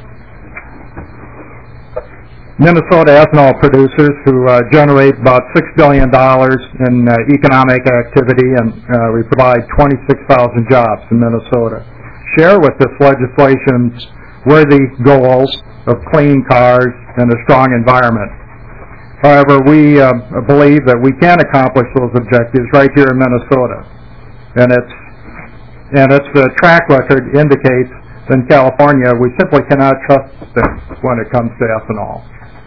Minnesota ethanol producers, who uh, generate about six billion dollars in uh, economic activity, and uh, we provide twenty-six thousand jobs in Minnesota, share with this legislation's worthy goals of clean cars and a strong environment. However, we uh, believe that we can accomplish those objectives right here in Minnesota, and its and its uh, track record indicates in California we simply cannot trust things when it comes to ethanol.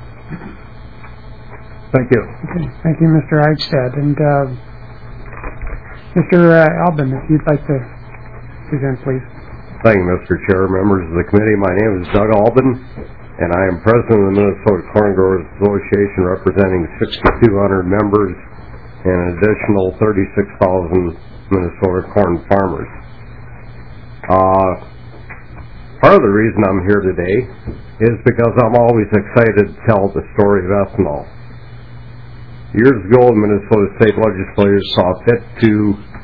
Thank you. Okay. Thank you, Mister Eichstad. And uh, Mister Uh, Albin, if you'd like to present, please. Thank you, Mister Chair, members of the committee. My name is Doug Albin, and I am president of the Minnesota Corn Growers Association, representing six thousand two hundred members and an additional thirty-six thousand Minnesota corn farmers. Uh, part of the reason I'm here today is because I'm always excited to tell the story of ethanol. Years ago, the Minnesota state legislators saw fit to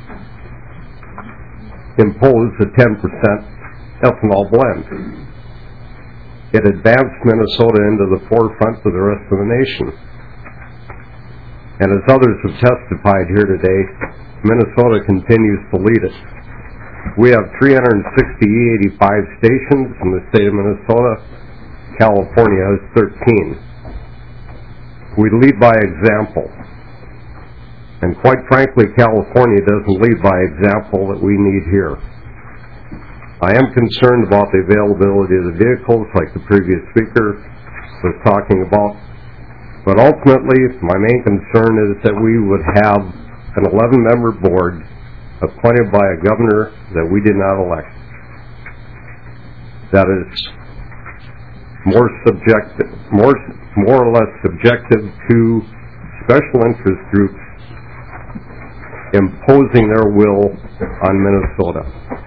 impose a ten percent ethanol blend. It advanced Minnesota into the forefront of the rest of the nation. And as others have testified here today, Minnesota continues to lead it. We have three hundred sixty E eighty-five stations in the state of Minnesota. California has thirteen. we lead by example. And quite frankly, California doesn't lead by example that we need here. I am concerned about the availability of the vehicles, like the previous speaker was talking about. But ultimately, my main concern is that we would have an eleven-member board appointed by a governor that we did not elect. That is more subjective, more, more or less subjective to special interest groups imposing their will on Minnesota.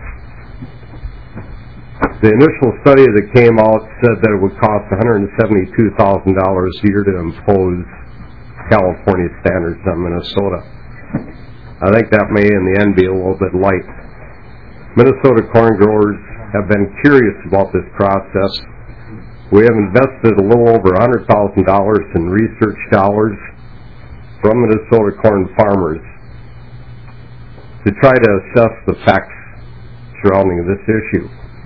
The initial study that came out said that it would cost one hundred seventy-two thousand dollars a year to impose California standards on Minnesota. I think that may in the end be a little bit light. Minnesota corn growers have been curious about this process. We have invested a little over one hundred thousand dollars in research dollars from Minnesota corn farmers to try to assess the facts surrounding this issue.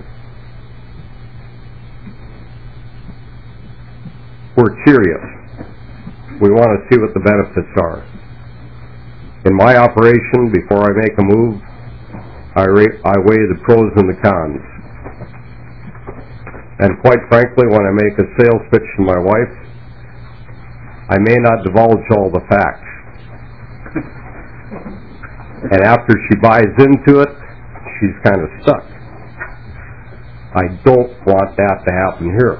We're curious. We want to see what the benefits are. In my operation, before I make a move, I, ra- I weigh the pros and the cons. And quite frankly, when I make a sales pitch to my wife, I may not divulge all the facts. And after she buys into it, she's kind of stuck. I don't want that to happen here.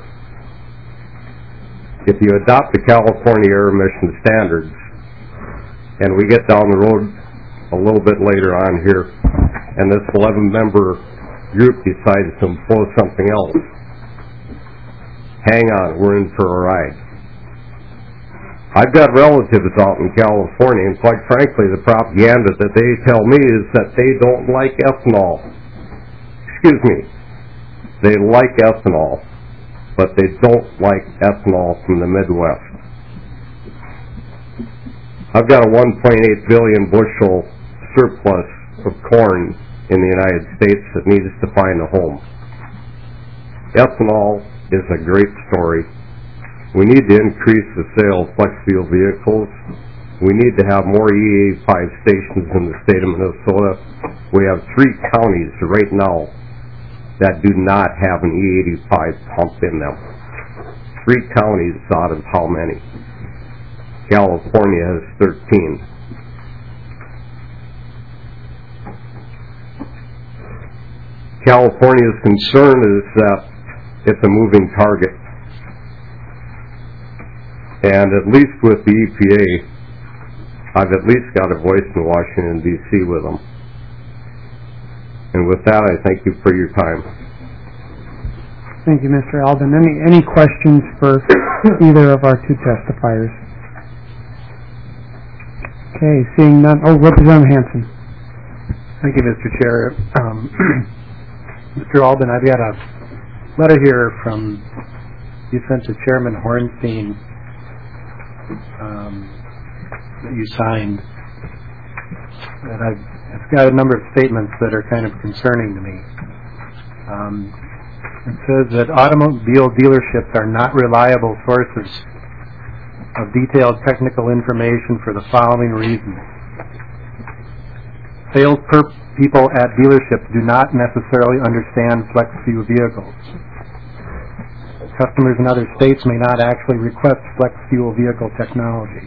If you adopt the California air emission standards, and we get down the road a little bit later on here, and this eleven-member group decides to impose something else, hang on, we're in for a ride. I've got relatives out in California, and quite frankly, the propaganda that they tell me is that they don't like ethanol. Excuse me, they like ethanol, but they don't like ethanol from the Midwest. I've got a one point eight billion bushel surplus of corn in the United States that needs to find a home. Ethanol is a great story. We need to increase the sale of flex fuel vehicles. We need to have more E eighty-five stations in the state of Minnesota. We have three counties right now that do not have an E eighty-five pump in them. Three counties out of how many? California has thirteen. California's concern is that it's a moving target. And at least with the E P A, I've at least got a voice in Washington, D C with them. And with that, I thank you for your time. Thank you, Mister Albin. Any, any questions for either of our two testifiers? Okay, seeing none. Oh, Representative Hanson. Thank you, Mister Chair. Um, Mister Albin, I've got a letter here from you sent to Chairman Hornstein um, that you signed. And I've, it's got a number of statements that are kind of concerning to me. Um, it says that automobile dealerships are not reliable sources of detailed technical information for the following reasons. Sales per people at dealerships do not necessarily understand flex fuel vehicles. Customers in other states may not actually request flex fuel vehicle technology.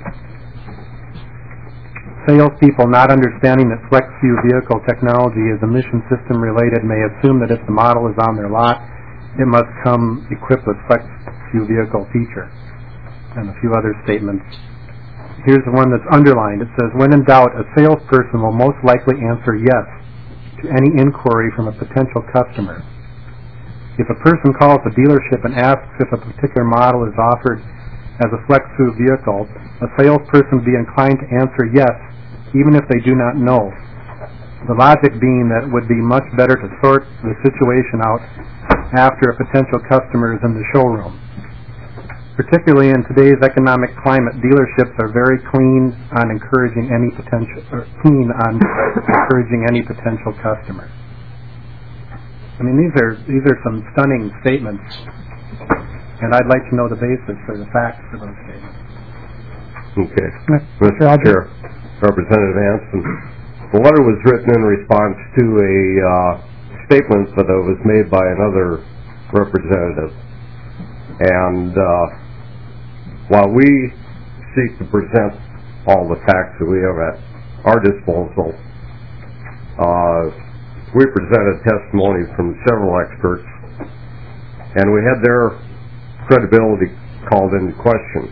Salespeople not understanding that flex fuel vehicle technology is emission system related may assume that if the model is on their lot, it must come equipped with flex fuel vehicle feature. And a few other statements. Here's the one that's underlined. It says, when in doubt, a salesperson will most likely answer yes to any inquiry from a potential customer. If a person calls a dealership and asks if a particular model is offered as a flex fuel vehicle, a salesperson would be inclined to answer yes, even if they do not know. The logic being that it would be much better to sort the situation out after a potential customer is in the showroom. Particularly in today's economic climate, dealerships are very clean on encouraging any potential, or keen on encouraging any potential customer. I mean, these are these are some stunning statements, and I'd like to know the basis or the facts for those statements. Okay. Mister Mister Albert. Chair, Representative Hanson, the letter was written in response to a uh, statement that was made by another representative. And uh, while we seek to present all the facts that we have at our disposal, uh, we presented testimony from several experts, and we had their credibility called into question.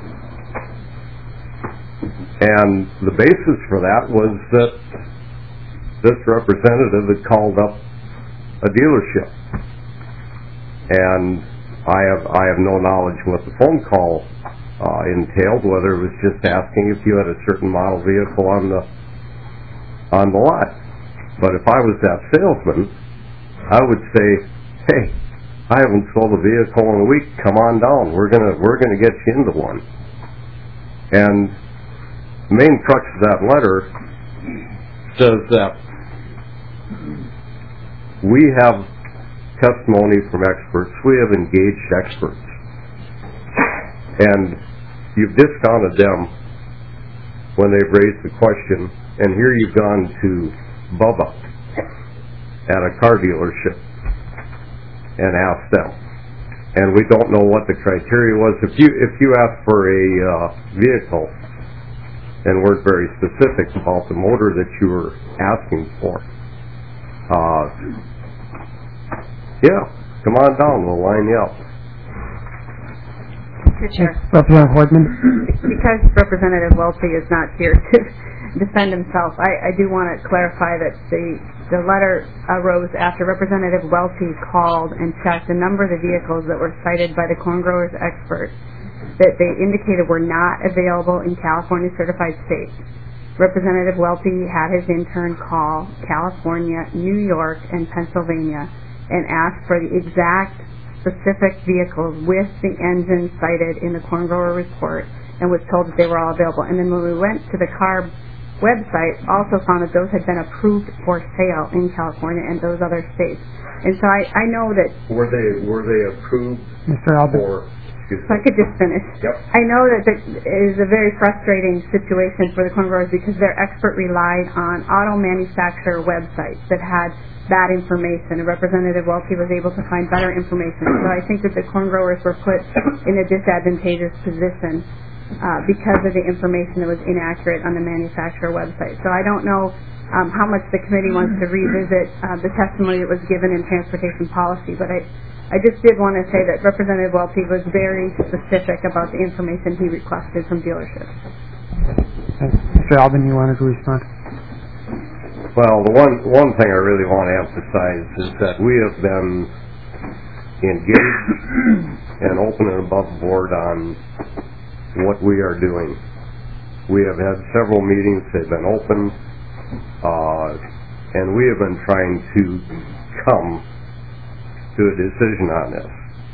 And the basis for that was that this representative had called up a dealership. And I have I have no knowledge what the phone call uh, entailed, whether it was just asking if you had a certain model vehicle on the on the lot. But if I was that salesman, I would say, "Hey, I haven't sold a vehicle in a week. Come on down. We're gonna we're gonna get you into one." And the main crux of that letter says that we have testimony from experts. We have engaged experts, and you've discounted them when they've raised the question. And here you've gone to Bubba at a car dealership and asked them, and we don't know what the criteria was. If you if you asked for a uh, vehicle and weren't very specific about the motor that you were asking for, uh, yeah, come on down. We'll line you up. Mister Chair. Representative Hortman. Because Representative Welty is not here to defend himself, I, I do want to clarify that the the letter arose after Representative Welty called and checked a number of the vehicles that were cited by the corn growers expert that they indicated were not available in California certified states. Representative Welty had his intern call California, New York, and Pennsylvania and asked for the exact specific vehicles with the engine cited in the corn grower report and was told that they were all available. And then when we went to the CARB website, also found that those had been approved for sale in California and those other states. And so I, I know that... Were they were they approved Mister Albert. for... So I could just finish. Yep. I know that it is a very frustrating situation for the corn growers because their expert relied on auto manufacturer websites that had bad information, and Representative Welty was able to find better information. So I think that the corn growers were put in a disadvantageous position uh, because of the information that was inaccurate on the manufacturer website. So I don't know um, how much the committee wants to revisit uh, the testimony that was given in transportation policy, but I I just did want to say that Representative Welty was very specific about the information he requested from dealerships. Mister Albin, you wanted to respond? Well, the one one thing I really want to emphasize is that we have been engaged and open and above board on what we are doing. We have had several meetings. They've been open, uh, and we have been trying to come to a decision on this.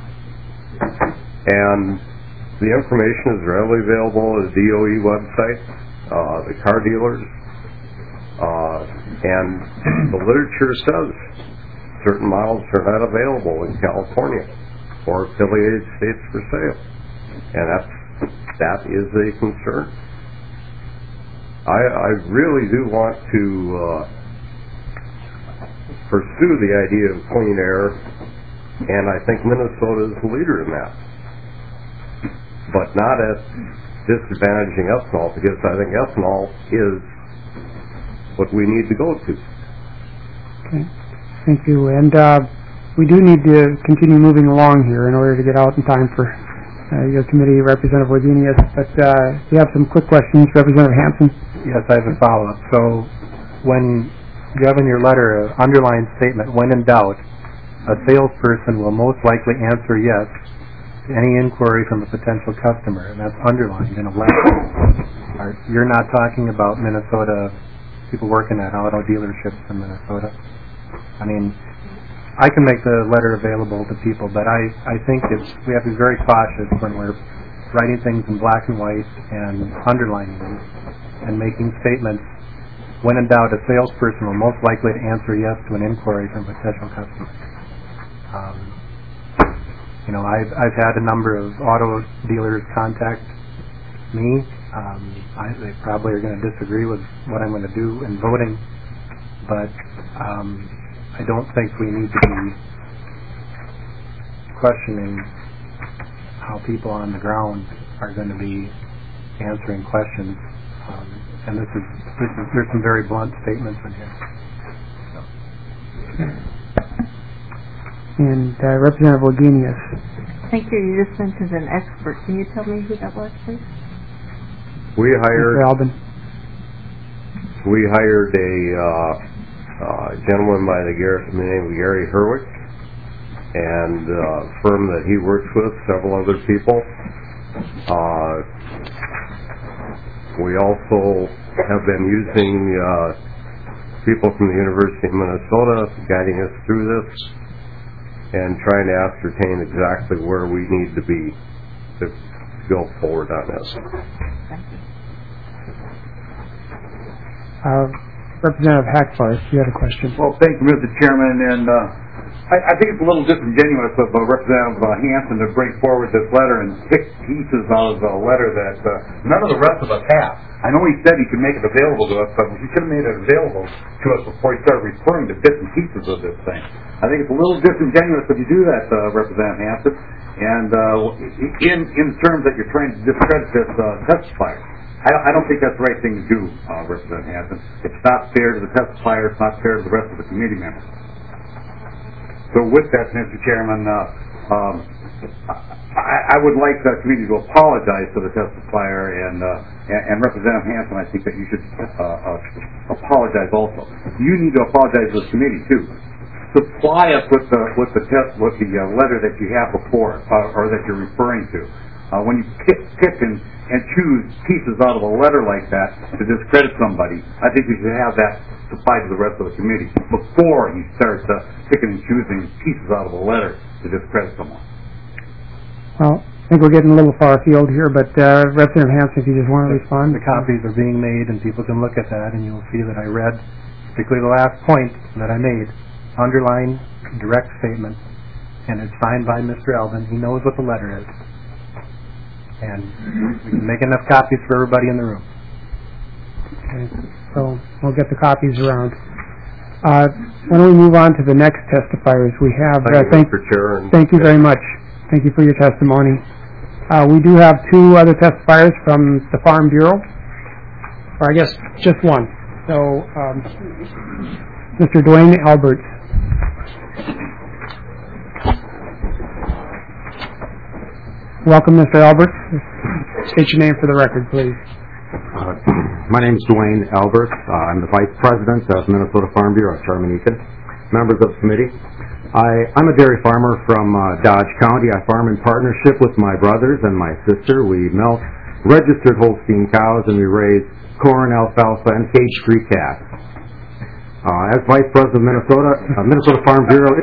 And the information is readily available at the D O E website, uh, the car dealers, uh, and the literature says certain models are not available in California or affiliated states for sale. And that's, that is a concern. I, I really do want to uh, pursue the idea of clean air, and I think Minnesota is the leader in that. But not at disadvantaging ethanol, because I think ethanol is what we need to go to. Okay, thank you. And uh, we do need to continue moving along here in order to get out in time for uh, your committee, Representative Wardenius. But uh, we have some quick questions. Representative Hanson. Yes, I have a follow-up. So when you have in your letter an underlined statement, when in doubt, a salesperson will most likely answer yes to any inquiry from a potential customer, and that's underlined in a letter. Are, you're not talking about Minnesota, people working at auto dealerships in Minnesota. I mean, I can make the letter available to people, but I, I think it's, we have to be very cautious when we're writing things in black and white and underlining them and making statements. When in doubt, a salesperson will most likely answer yes to an inquiry from a potential customer. Um, you know, I've I've had a number of auto dealers contact me Um, I, they probably are going to disagree with what I'm going to do in voting, but um, I don't think we need to be questioning how people on the ground are going to be answering questions. Um, and this is, this is there's some very blunt statements in here. So. And uh, Representative Wagenius. Thank you. You just mentioned an expert. Can you tell me who that was, please? We hired. Mister Albin. We hired a uh, uh, gentleman by the name of Gary Herwick, and a uh, firm that he works with, several other people. Uh, we also have been using uh, people from the University of Minnesota guiding us through this and trying to ascertain exactly where we need to be to go forward on this. Uh, Representative Hackford, you had a question. Well, thank you, Mister Chairman, and uh, I, I think it's a little disingenuous of uh, Representative uh, Hansen to bring forward this letter and pick pieces out of the letter that uh, none of the rest of us have. I know he said he could make it available to us, but he should have made it available to us before he started referring to bits and pieces of this thing. I think it's a little disingenuous if you do that, uh, Representative Hansen, and uh, in in terms that you're trying to discredit this uh, testifier. I don't, I don't think that's the right thing to do, uh, Representative Hansen. It's not fair to the testifier. It's not fair to the rest of the committee members. So with that, Mister Chairman, uh, um, I, I would like the committee to apologize to the testifier, and, uh, and, and Representative Hansen, I think that you should uh, uh, apologize also. You need to apologize to the committee too. Supply us with the with the test with the uh, letter that you have before uh, or that you're referring to. Uh, when you pick, pick and, and choose pieces out of a letter like that to discredit somebody, I think you should have that supplied to the rest of the committee before you start uh, picking and choosing pieces out of a letter to discredit someone. Well, I think we're getting a little far afield here, but uh, Representative Hansen, if you just want to respond. The copies are being made, and people can look at that, and you'll see that I read, particularly the last point that I made, underline, direct statement, and it's signed by Mister Albin. He knows what the letter is. And we can make enough copies for everybody in the room. Okay, so we'll get the copies around. Uh, why don't we move on to the next testifiers? We have. Thank uh, you, thank, Mister Chair. thank you very much. Thank you for your testimony. Uh, we do have two other testifiers from the Farm Bureau, or I guess just one. So, um, Mister Dwayne Alberts. Welcome, Mister Alberts. State your name for the record, please. Uh, my name is Dwayne Alberts. Uh, I'm the Vice President of Minnesota Farm Bureau, Charmanica. Members of the committee, I, I'm a dairy farmer from uh, Dodge County. I farm in partnership with my brothers and my sister. We milk registered Holstein cows, and we raise corn, alfalfa, and cage-free calves. Uh, as Vice President of Minnesota, uh, Minnesota Farm Bureau...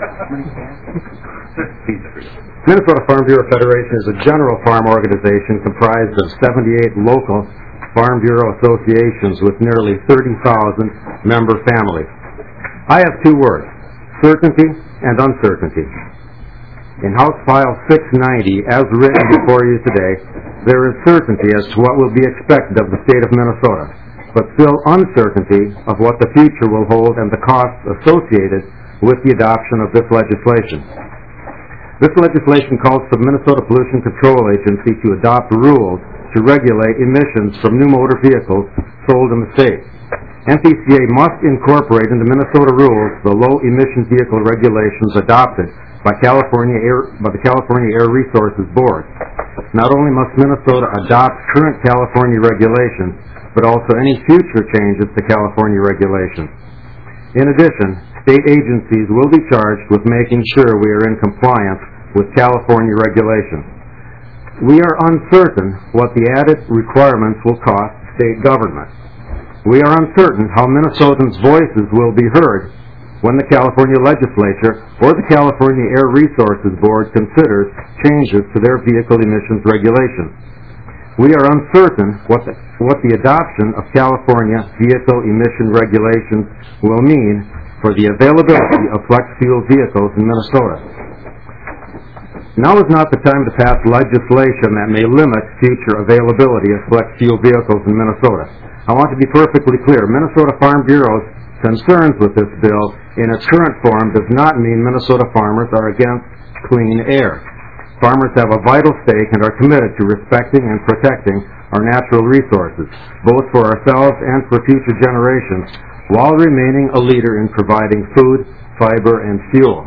Minnesota Farm Bureau Federation is a general farm organization comprised of seventy-eight local Farm Bureau associations with nearly thirty thousand member families. I have two words, certainty and uncertainty. In House File six ninety, as written before you today, there is certainty as to what will be expected of the state of Minnesota, but still uncertainty of what the future will hold and the costs associated with the adoption of this legislation. This legislation calls for the Minnesota Pollution Control Agency to adopt rules to regulate emissions from new motor vehicles sold in the state. M P C A must incorporate into Minnesota rules the low emission vehicle regulations adopted by California Air, by the California Air Resources Board. Not only must Minnesota adopt current California regulations, but also any future changes to California regulations. In addition, state agencies will be charged with making sure we are in compliance with California regulations. We are uncertain what the added requirements will cost state government. We are uncertain how Minnesotans' voices will be heard when the California legislature or the California Air Resources Board considers changes to their vehicle emissions regulations. We are uncertain what the, what the adoption of California vehicle emission regulations will mean for the availability of flex fuel vehicles in Minnesota. Now is not the time to pass legislation that may limit future availability of flex fuel vehicles in Minnesota. I want to be perfectly clear. Minnesota Farm Bureau's concerns with this bill in its current form does not mean Minnesota farmers are against clean air. Farmers have a vital stake and are committed to respecting and protecting our natural resources, both for ourselves and for future generations, while remaining a leader in providing food, fiber, and fuel.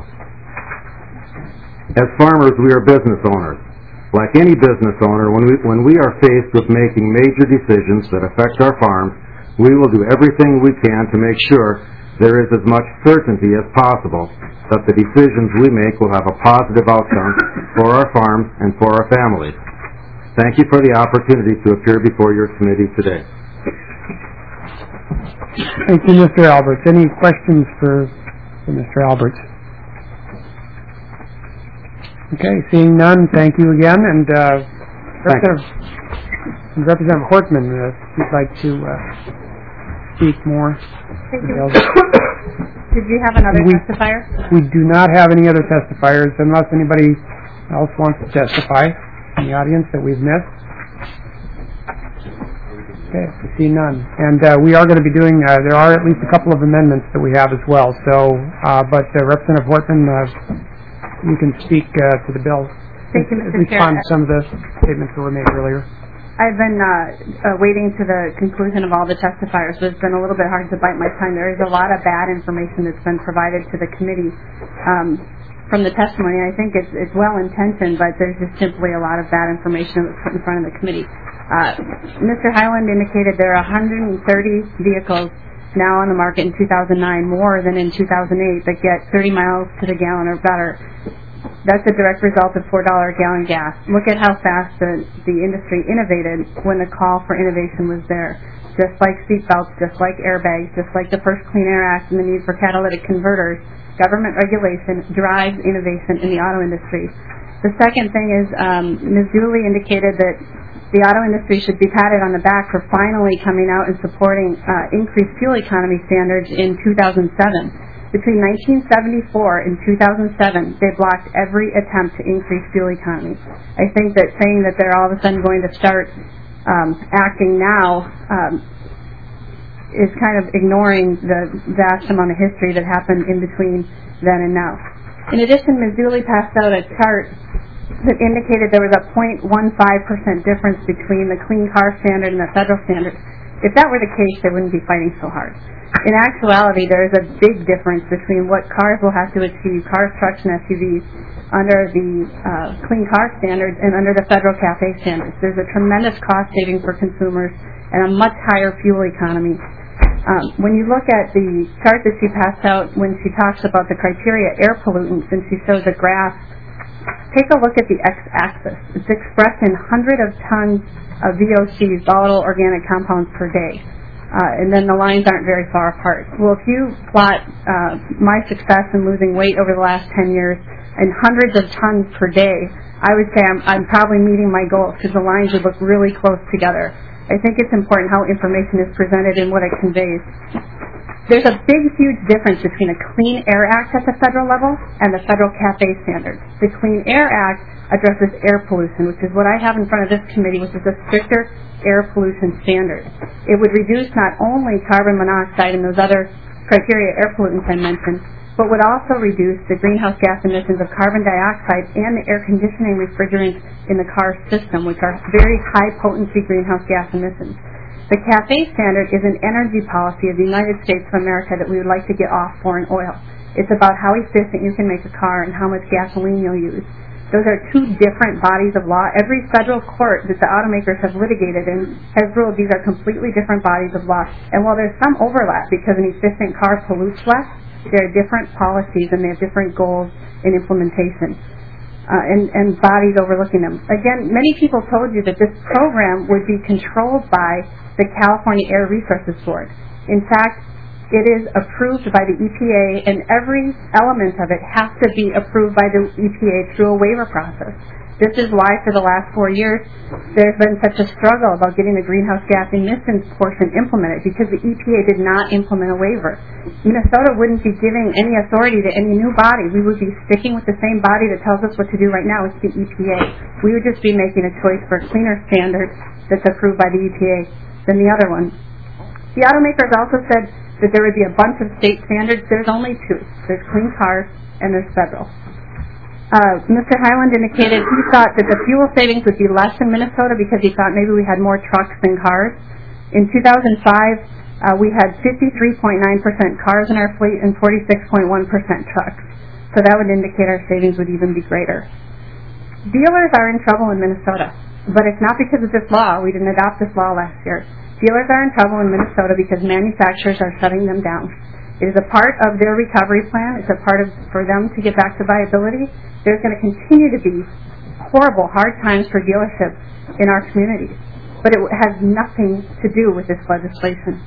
As farmers, we are business owners. Like any business owner, when we, when we are faced with making major decisions that affect our farms, we will do everything we can to make sure there is as much certainty as possible that the decisions we make will have a positive outcome for our farms and for our families. Thank you for the opportunity to appear before your committee today. Thank you, Mister Alberts. Any questions for, for Mister Alberts? Okay, seeing none, thank you again. And uh, Representative, Representative Hortman, uh, if you'd like to uh, speak more. Thank you. Did you have another we, testifier? We do not have any other testifiers unless anybody else wants to testify in the audience that we've missed. Okay, I see none. And uh, we are going to be doing, uh, there are at least a couple of amendments that we have as well. So, uh, but uh, Representative Hortman, uh, you can speak uh, to the bill. Thank you, Mister Respond Chair. to some of the statements that were made earlier. I've been uh, uh, waiting to the conclusion of all the testifiers, so it's been a little bit hard to bite my tongue. There is a lot of bad information that's been provided to the committee um, from the testimony. I think it's, it's well-intentioned, but there's just simply a lot of bad information that was put in front of the committee. Uh, Mister Highland indicated there are one hundred thirty vehicles now on the market in two thousand nine, more than in two thousand eight, that get thirty miles to the gallon or better. That's a direct result of four dollars a gallon gas. Look at how fast the, the industry innovated when the call for innovation was there. Just like seatbelts, just like airbags, just like the first Clean Air Act and the need for catalytic converters, government regulation drives innovation in the auto industry. The second thing is um, Miz Dooley indicated that the auto industry should be patted on the back for finally coming out and supporting uh, increased fuel economy standards in two thousand seven. Between nineteen seventy-four and two thousand seven, they blocked every attempt to increase fuel economy. I think that saying that they're all of a sudden going to start um, acting now um, is kind of ignoring the vast amount of history that happened in between then and now. In addition, Miz Dooley passed out a chart that indicated there was a zero point one five percent difference between the Clean Car Standard and the federal standard. If that were the case, they wouldn't be fighting so hard. In actuality, there is a big difference between what cars will have to achieve, cars, trucks, and S U Vs, under the uh, Clean Car Standards and under the federal CAFE standards. There's a tremendous cost saving for consumers and a much higher fuel economy. Um, when you look at the chart that she passed out when she talks about the criteria air pollutants and she shows a graph, take a look at the x-axis. It's expressed in hundreds of tons of V O Cs, volatile organic compounds, per day. Uh, and then the lines aren't very far apart. Well, if you plot uh, my success in losing weight over the last ten years in hundreds of tons per day, I would say I'm, I'm probably meeting my goals because the lines would look really close together. I think it's important how information is presented and what it conveys. There's a big, huge difference between a Clean Air Act at the federal level and the federal CAFE standards. The Clean Air Act addresses air pollution, which is what I have in front of this committee, which is a stricter air pollution standard. It would reduce not only carbon monoxide and those other criteria air pollutants I mentioned, but would also reduce the greenhouse gas emissions of carbon dioxide and the air conditioning refrigerants in the car system, which are very high-potency greenhouse gas emissions. The CAFE standard is an energy policy of the United States of America that we would like to get off foreign oil. It's about how efficient you can make a car and how much gasoline you'll use. Those are two different bodies of law. Every federal court that the automakers have litigated in has ruled these are completely different bodies of law. And while there's some overlap because an efficient car pollutes less, there are different policies and they have different goals in implementation uh, and, and bodies overlooking them. Again, many people told you that this program would be controlled by the California Air Resources Board. In fact, it is approved by the E P A, and every element of it has to be approved by the E P A through a waiver process. This is why for the last four years there's been such a struggle about getting the greenhouse gas emissions portion implemented, because the E P A did not implement a waiver. Minnesota wouldn't be giving any authority to any new body. We would be sticking with the same body that tells us what to do right now. It's the E P A. We would just be making a choice for a cleaner standard that's approved by the E P A than the other one. The automakers also said that there would be a bunch of state standards. There's only two. There's clean cars and there's federal. Uh, Mister Highland indicated he thought that the fuel savings would be less in Minnesota because he thought maybe we had more trucks than cars. In two thousand five, uh, we had fifty-three point nine percent cars in our fleet and forty-six point one percent trucks. So that would indicate our savings would even be greater. Dealers are in trouble in Minnesota, but it's not because of this law. We didn't adopt this law last year. Dealers are in trouble in Minnesota because manufacturers are shutting them down. It is a part of their recovery plan. It's a part of for them to get back to viability. There's going to continue to be horrible, hard times for dealerships in our communities, but it has nothing to do with this legislation.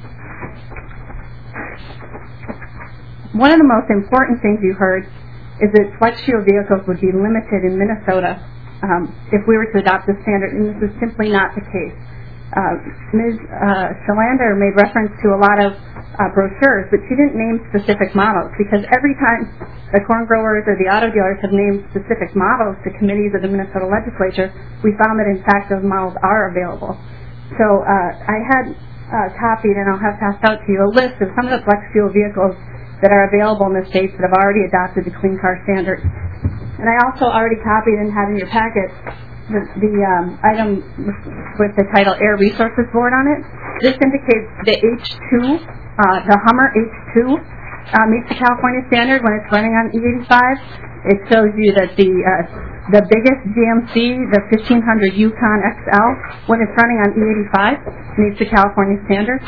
One of the most important things you heard is that flex fuel vehicles would be limited in Minnesota um, if we were to adopt this standard, and this is simply not the case. Uh, Miz Uh, Shalander made reference to a lot of uh, brochures, but she didn't name specific models, because every time the corn growers or the auto dealers have named specific models to committees of the Minnesota legislature, we found that in fact those models are available. So uh, I had uh, copied, and I'll have passed out to you, a list of some of the flex fuel vehicles that are available in the states that have already adopted the Clean Car Standard. And I also already copied and had in your packet the, the um, item with the title Air Resources Board on it. This indicates the H two, uh, the Hummer H two uh, meets the California standard when it's running on E eighty-five. It shows you that the uh, the biggest G M C, the fifteen hundred Yukon X L, when it's running on E eighty-five, meets the California standard.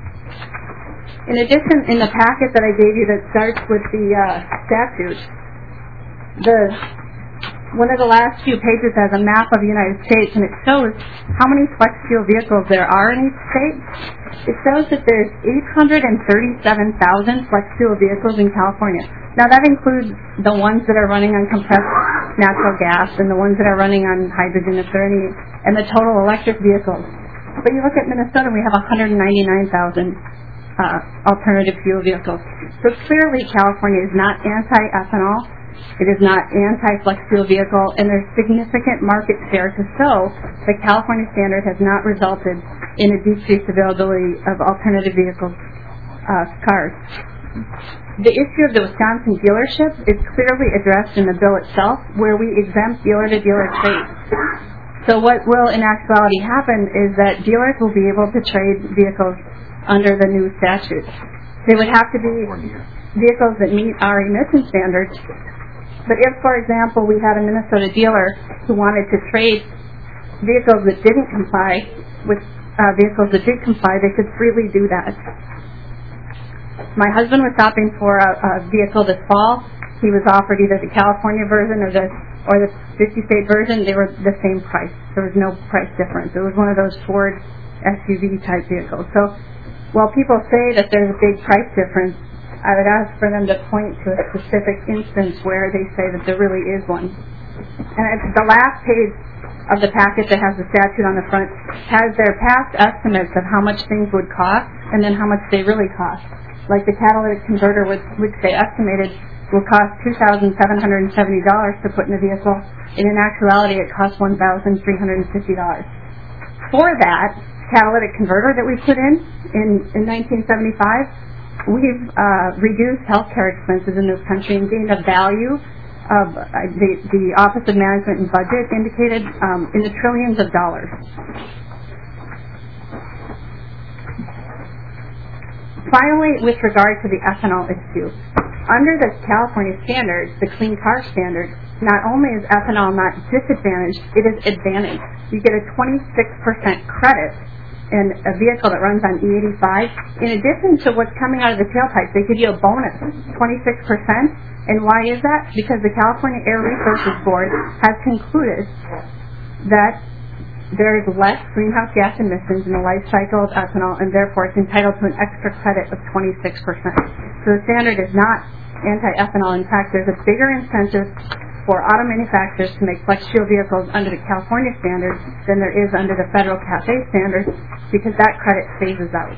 In addition, in the packet that I gave you that starts with the uh, statute, the one of the last few pages has a map of the United States, and it shows how many flex fuel vehicles there are in each state. It shows that there's eight hundred thirty-seven thousand flex fuel vehicles in California. Now that includes the ones that are running on compressed natural gas and the ones that are running on hydrogen, if there are any, and the total electric vehicles. But you look at Minnesota, we have one hundred ninety-nine thousand uh, alternative fuel vehicles. So clearly California is not anti-ethanol. It is not anti-flex fuel vehicle, and there's significant market share to show the California standard has not resulted in a decreased availability of alternative vehicles, uh, cars. The issue of the Wisconsin dealership is clearly addressed in the bill itself, where we exempt dealer-to-dealer trade. So what will in actuality happen is that dealers will be able to trade vehicles under the new statute. They would have to be vehicles that meet our emission standards. But if, for example, we had a Minnesota dealer who wanted to trade vehicles that didn't comply with uh, vehicles that did comply, they could freely do that. My husband was shopping for a, a vehicle this fall. He was offered either the California version or the or the fifty-state version. They were the same price. There was no price difference. It was one of those Ford S U V type vehicles. So while people say that there's a big price difference, I would ask for them to point to a specific instance where they say that there really is one. And it's the last page of the packet that has the statute on the front has their past estimates of how much things would cost and then how much they really cost. Like the catalytic converter, which, which they estimated will cost two thousand seven hundred seventy dollars to put in a vehicle, and in actuality it costs one thousand three hundred fifty dollars. For that catalytic converter that we put in in, in nineteen seventy-five, we've uh, reduced healthcare expenses in this country and gained a value of uh, the, the Office of Management and Budget indicated um, in the trillions of dollars. Finally, with regard to the ethanol issue, under the California standards, the Clean Car Standard, not only is ethanol not disadvantaged, it is advantaged. You get a twenty-six percent credit in a vehicle that runs on E eighty-five. In addition to what's coming out of the tailpipe, they give you a bonus, twenty-six percent. And why is that? Because the California Air Resources Board has concluded that there is less greenhouse gas emissions in the life cycle of ethanol, and therefore it's entitled to an extra credit of twenty-six percent. So the standard is not anti-ethanol. In fact, there's a bigger incentive for auto manufacturers to make flex fuel vehicles under the California standards than there is under the federal CAFE standards, because that credit phases out.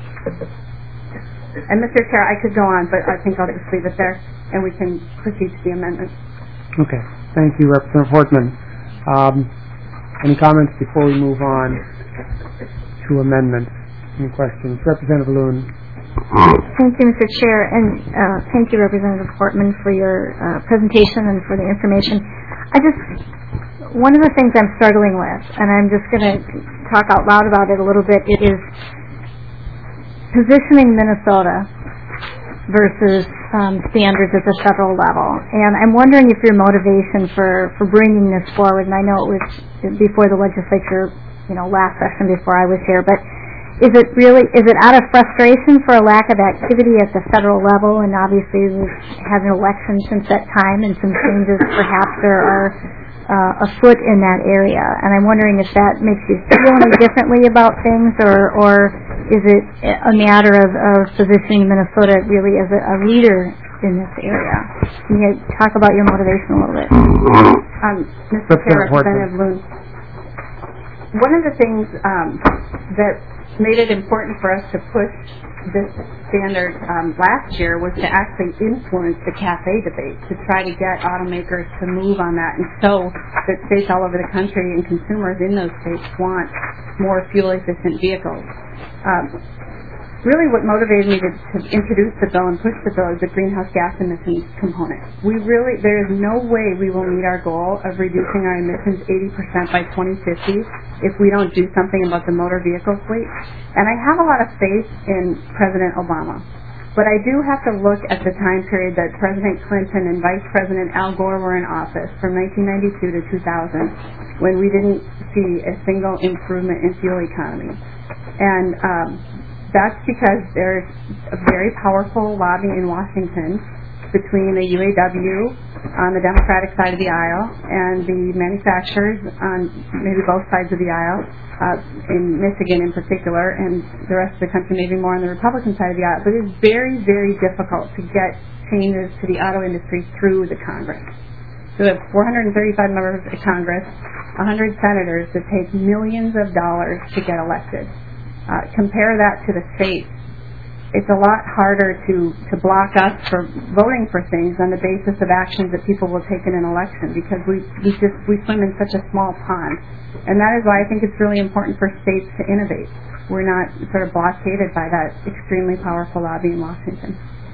And Mister Chair, I could go on, but I think I'll just leave it there, and we can proceed to the amendment. Okay. Thank you, Representative Hortman. Um, any comments before we move on to amendments? Any questions? Representative Loon. Thank you, Mister Chair, and uh, thank you, Representative Hortman, for your uh, presentation and for the information. I just, one of the things I'm struggling with, and I'm just going to talk out loud about it a little bit, it is positioning Minnesota versus um, standards at the federal level. And I'm wondering if your motivation for, for bringing this forward, and I know it was before the legislature, you know, last session before I was here, but is it really, is it out of frustration for a lack of activity at the federal level? And obviously we've had an election since that time, and some changes perhaps there are uh, afoot in that area. And I'm wondering if that makes you feel any differently about things, or, or is it a matter of, of positioning Minnesota really as a, a leader in this area? Can you talk about your motivation a little bit? Um, Mister Chair, Representative Loon, one of the things um, that made it important for us to push this standard um, last year was to actually influence the CAFE debate, to try to get automakers to move on that, and so that states all over the country and consumers in those states want more fuel-efficient vehicles. Um, really what motivated me to, to introduce the bill and push the bill is the greenhouse gas emissions component. We really, there is no way we will meet our goal of reducing our emissions eighty percent by twenty fifty if we don't do something about the motor vehicle fleet. And I have a lot of faith in President Obama. But I do have to look at the time period that President Clinton and Vice President Al Gore were in office, from nineteen ninety-two to two thousand, when we didn't see a single improvement in fuel economy. And um, that's because there's a very powerful lobby in Washington between the U A W on the Democratic side of the aisle and the manufacturers on maybe both sides of the aisle, uh, in Michigan in particular, and the rest of the country maybe more on the Republican side of the aisle. But it's very, very difficult to get changes to the auto industry through the Congress. So we have four hundred thirty-five members of Congress, one hundred senators that take millions of dollars to get elected. Uh, compare that to the states. It's a lot harder to, to block us for voting for things on the basis of actions that people will take in an election, because we, we just we swim in such a small pond. And that is why I think it's really important for states to innovate. We're not sort of blockaded by that extremely powerful lobby in Washington.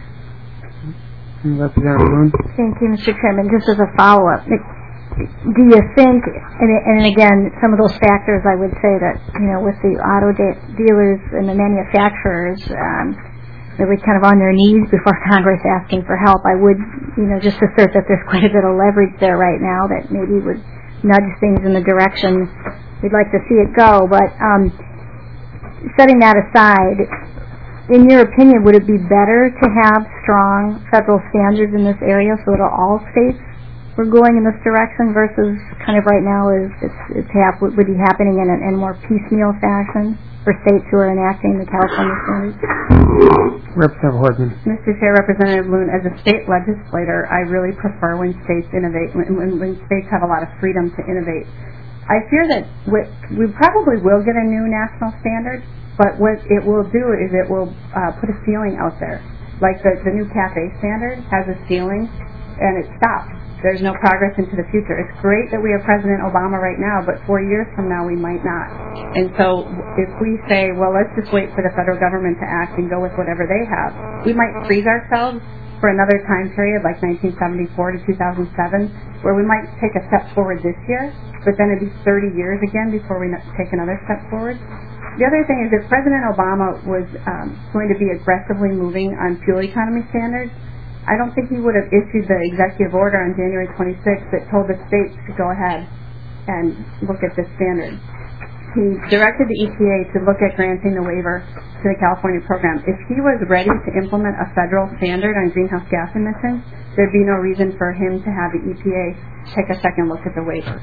Representative Loon. Thank you, Mister Chairman. Just as a follow-up, do you think, and, and again, some of those factors I would say that, you know, with the auto de- dealers and the manufacturers um, really kind of on their knees before Congress asking for help, I would, you know, just assert that there's quite a bit of leverage there right now that maybe would nudge things in the direction we'd like to see it go. But um, setting that aside, in your opinion, would it be better to have strong federal standards in this area so that all states we're going in this direction versus kind of right now is it's, it's hap- would be happening in a in more piecemeal fashion for states who are enacting the California standards? Representative Hortman. Mister Chair, Representative Loon, as a state legislator, I really prefer when states innovate, when, when, when states have a lot of freedom to innovate. I fear that we, we probably will get a new national standard, but what it will do is it will uh, put a ceiling out there. Like the, the new CAFE standard has a ceiling, and it stops. There's no progress into the future. It's great that we have President Obama right now, but four years from now we might not. And so if we say, well, let's just wait for the federal government to act and go with whatever they have, we might freeze ourselves for another time period like nineteen seventy-four to two thousand seven, where we might take a step forward this year, but then it'd be thirty years again before we take another step forward. The other thing is if President Obama was um, going to be aggressively moving on fuel economy standards, I don't think he would have issued the executive order on January twenty-sixth that told the states to go ahead and look at this standard. He directed the E P A to look at granting the waiver to the California program. If he was ready to implement a federal standard on greenhouse gas emissions, there'd be no reason for him to have the E P A take a second look at the waiver.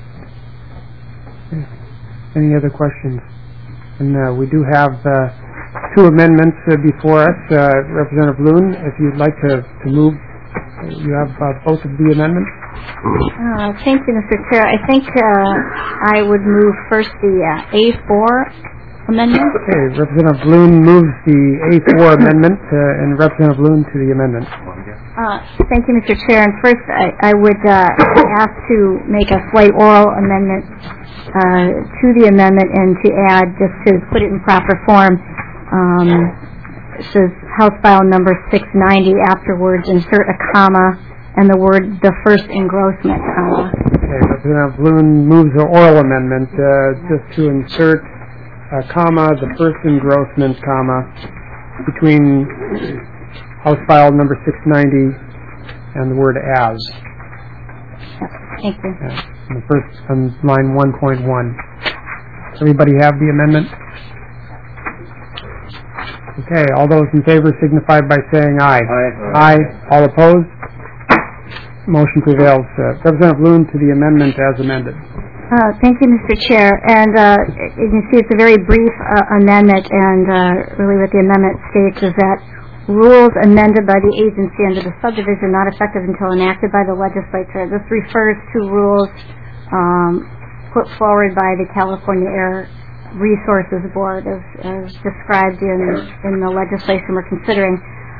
Any other questions? And uh, we do have uh, two amendments uh, before us. Uh, Representative Loon, if you'd like to, to move, you have uh, both of the amendments. Uh, thank you, Mister Chair. I think uh, I would move first the uh, A four amendment. Okay, Representative Bloom moves the A four amendment, uh, and Representative Bloom to the amendment. Uh, thank you, Mister Chair. And first, I, I would uh, ask to make a slight oral amendment uh, to the amendment and to add, just to put it in proper form, um, it says House File number six ninety, afterwards insert a comma and the word the first engrossment comma. Okay, Representative Bloom moves the oral amendment uh, just to insert a comma, the first engrossment comma, between House File number six ninety and the word as. Thank you. Yeah, on the first, on line one point one. Everybody have the amendment? Okay, all those in favor signify by saying aye. Aye. Aye. All opposed? Motion prevails. Uh, Representative Bloom to the amendment as amended. Uh, thank you, Mister Chair. And uh, you can see it's a very brief uh, amendment, and uh, really what the amendment states is that rules amended by the agency under the subdivision not effective until enacted by the legislature. This refers to rules um, put forward by the California Air Resources Board as, as described in, in the legislation we're considering.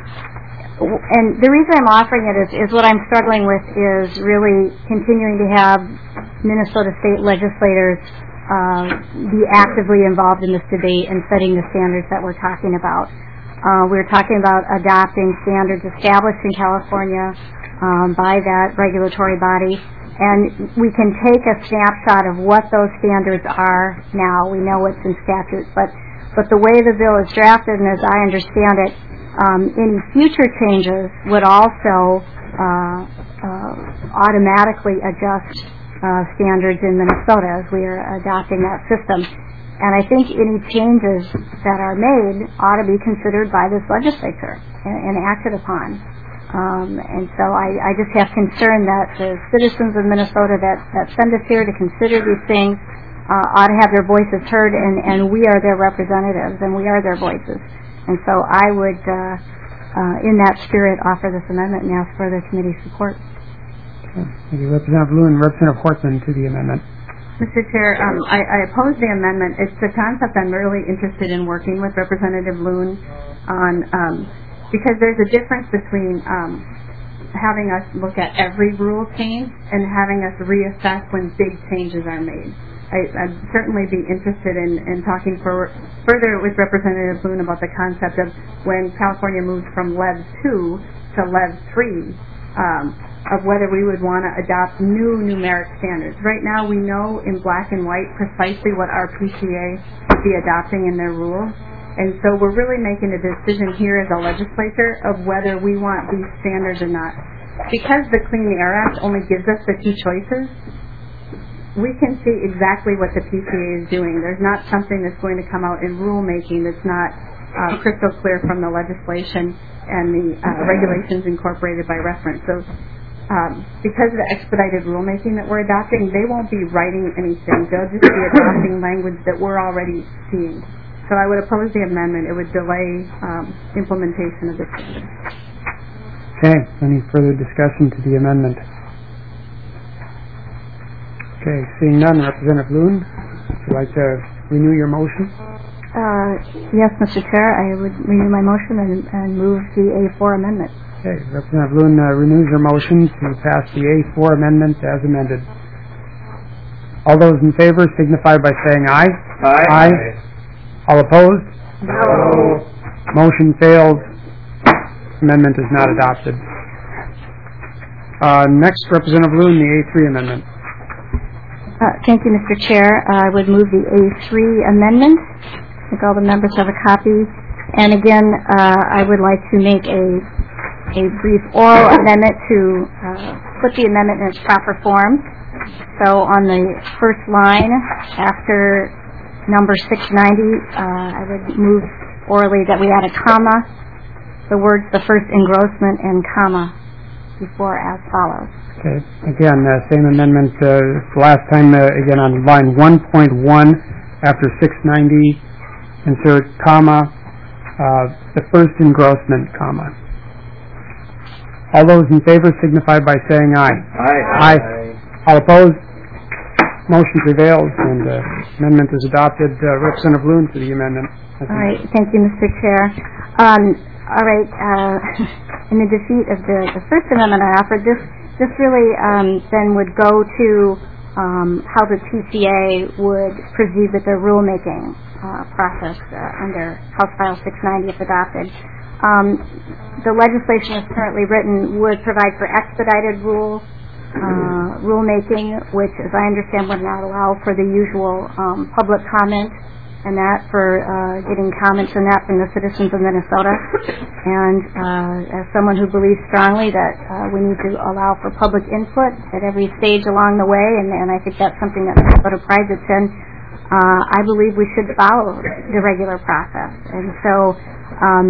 And the reason I'm offering it is, is what I'm struggling with is really continuing to have Minnesota state legislators uh, be actively involved in this debate and setting the standards that we're talking about. Uh, we're talking about adopting standards established in California um, by that regulatory body, and we can take a snapshot of what those standards are now. We know what's in statute, but but the way the bill is drafted, and as I understand it, um, any future changes would also uh, uh, automatically adjust uh, standards in Minnesota as we are adopting that system. And I think any changes that are made ought to be considered by this legislature and, and acted upon. Um, and so I, I just have concern that the citizens of Minnesota that, that send us here to consider these things uh, ought to have their voices heard, and, and we are their representatives, and we are their voices. And so I would, uh, uh, in that spirit, offer this amendment and ask for the committee's support. Okay. Thank you, Representative Bloom. Representative Hortman to the amendment. Mister Chair, um, I, I oppose the amendment. It's a concept I'm really interested in working with Representative Loon on, um, because there's a difference between um, having us look at every rule change and having us reassess when big changes are made. I, I'd certainly be interested in, in talking for, further with Representative Loon about the concept of when California moves from L E V two to L E V three, um, of whether we would want to adopt new numeric standards. Right now we know in black and white precisely what our P C A would be adopting in their rules, and so we're really making a decision here as a legislature of whether we want these standards or not. Because the Clean Air Act only gives us the two choices, we can see exactly what the P C A is doing. There's not something that's going to come out in rulemaking that's not uh, crystal clear from the legislation and the uh, regulations incorporated by reference. So Um, because of the expedited rulemaking that we're adopting, they won't be writing anything. They'll just be adopting language that we're already seeing. So I would oppose the amendment. It would delay um, implementation of this standard. Okay. Any further discussion to the amendment? Okay. Seeing none, Representative Loon, would you like to renew your motion? Uh, yes, Mister Chair, I would renew my motion and, and move the A four amendment. Okay, Representative Loon uh, renews her motion to pass the A four amendment as amended. All those in favor signify by saying aye. Aye. Aye. All opposed? No. Motion fails. Amendment is not adopted. Uh, next, Representative Loon, the A three amendment. Uh, thank you, Mister Chair. Uh, I would move the A three amendment. I think all the members have a copy. And again, uh, I would like to make a a brief oral amendment to uh, put the amendment in its proper form. So on the first line, after number six ninety, uh, I would move orally that we add a comma, the words the first engrossment and comma before as follows. Okay. Again, uh, same amendment uh, last time, uh, again on line one point one, after six ninety, insert comma, uh, the first engrossment, comma. All those in favor signify by saying aye. Aye. Aye. All opposed? Motion prevails, and uh, amendment is adopted. Uh, Representative Loon for the amendment. All right, thank you, Mister Chair. Um, all right, uh, in the defeat of the, the first amendment I offered, this this really um, then would go to um, how the P C A would proceed with their rulemaking uh, process uh, under House File six ninety if adopted. Um, the legislation as currently written would provide for expedited rules. Uh, rulemaking, which, as I understand, would not allow for the usual um, public comment, and that for uh, getting comments on that from the citizens of Minnesota. And uh, as someone who believes strongly that uh, we need to allow for public input at every stage along the way, and, and I think that's something that Minnesota prides its in, uh, I believe we should follow the regular process. And so um,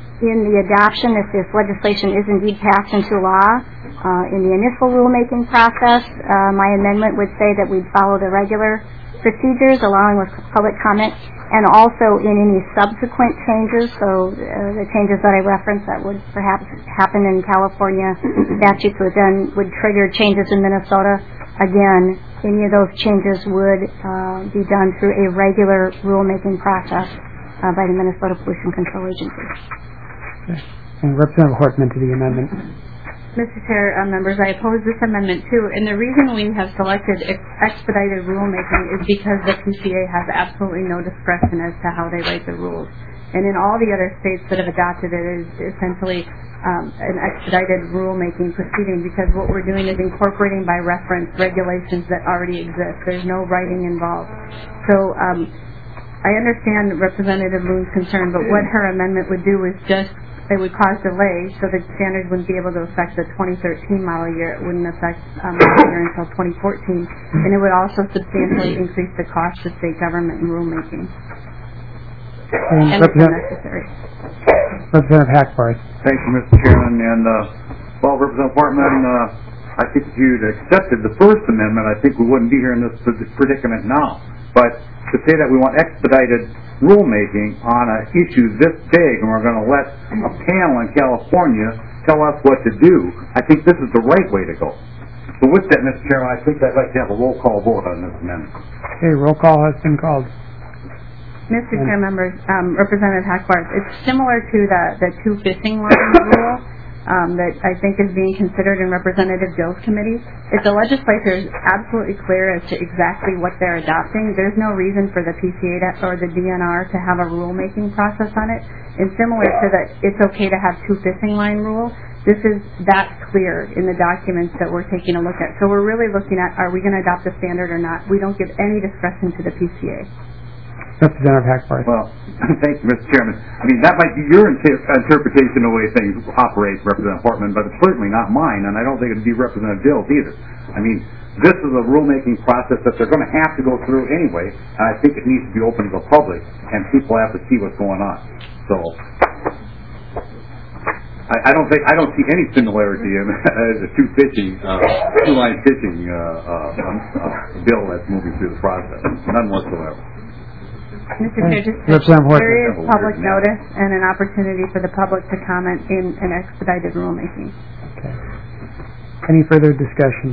in the adoption, if this legislation is indeed passed into law, Uh, in the initial rulemaking process, uh, my amendment would say that we'd follow the regular procedures, allowing with public comment, and also in any subsequent changes, so uh, the changes that I referenced that would perhaps happen in California statutes would then would trigger changes in Minnesota. Again, any of those changes would uh, be done through a regular rulemaking process uh, by the Minnesota Pollution Control Agency. Okay. And Representative Hortman to the amendment. Mister Chair, uh, members, I oppose this amendment too, and the reason we have selected ex- expedited rulemaking is because the P C A has absolutely no discretion as to how they write the rules. And in all the other states that have adopted it is essentially um, an expedited rulemaking proceeding, because what we're doing is incorporating by reference regulations that already exist. There's no writing involved. So um, I understand Representative Loon's concern, but what her amendment would do is just it would cause delay, so the standards wouldn't be able to affect the twenty thirteen model year. It wouldn't affect um, the year until twenty fourteen, and it would also substantially increase the cost to state government in rulemaking. And, and it's Representative, unnecessary. Representative Hackbarth. Thank you, Mister Chairman. And, uh, well, Representative Portman, uh, I think if you'd accepted the First Amendment, I think we wouldn't be here in this predicament now. But to say that we want expedited rulemaking on an issue this big, and we're going to let a panel in California tell us what to do, I think this is the right way to go. So with that, Mister Chairman, I think I'd like to have a roll call vote on this amendment. Okay, roll call has been called. Mister Chair, members, um, Representative Hackbarth, it's similar to the, the two fishing line rule um, that I think is being considered in Representative Dill's committee. If the legislature is absolutely clear as to exactly what they're adopting, there's no reason for the P C A to, or the D N R to have a rulemaking process on it. And similar to the it's okay to have two fishing line rule, this is that clear in the documents that we're taking a look at. So we're really looking at, are we going to adopt a standard or not? We don't give any discretion to the P C A. Representative Hackbarth. Well, thank you, Mister Chairman. I mean, that might be your inter- interpretation of the way things operate, Representative Portman, but it's certainly not mine, and I don't think it would be Representative Dill's either. I mean, this is a rulemaking process that they're going to have to go through anyway, and I think it needs to be open to the public, and people have to see what's going on. So, I, I don't think I don't see any similarity in uh, the two fishing, uh, two line fishing uh, uh, uh, bill that's moving through the process. None whatsoever. Mister Chair, just there is public notice and an opportunity for the public to comment in an expedited rulemaking. Okay. Any further discussion?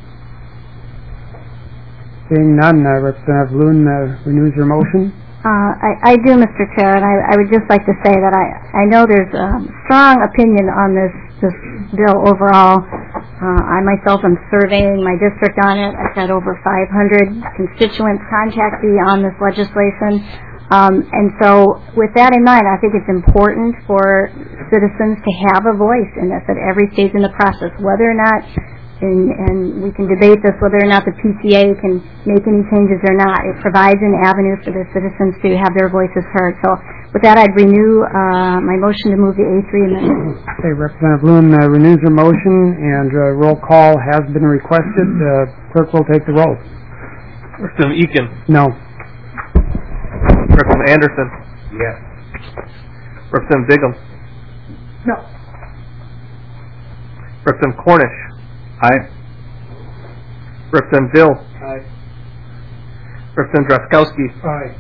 Seeing none, uh, Representative Loon uh, renews her motion. Uh, I, I do, Mister Chair, and I, I would just like to say that I, I know there's a strong opinion on this, this bill overall. Uh, I myself am surveying my district on it. I've got over five hundred constituents contact me on this legislation. Um, and so with that in mind, I think it's important for citizens to have a voice in this at every stage in the process, whether or not And, and we can debate this, whether or not the P C A can make any changes or not. It provides an avenue for the citizens to have their voices heard. So with that, I'd renew uh, my motion to move the A three amendment. Okay, Representative Loon uh, renews her motion, and uh, roll call has been requested. Uh, clerk will take the roll. Representative Eakin. No. Representative Anderson. Yes. Representative Bigham. No. Representative Cornish. Aye. Representative Dill. Aye. Representative Drazkowski. Aye.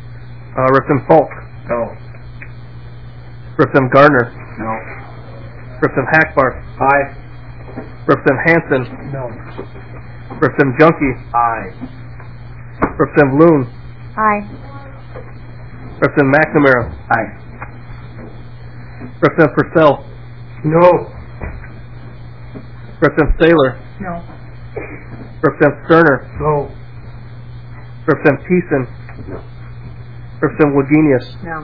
Uh, Representative Falk. No. Representative Gardner. No. Representative Hackbarth. Aye. Representative Hanson. No. Representative Junkie. Aye. Representative Loon. Aye. Representative McNamara. Aye. Representative Purcell. No. Representative Saylor. No. Representative Sterner. No. Representative Thiessen. No. Representative Wagenius. No.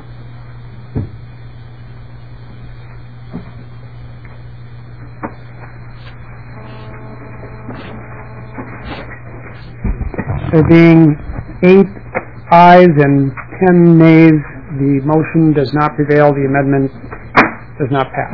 There being eight ayes and ten nays, the motion does not prevail. The amendment does not pass.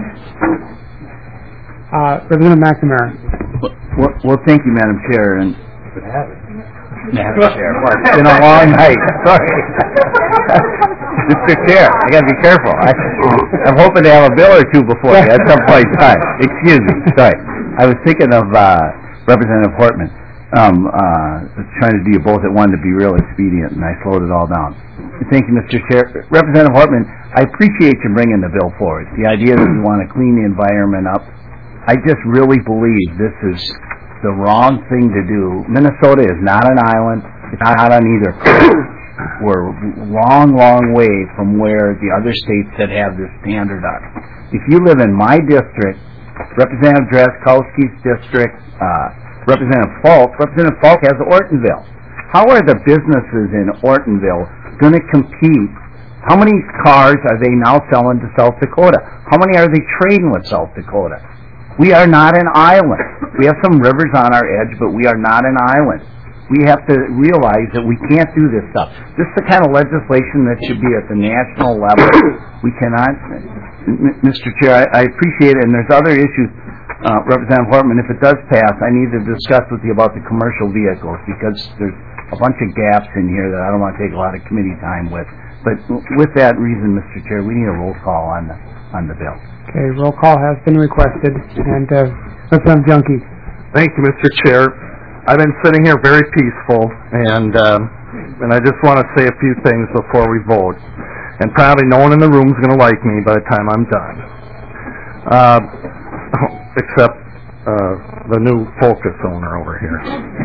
Uh, Representative McNamara. Well, well, thank you, Madam Chair, and Madam Chair, well, it's been a long night. Sorry, Mister Chair, I got to be careful. I, I'm hoping to have a bill or two before you at some point in time. Excuse me. Sorry, I was thinking of uh, Representative Hortman. Um, uh, trying to do you both at one to be real expedient, and I slowed it all down. Thank you, Mister Chair. Representative Hortman, I appreciate you bringing the bill forward. The idea that we want to clean the environment up, I just really believe this is the wrong thing to do. Minnesota is not an island. It's not on either coast. We're a long, long way from where the other states that have this standard are. If you live in my district, Representative Drazkowski's district, uh, Representative Falk, Representative Falk has Ortonville. How are the businesses in Ortonville going to compete? How many cars are they now selling to South Dakota? How many are they trading with South Dakota? We are not an island. We have some rivers on our edge, but we are not an island. We have to realize that we can't do this stuff. This is the kind of legislation that should be at the national level. We cannot, Mister Chair, I, I appreciate it, and there's other issues. Uh, Representative Hortman, if it does pass, I need to discuss with you about the commercial vehicles, because there's a bunch of gaps in here that I don't want to take a lot of committee time with. But with that reason, Mister Chair, we need a roll call on the on the bill. Okay, roll call has been requested, and uh, Representative Junkie. Thank you, Mister Chair. I've been sitting here very peaceful, and um, and I just want to say a few things before we vote. And probably no one in the room is going to like me by the time I'm done. Uh, except uh, the new Focus owner over here.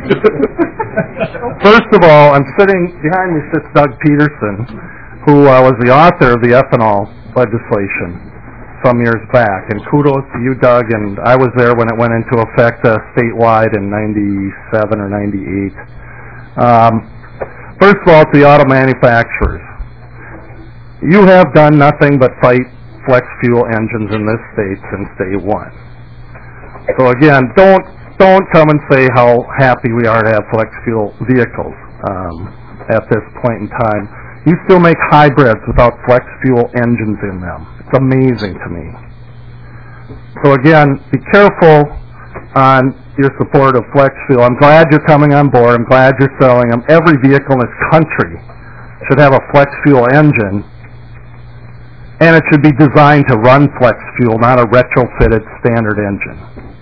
First of all, I'm sitting, behind me sits Doug Peterson, who uh, was the author of the ethanol legislation some years back. And kudos to you, Doug, and I was there when it went into effect uh, statewide in ninety-seven or ninety-eight. Um, first of all, to the auto manufacturers. You have done nothing but fight flex fuel engines in this state since day one. So again, don't don't come and say how happy we are to have flex fuel vehicles um, at this point in time. You still make hybrids without flex fuel engines in them. It's amazing to me. So again, be careful on your support of flex fuel. I'm glad you're coming on board. I'm glad you're selling them. Every vehicle in this country should have a flex fuel engine, and it should be designed to run flex fuel, not a retrofitted standard engine.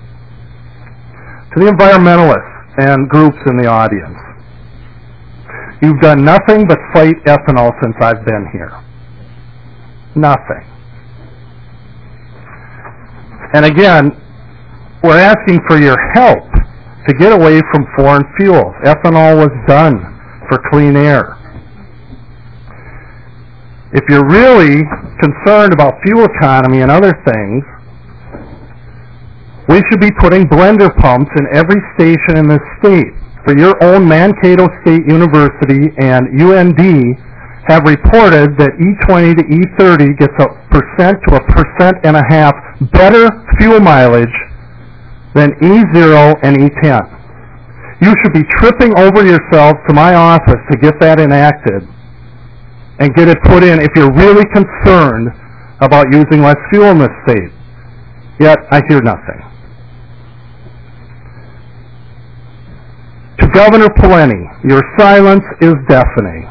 To the environmentalists and groups in the audience, you've done nothing but fight ethanol since I've been here. Nothing. And again, we're asking for your help to get away from foreign fuels. Ethanol was done for clean air. If you're really concerned about fuel economy and other things, we should be putting blender pumps in every station in this state. For your own Mankato State University and U N D have reported that E twenty to E thirty gets a percent to a percent and a half better fuel mileage than E zero and E ten. You should be tripping over yourselves to my office to get that enacted and get it put in if you're really concerned about using less fuel in this state. Yet, I hear nothing. To Governor Pawlenty, your silence is deafening.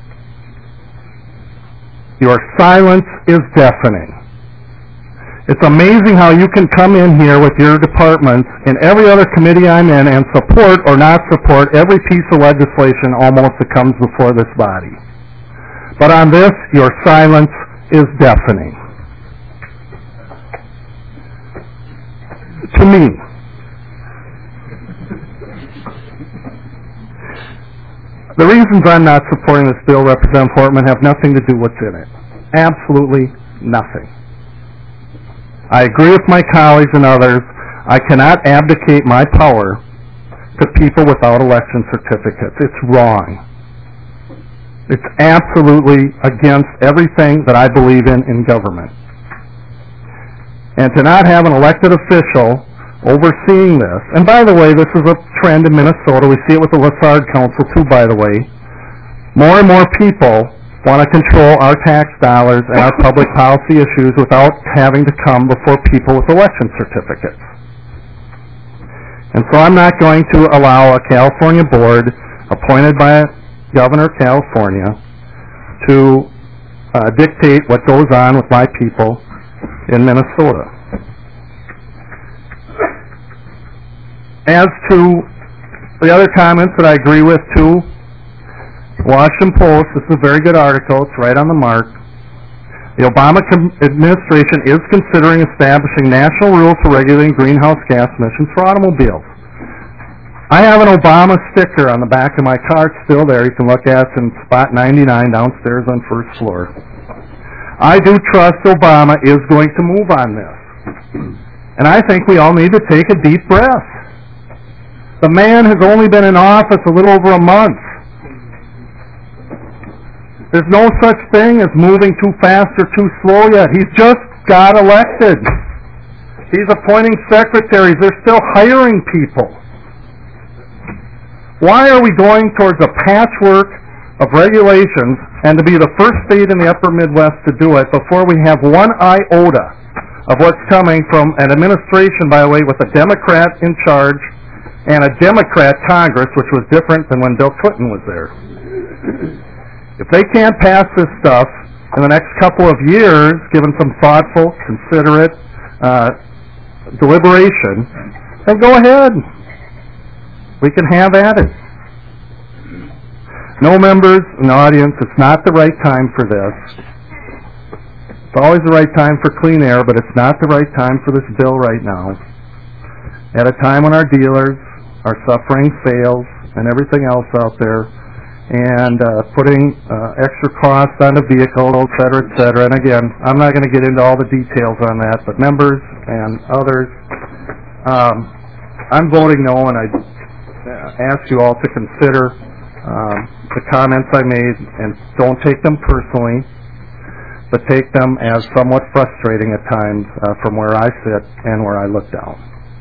Your silence is deafening. It's amazing how you can come in here with your departments in every other committee I'm in and support or not support every piece of legislation almost that comes before this body. But on this, your silence is deafening. to me. The reasons I'm not supporting this bill, Representative Portman, have nothing to do with what's in it. Absolutely nothing. I agree with my colleagues and others. I cannot abdicate my power to people without election certificates. It's wrong. It's absolutely against everything that I believe in in government. And to not have an elected official overseeing this, and by the way, this is a trend in Minnesota. We see it with the Lassard Council too, by the way. More and more people want to control our tax dollars and our public policy issues without having to come before people with election certificates. And so I'm not going to allow a California board appointed by a governor of California to uh, dictate what goes on with my people in Minnesota. As to the other comments that I agree with too, Washington Post, this is a very good article, it's right on the mark. The Obama administration is considering establishing national rules for regulating greenhouse gas emissions for automobiles. I have an Obama sticker on the back of my car, it's still there, you can look at it, it's in spot ninety-nine downstairs on first floor. I do trust Obama is going to move on this. And I think we all need to take a deep breath. The man has only been in office a little over a month. There's no such thing as moving too fast or too slow yet. He's just got elected. He's appointing secretaries. They're still hiring people. Why are we going towards a patchwork of regulations and to be the first state in the upper Midwest to do it before we have one iota of what's coming from an administration, by the way, with a Democrat in charge and a Democrat Congress, which was different than when Bill Clinton was there. If they can't pass this stuff in the next couple of years, given some thoughtful, considerate uh, deliberation, then go ahead. We can have at it. No members in the audience, it's not the right time for this. It's always the right time for clean air, but it's not the right time for this bill right now. At a time when our dealers are suffering sales and everything else out there, and uh, putting uh, extra costs on the vehicle, et cetera, et cetera. And again, I'm not going to get into all the details on that, but members and others, um, I'm voting no, and I ask you all to consider um, the comments I made, and don't take them personally, but take them as somewhat frustrating at times uh, from where I sit and where I look down.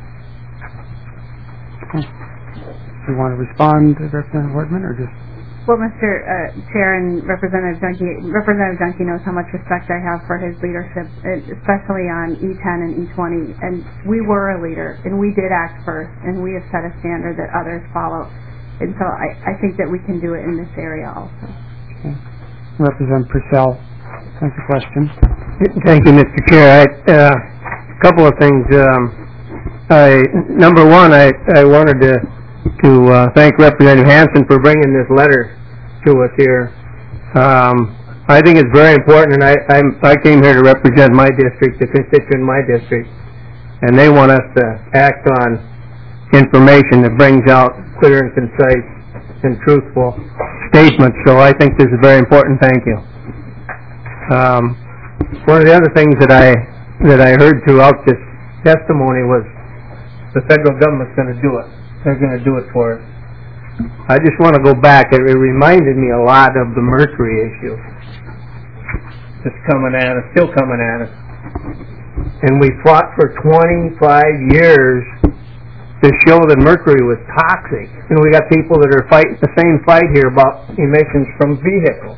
Do you want to respond to Representative Wortman, or just... Well, Mister Uh, Chair and Representative Junkie, Representative Junkie knows how much respect I have for his leadership, especially on E ten and E twenty. And we were a leader, and we did act first, and we have set a standard that others follow. And so I, I think that we can do it in this area also. Okay. Representative Purcell, thanks for the question. Thank you, Mister Chair. I, uh, a couple of things. Um, I, number one, I, I wanted to to uh, thank Representative Hansen for bringing this letter to us here. Um, I think it's very important, and I I'm, I came here to represent my district, the constituent in my district, and they want us to act on information that brings out clear and concise and truthful statements. So I think this is very important. Thank you. Um, one of the other things that I that I heard throughout this testimony was the federal government's going to do it. They're going to do it for us. I just want to go back. It, it reminded me a lot of the mercury issue. Just coming at us, still coming at us. And we fought for twenty-five years to show that mercury was toxic. And we got people that are fighting the same fight here about emissions from vehicles.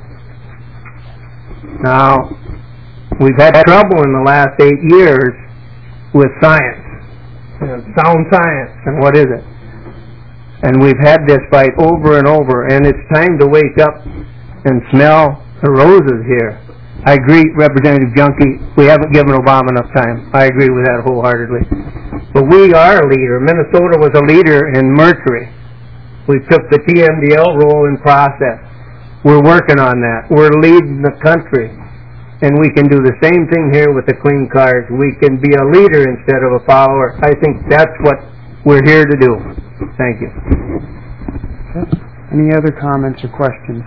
Now, we've had trouble in the last eight years with science. You know, sound science. And what is it? And we've had this fight over and over, and it's time to wake up and smell the roses here. I agree, Representative Junkie, we haven't given Obama enough time. I agree with that wholeheartedly. But we are a leader. Minnesota was a leader in mercury. We took the T M D L rule in process. We're working on that. We're leading the country. and we can do the same thing here with the clean cars. We can be a leader instead of a follower. I think that's what we're here to do. Thank you. Any other comments or questions?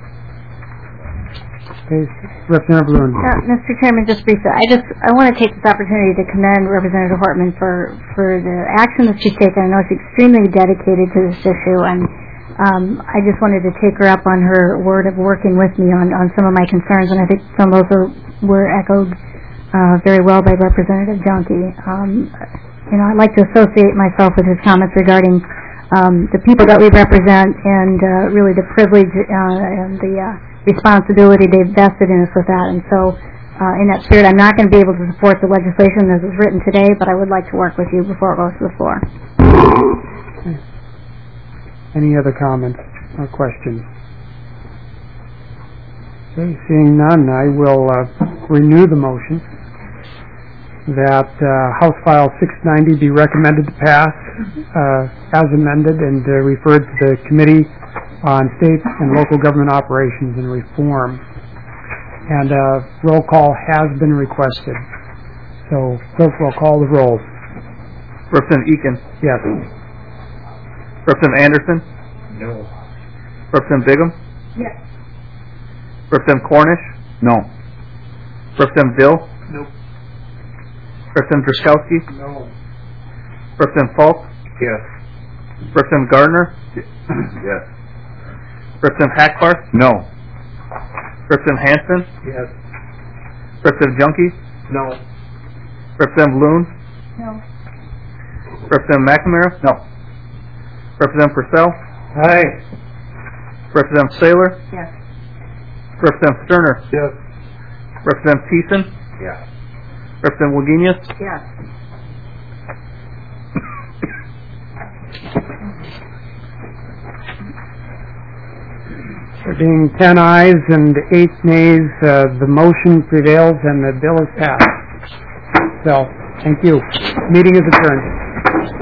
Okay, Representative Loon. Uh, Mister Chairman, just briefly, I just I want to take this opportunity to commend Representative Hortman for for the action that she's taken. I know she's extremely dedicated to this issue, and um, I just wanted to take her up on her word of working with me on, on some of my concerns, and I think some of those are, were echoed uh, very well by Representative Junkie. Um, you know, I'd like to associate myself with his comments regarding um, the people that we represent and uh, really the privilege uh, and the uh, responsibility they've vested in us with that. And so, uh, in that spirit, I'm not going to be able to support the legislation as it's written today, but I would like to work with you before it goes to the floor. Any other comments or questions? Okay, seeing none, I will uh, renew the motion that uh, House File six ninety be recommended to pass uh, as amended and uh, referred to the Committee on State and Local Government Operations and Reform. And uh, roll call has been requested. So, clerk will call the roll. Representative Eakin? Yes. Representative Anderson? No. Representative Bigham? Yes. Representative Cornish? No. Representative Dill? No. Representative Dreskowski? No. Representative Falk? Yes. Representative Gardner? Yes. Representative Hackbar? No. Representative Hanson? Yes. Representative Junkie? No. Representative Loon? No. Representative McNamara? No. Representative Purcell? Aye. Representative Saylor? Yes. Representative Sterner? Yes. Representative Thiessen? Yes. Representative Wagenius? Yes. There being ten ayes and eight nays, uh, the motion prevails and the bill is passed. So, thank you. Meeting is adjourned.